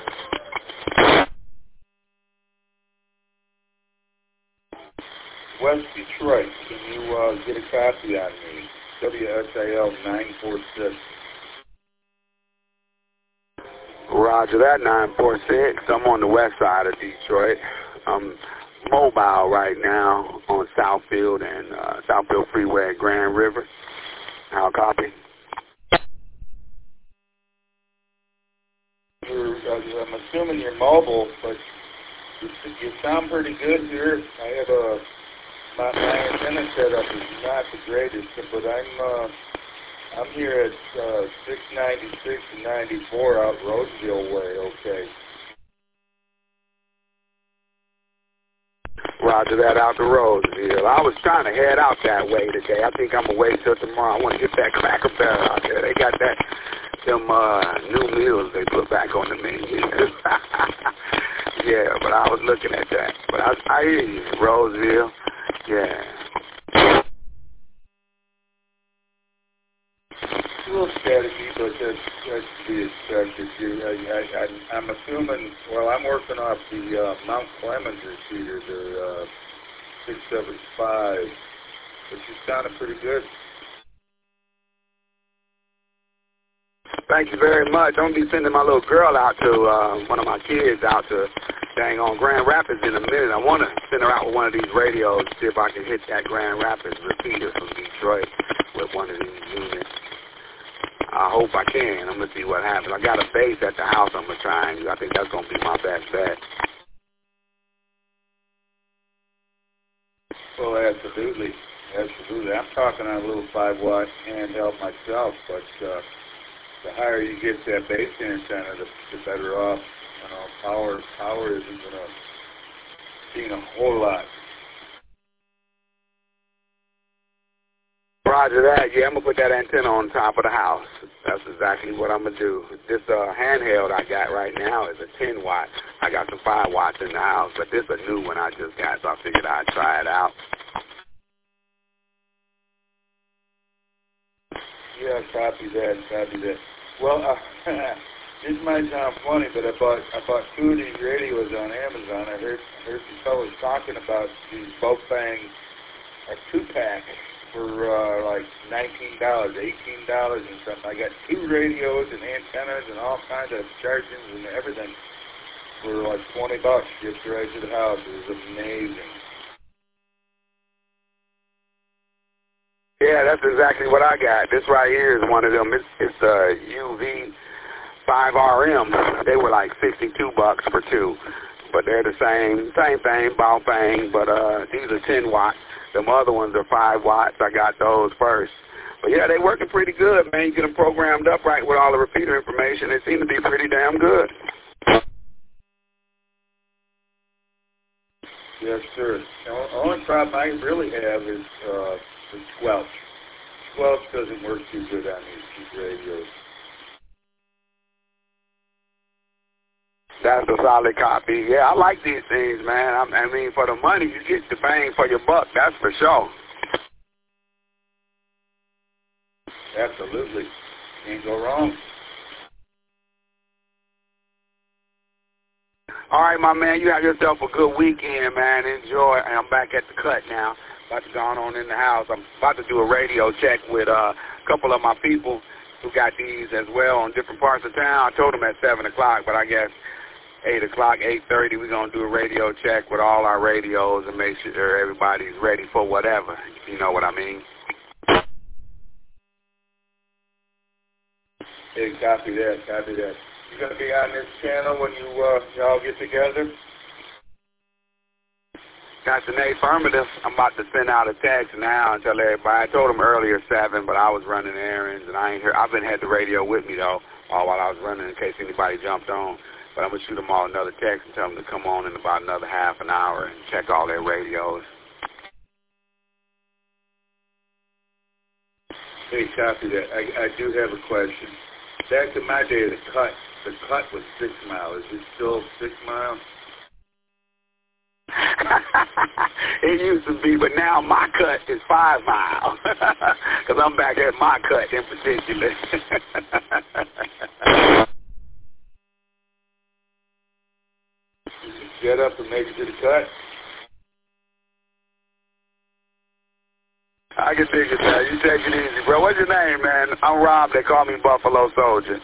West Detroit, can you uh, get a copy on me? W S A L nine four six. Roger that, nine four six. I'm on the west side of Detroit. I'm mobile right now on Southfield and uh, Southfield Freeway at Grand River. How copy? You're, uh, I'm assuming you're mobile, but you, you sound pretty good here. I have a my, my antenna setup is not the greatest, but I'm uh, I'm here at uh, six ninety-six and ninety-four out Roseville way. Okay. Roger that, out to Roseville. I was trying to head out that way today. I think I'm going to wait till tomorrow. I want to get that Cracker Barrel out there. They got that, them uh, new meals they put back on the menu. Yeah, but I was looking at that. But I, I hear you, Roseville. Yeah. A little staticky, but that's, that's to be expected. You, I, I, I, I'm assuming, well, I'm working off the uh, Mount Clemens receiver, the uh, six seven five, but you sounded pretty good. Thank you very much. Don't be sending my little girl out to, uh, one of my kids out to, dang on Grand Rapids in a minute. I want to send her out with one of these radios, see if I can hit that Grand Rapids repeater from Detroit with one of these units. I hope I can. I'm going to see what happens. I got a base at the house I'm going to try and use. I think that's going to be my best bet. Well, absolutely. Absolutely. I'm talking on a little five watt handheld myself, but uh, the higher you get that base antenna, the, the better off. You know, power, power isn't going to mean a whole lot. Roger that. Yeah, I'm going to put that antenna on top of the house. That's exactly what I'm going to do. This uh, handheld I got right now is a ten watt. I got some five watts in the house, but this is a new one I just got, so I figured I'd try it out. Yeah, copy that, copy that. Well, uh, this might sound funny, but I bought I bought two of these radios on Amazon. I heard heard some fellas talking about these Bofang a two pack for uh, like nineteen dollars, eighteen dollars, and something. I got two radios and antennas and all kinds of chargings and everything for like twenty bucks just right to the house. It was amazing. Yeah, that's exactly what I got. This right here is one of them. It's, it's a U V five R M. They were like sixty-two bucks for two, but they're the same same thing, Baofeng. But uh, these are ten watts. Them other ones are five watts. I got those first. But yeah, they working pretty good, man. You get them programmed up right with all the repeater information. They seem to be pretty damn good. Yes, sir. The only problem I really have is uh, the squelch. Squelch doesn't work too good on these, these radios. That's a solid copy. Yeah, I like these things, man. I, I mean, for the money, you get the bang for your buck. That's for sure. Absolutely. Can't go wrong. All right, my man, you have yourself a good weekend, man. Enjoy. I'm back at the cut now. About to go on in the house. I'm about to do a radio check with uh, a couple of my people who got these as well on different parts of town. I told them at seven o'clock, but I guess eight o'clock, eight thirty, we're going to do a radio check with all our radios and make sure everybody's ready for whatever. You know what I mean? Hey, copy that, copy that. You going to be on this channel when you uh, y'all get together? That's an affirmative. I'm about to send out a text now and tell everybody. I told them earlier seven, but I was running errands and I ain't heard. I've been had the radio with me though, all while I was running in case anybody jumped on. But I'm gonna shoot them all another text and tell them to come on in about another half an hour and check all their radios. Hey, copy that. I, I do have a question. Back in my day, the cut the cut was six miles. Is it still six miles? It used to be, but now my cut is five miles. Because I'm back at my cut in particular. Get up and make it to the cut. I can dig it, man. You take it easy, bro. What's your name, man? I'm Rob. They call me Buffalo Soldier.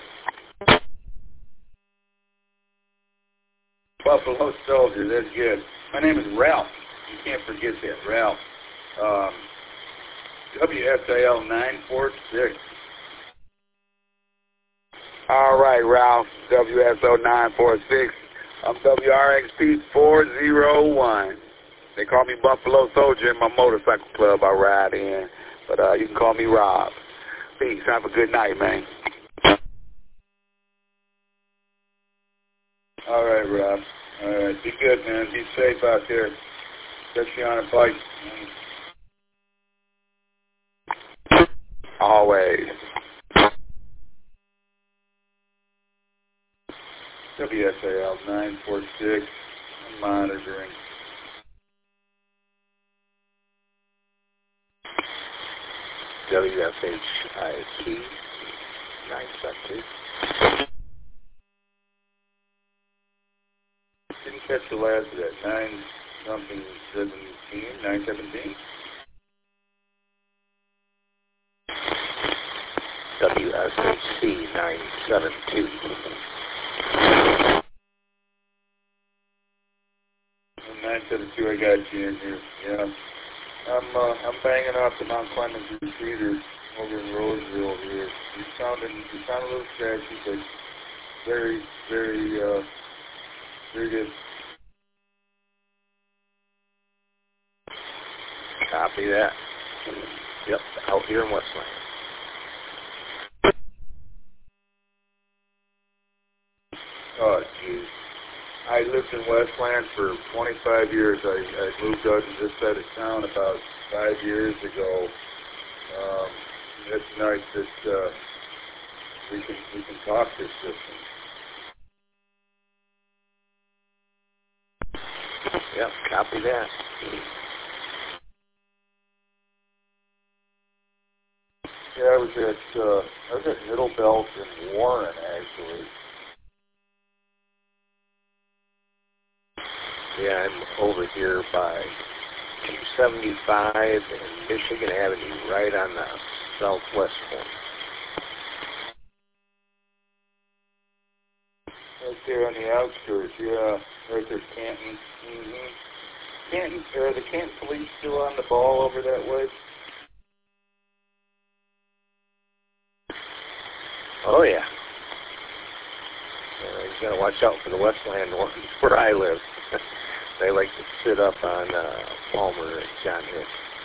Buffalo Soldier, that's good. My name is Ralph. You can't forget that, Ralph. Um, W S A L nine four six. All right, Ralph. W S O nine four six. I'm W R X P four oh one. They call me Buffalo Soldier in my motorcycle club I ride in. But uh, you can call me Rob. Peace. Have a good night, man. All right, Rob. All right. Be good, man. Be safe out there, especially on a bike. Always. W S A L nine four six. I'm monitoring. W S H I T nine seven two. Didn't catch the last of that. Nine something seventeen. Nine seventeen. W S H C nine seven two. nine seven two, I got you in here. Yeah. I'm uh, I'm banging off the Mount Clemens repeater over in Roseville here. You sound you sound a little scratchy, but very, very, uh, very good. Copy that. Yep, out here in Westland. Oh, geez. I lived in Westland for twenty-five years. I, I moved out to this side of town about five years ago. Um, it's nice that uh, we can we can talk this distance. Yep, copy that. Yeah, I was at uh, I was at Middle Belt in Warren actually. Yeah, I'm over here by two seventy-five and Michigan Avenue, right on the southwest corner. Right there on the outskirts, yeah, right there, Canton. Mm-hmm. Canton, are the Canton police still on the ball over that way? Oh, yeah. Uh, you got to watch out for the Westland ones where I live. They like to sit up on uh, Palmer and John Hick.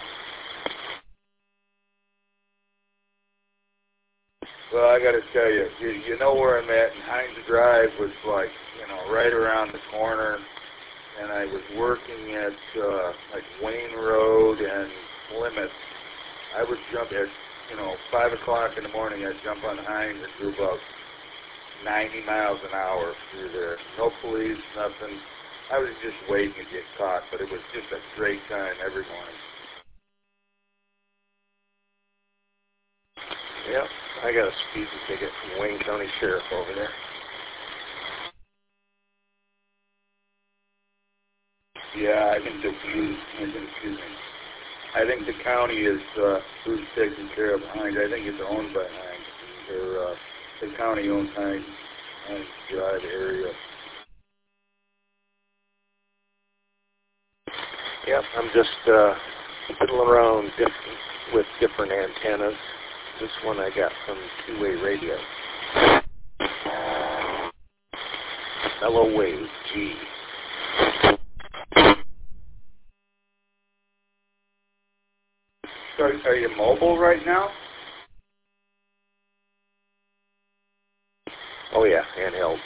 Well, I got to tell you, you, you know where I'm at, and Hines Drive was like, you know, right around the corner, and I was working at, uh, like, Wayne Road and Plymouth. I would jump at, you know, five o'clock in the morning, I'd jump on Hines and do about ninety miles an hour through there. No police, nothing. I was just waiting to get caught, but it was just a great time every morning. Yep, I got a speeding ticket from Wayne County Sheriff over there. Yeah, I think the I think, excuse me. I think the county is uh, who's taking care of Hines. I think it's owned by Hines. Or uh, the county owns Hines, Hines Drive area. Yep, I'm just uh, fiddling around diff with different antennas. This one I got from two-way radio. Mellow Wave G. So are you mobile right now? Oh yeah, handheld.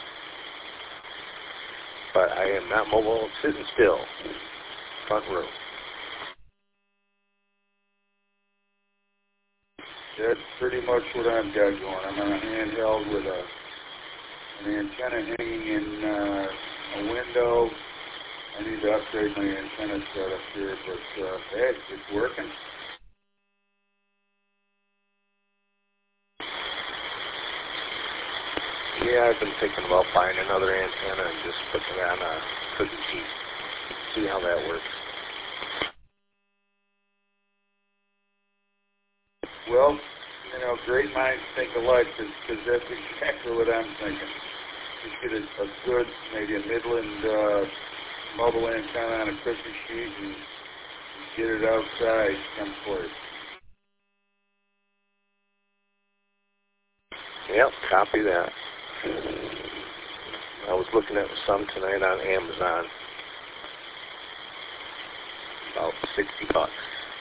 But I am not mobile, I'm sitting still. Front row. That's pretty much what I've got going. I'm on a handheld with a an antenna hanging in uh, a window. I need to upgrade my antenna setup here, but uh, hey, it's working. Yeah, I've been thinking about buying another antenna and just putting it on a cookie sheet. See how that works. Well, you know, great minds think alike, because that's exactly what I'm thinking. Just get a, a good, maybe a Midland uh, mobile antenna on a cookie sheet and get it outside someplace. Yep, copy that. I was looking at some tonight on Amazon. About sixty bucks.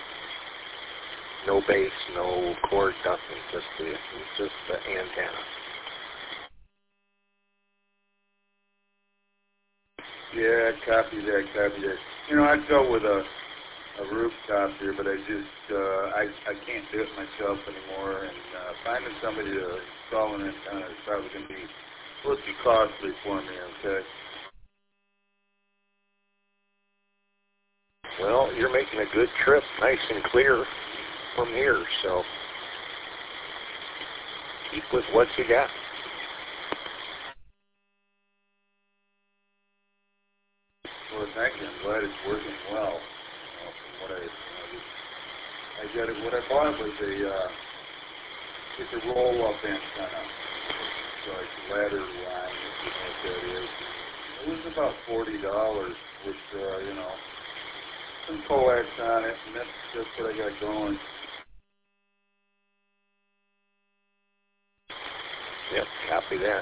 No base, no cord, nothing. Just the just the antenna. Yeah, copy that, copy that. You know, I'd go with a a rooftop here, but I just uh, I I can't do it myself anymore. And uh, finding somebody to install an antenna is probably going to be a little too costly for me. Okay. Well, you're making a good trip, nice and clear from here, so keep with what you got. Well, thank you. I'm glad it's working well. You know, from what I, you know, I got it. What I bought was a uh, it's a roll-up antenna. So like ladder line, if you know what that is. It was about forty dollars with, uh, you know, some coax on it, and that's, that's what I got going. Yep, copy that.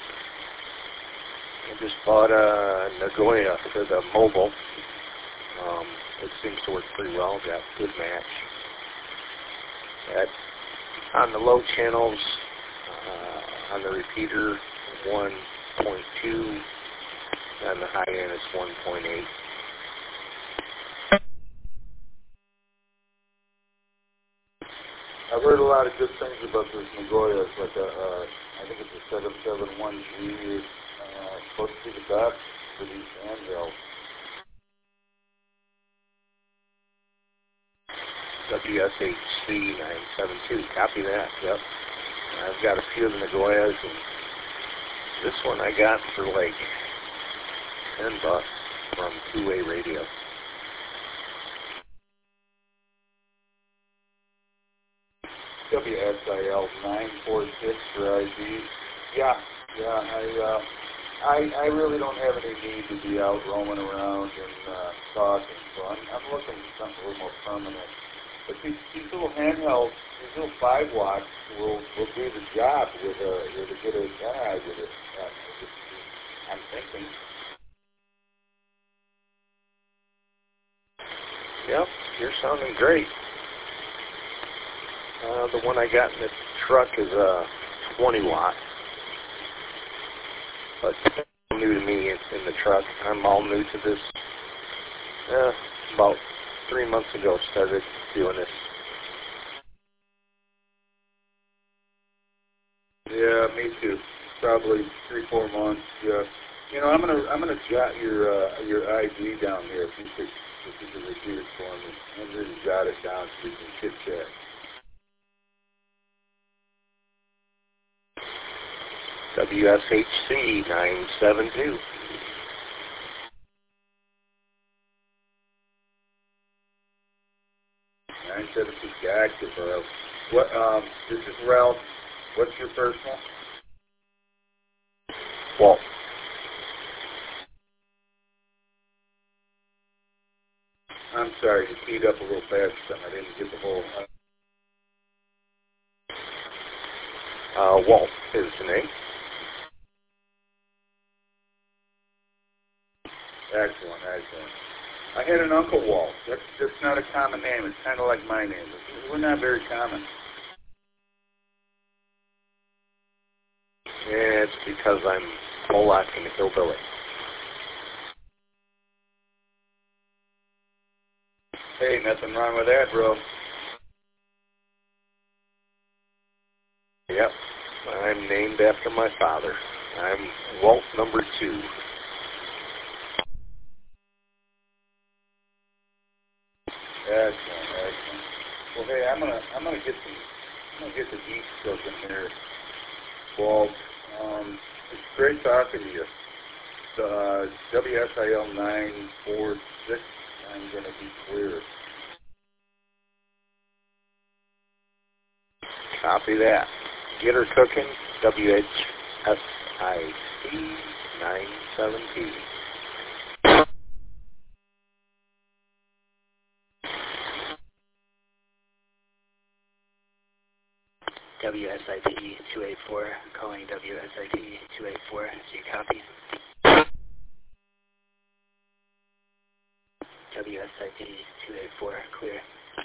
I just bought a Nagoya for the mobile. Um, it seems to work pretty well. Got good match. At, on the low channels, uh, on the repeater, one point two. On the high end, it's one point eight. I've heard a lot of good things about this Nagoya. It's like a, uh, I think it's a seven seven one G. It's uh, supposed to be the best for these handhelds. W S H C nine seven two, copy that, yep. I've got a few of the Nagoyas, and this one I got for like ten bucks from two-way radio. W S I L nine four six for I D. Yeah, yeah, I, uh, I, I really don't have any need to be out roaming around and uh, talking, so I'm, I'm looking for something a little more permanent. But these, these little handhelds, these little five watts will, will do the job with a, with a good antenna with it. Uh, I'm thinking. Yep, you're sounding great. Uh, the one I got in the truck is a twenty watt. But it's new to me in, in the truck. I'm all new to this. Uh, about three months ago started doing this. Yeah, me too. Probably three, four months. Yeah. You know, I'm gonna I'm gonna jot your uh, your I D down here if you could if you could repeat it for me. I'm gonna jot it down so we can chit chat. W S H C nine seven two. nine seven two active, Ralph. What, um, this is Ralph. What's your personal? Walt. I'm sorry, you keyed up a little fast. I didn't get the whole. Uh, Walt is the name. Excellent, excellent. I had an Uncle Walt. That's, that's not a common name. It's kind of like my name. We're not very common. Yeah, it's because I'm Polak and a hillbilly. Hey, nothing wrong with that, bro. Yep, I'm named after my father. I'm Walt number two. Excellent, excellent. Well, hey, I'm gonna I'm gonna get the I'm gonna get the deep stuff in there. Walt, um, it's great talking to you. Uh, W S I L nine four six. I'm gonna be clear. Copy that. Get her cooking. W H S I C nine seven T. W S I T two eight four, calling W S I T two eight four, so you copy. W S I T two eight four, clear.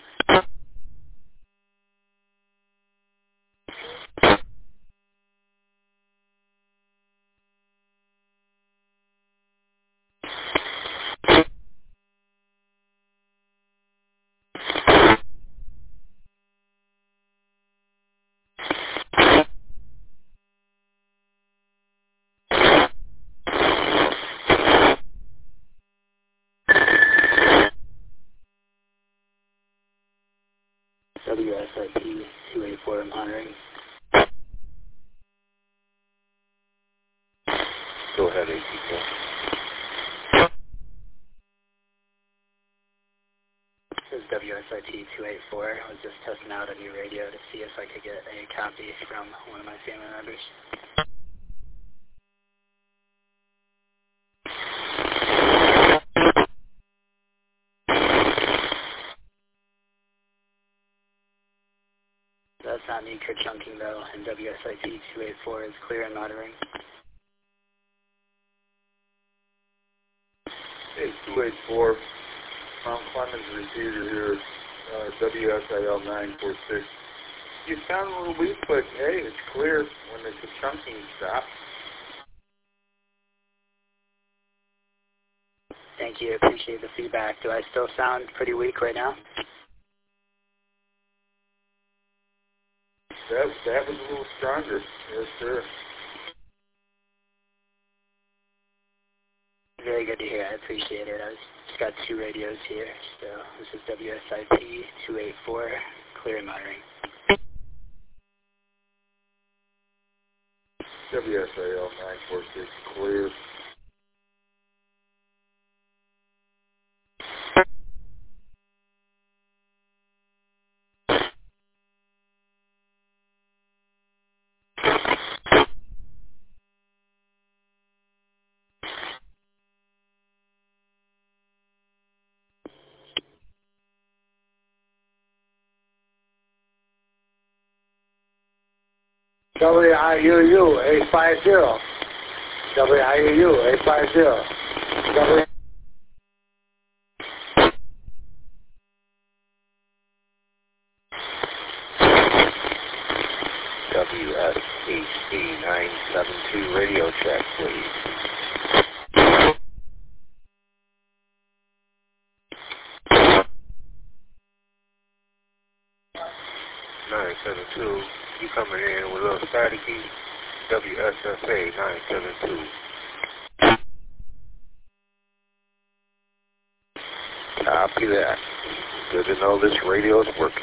W S I T two eight four, monitoring. Go ahead, A T four. This is W W S I T two eight four. I was just testing out a new radio to see if I could get a copy from one of my family members. That's not me kerchunking though, and W S I T two eight four is clear and monitoring. Hey, two eight four, Mount Clemens receiver here, uh, W S I L nine four six. You sound a little weak, but hey, it's clear when the kerchunking stops. Thank you, appreciate the feedback. Do I still sound pretty weak right now? That, that was a little stronger, yes sir. Very good to hear, I appreciate it. I just got two radios here, so this is W S I P two eight four, clear and monitoring. W S I L nine four six, clear. W I U U eight five zero. W I U U eight five zero. W W S H D nine seven two radio check, please. nine seven two, you coming in with a little staticky, W S S A nine seven two. Copy that. Good to know this radio is working.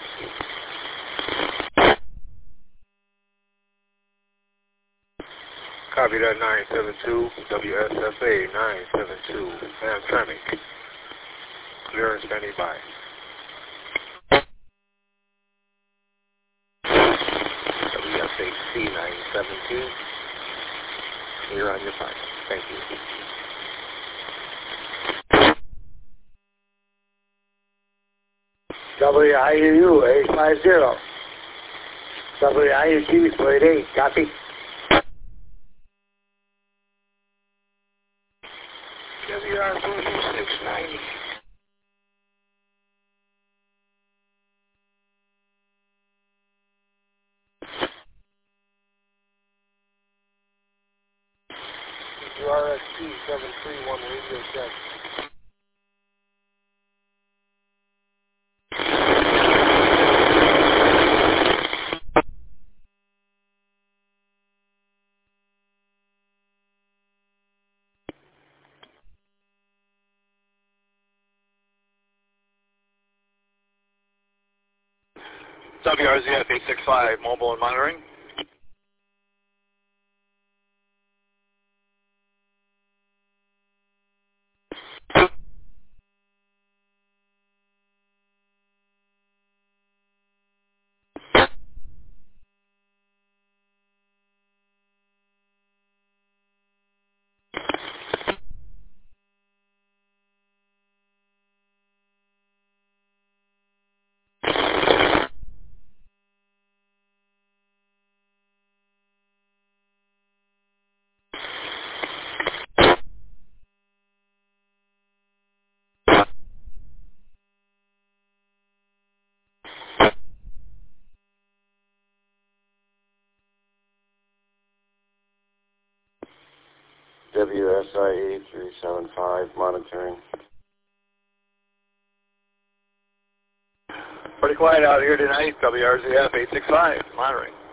Copy that nine seven two, W S S A nine seven two, Hamtramck. Clear and standing by. W S H C nine seven two, clear on your final. Thank you. W I U U eight five zero. W I U T four eight eight, copy. W R six ninety. W R S T seven three one radio check. W R Z F eight six five, mobile and monitoring. W S I eight three seven five, monitoring. Pretty quiet out here tonight, W R Z F eight six five, monitoring.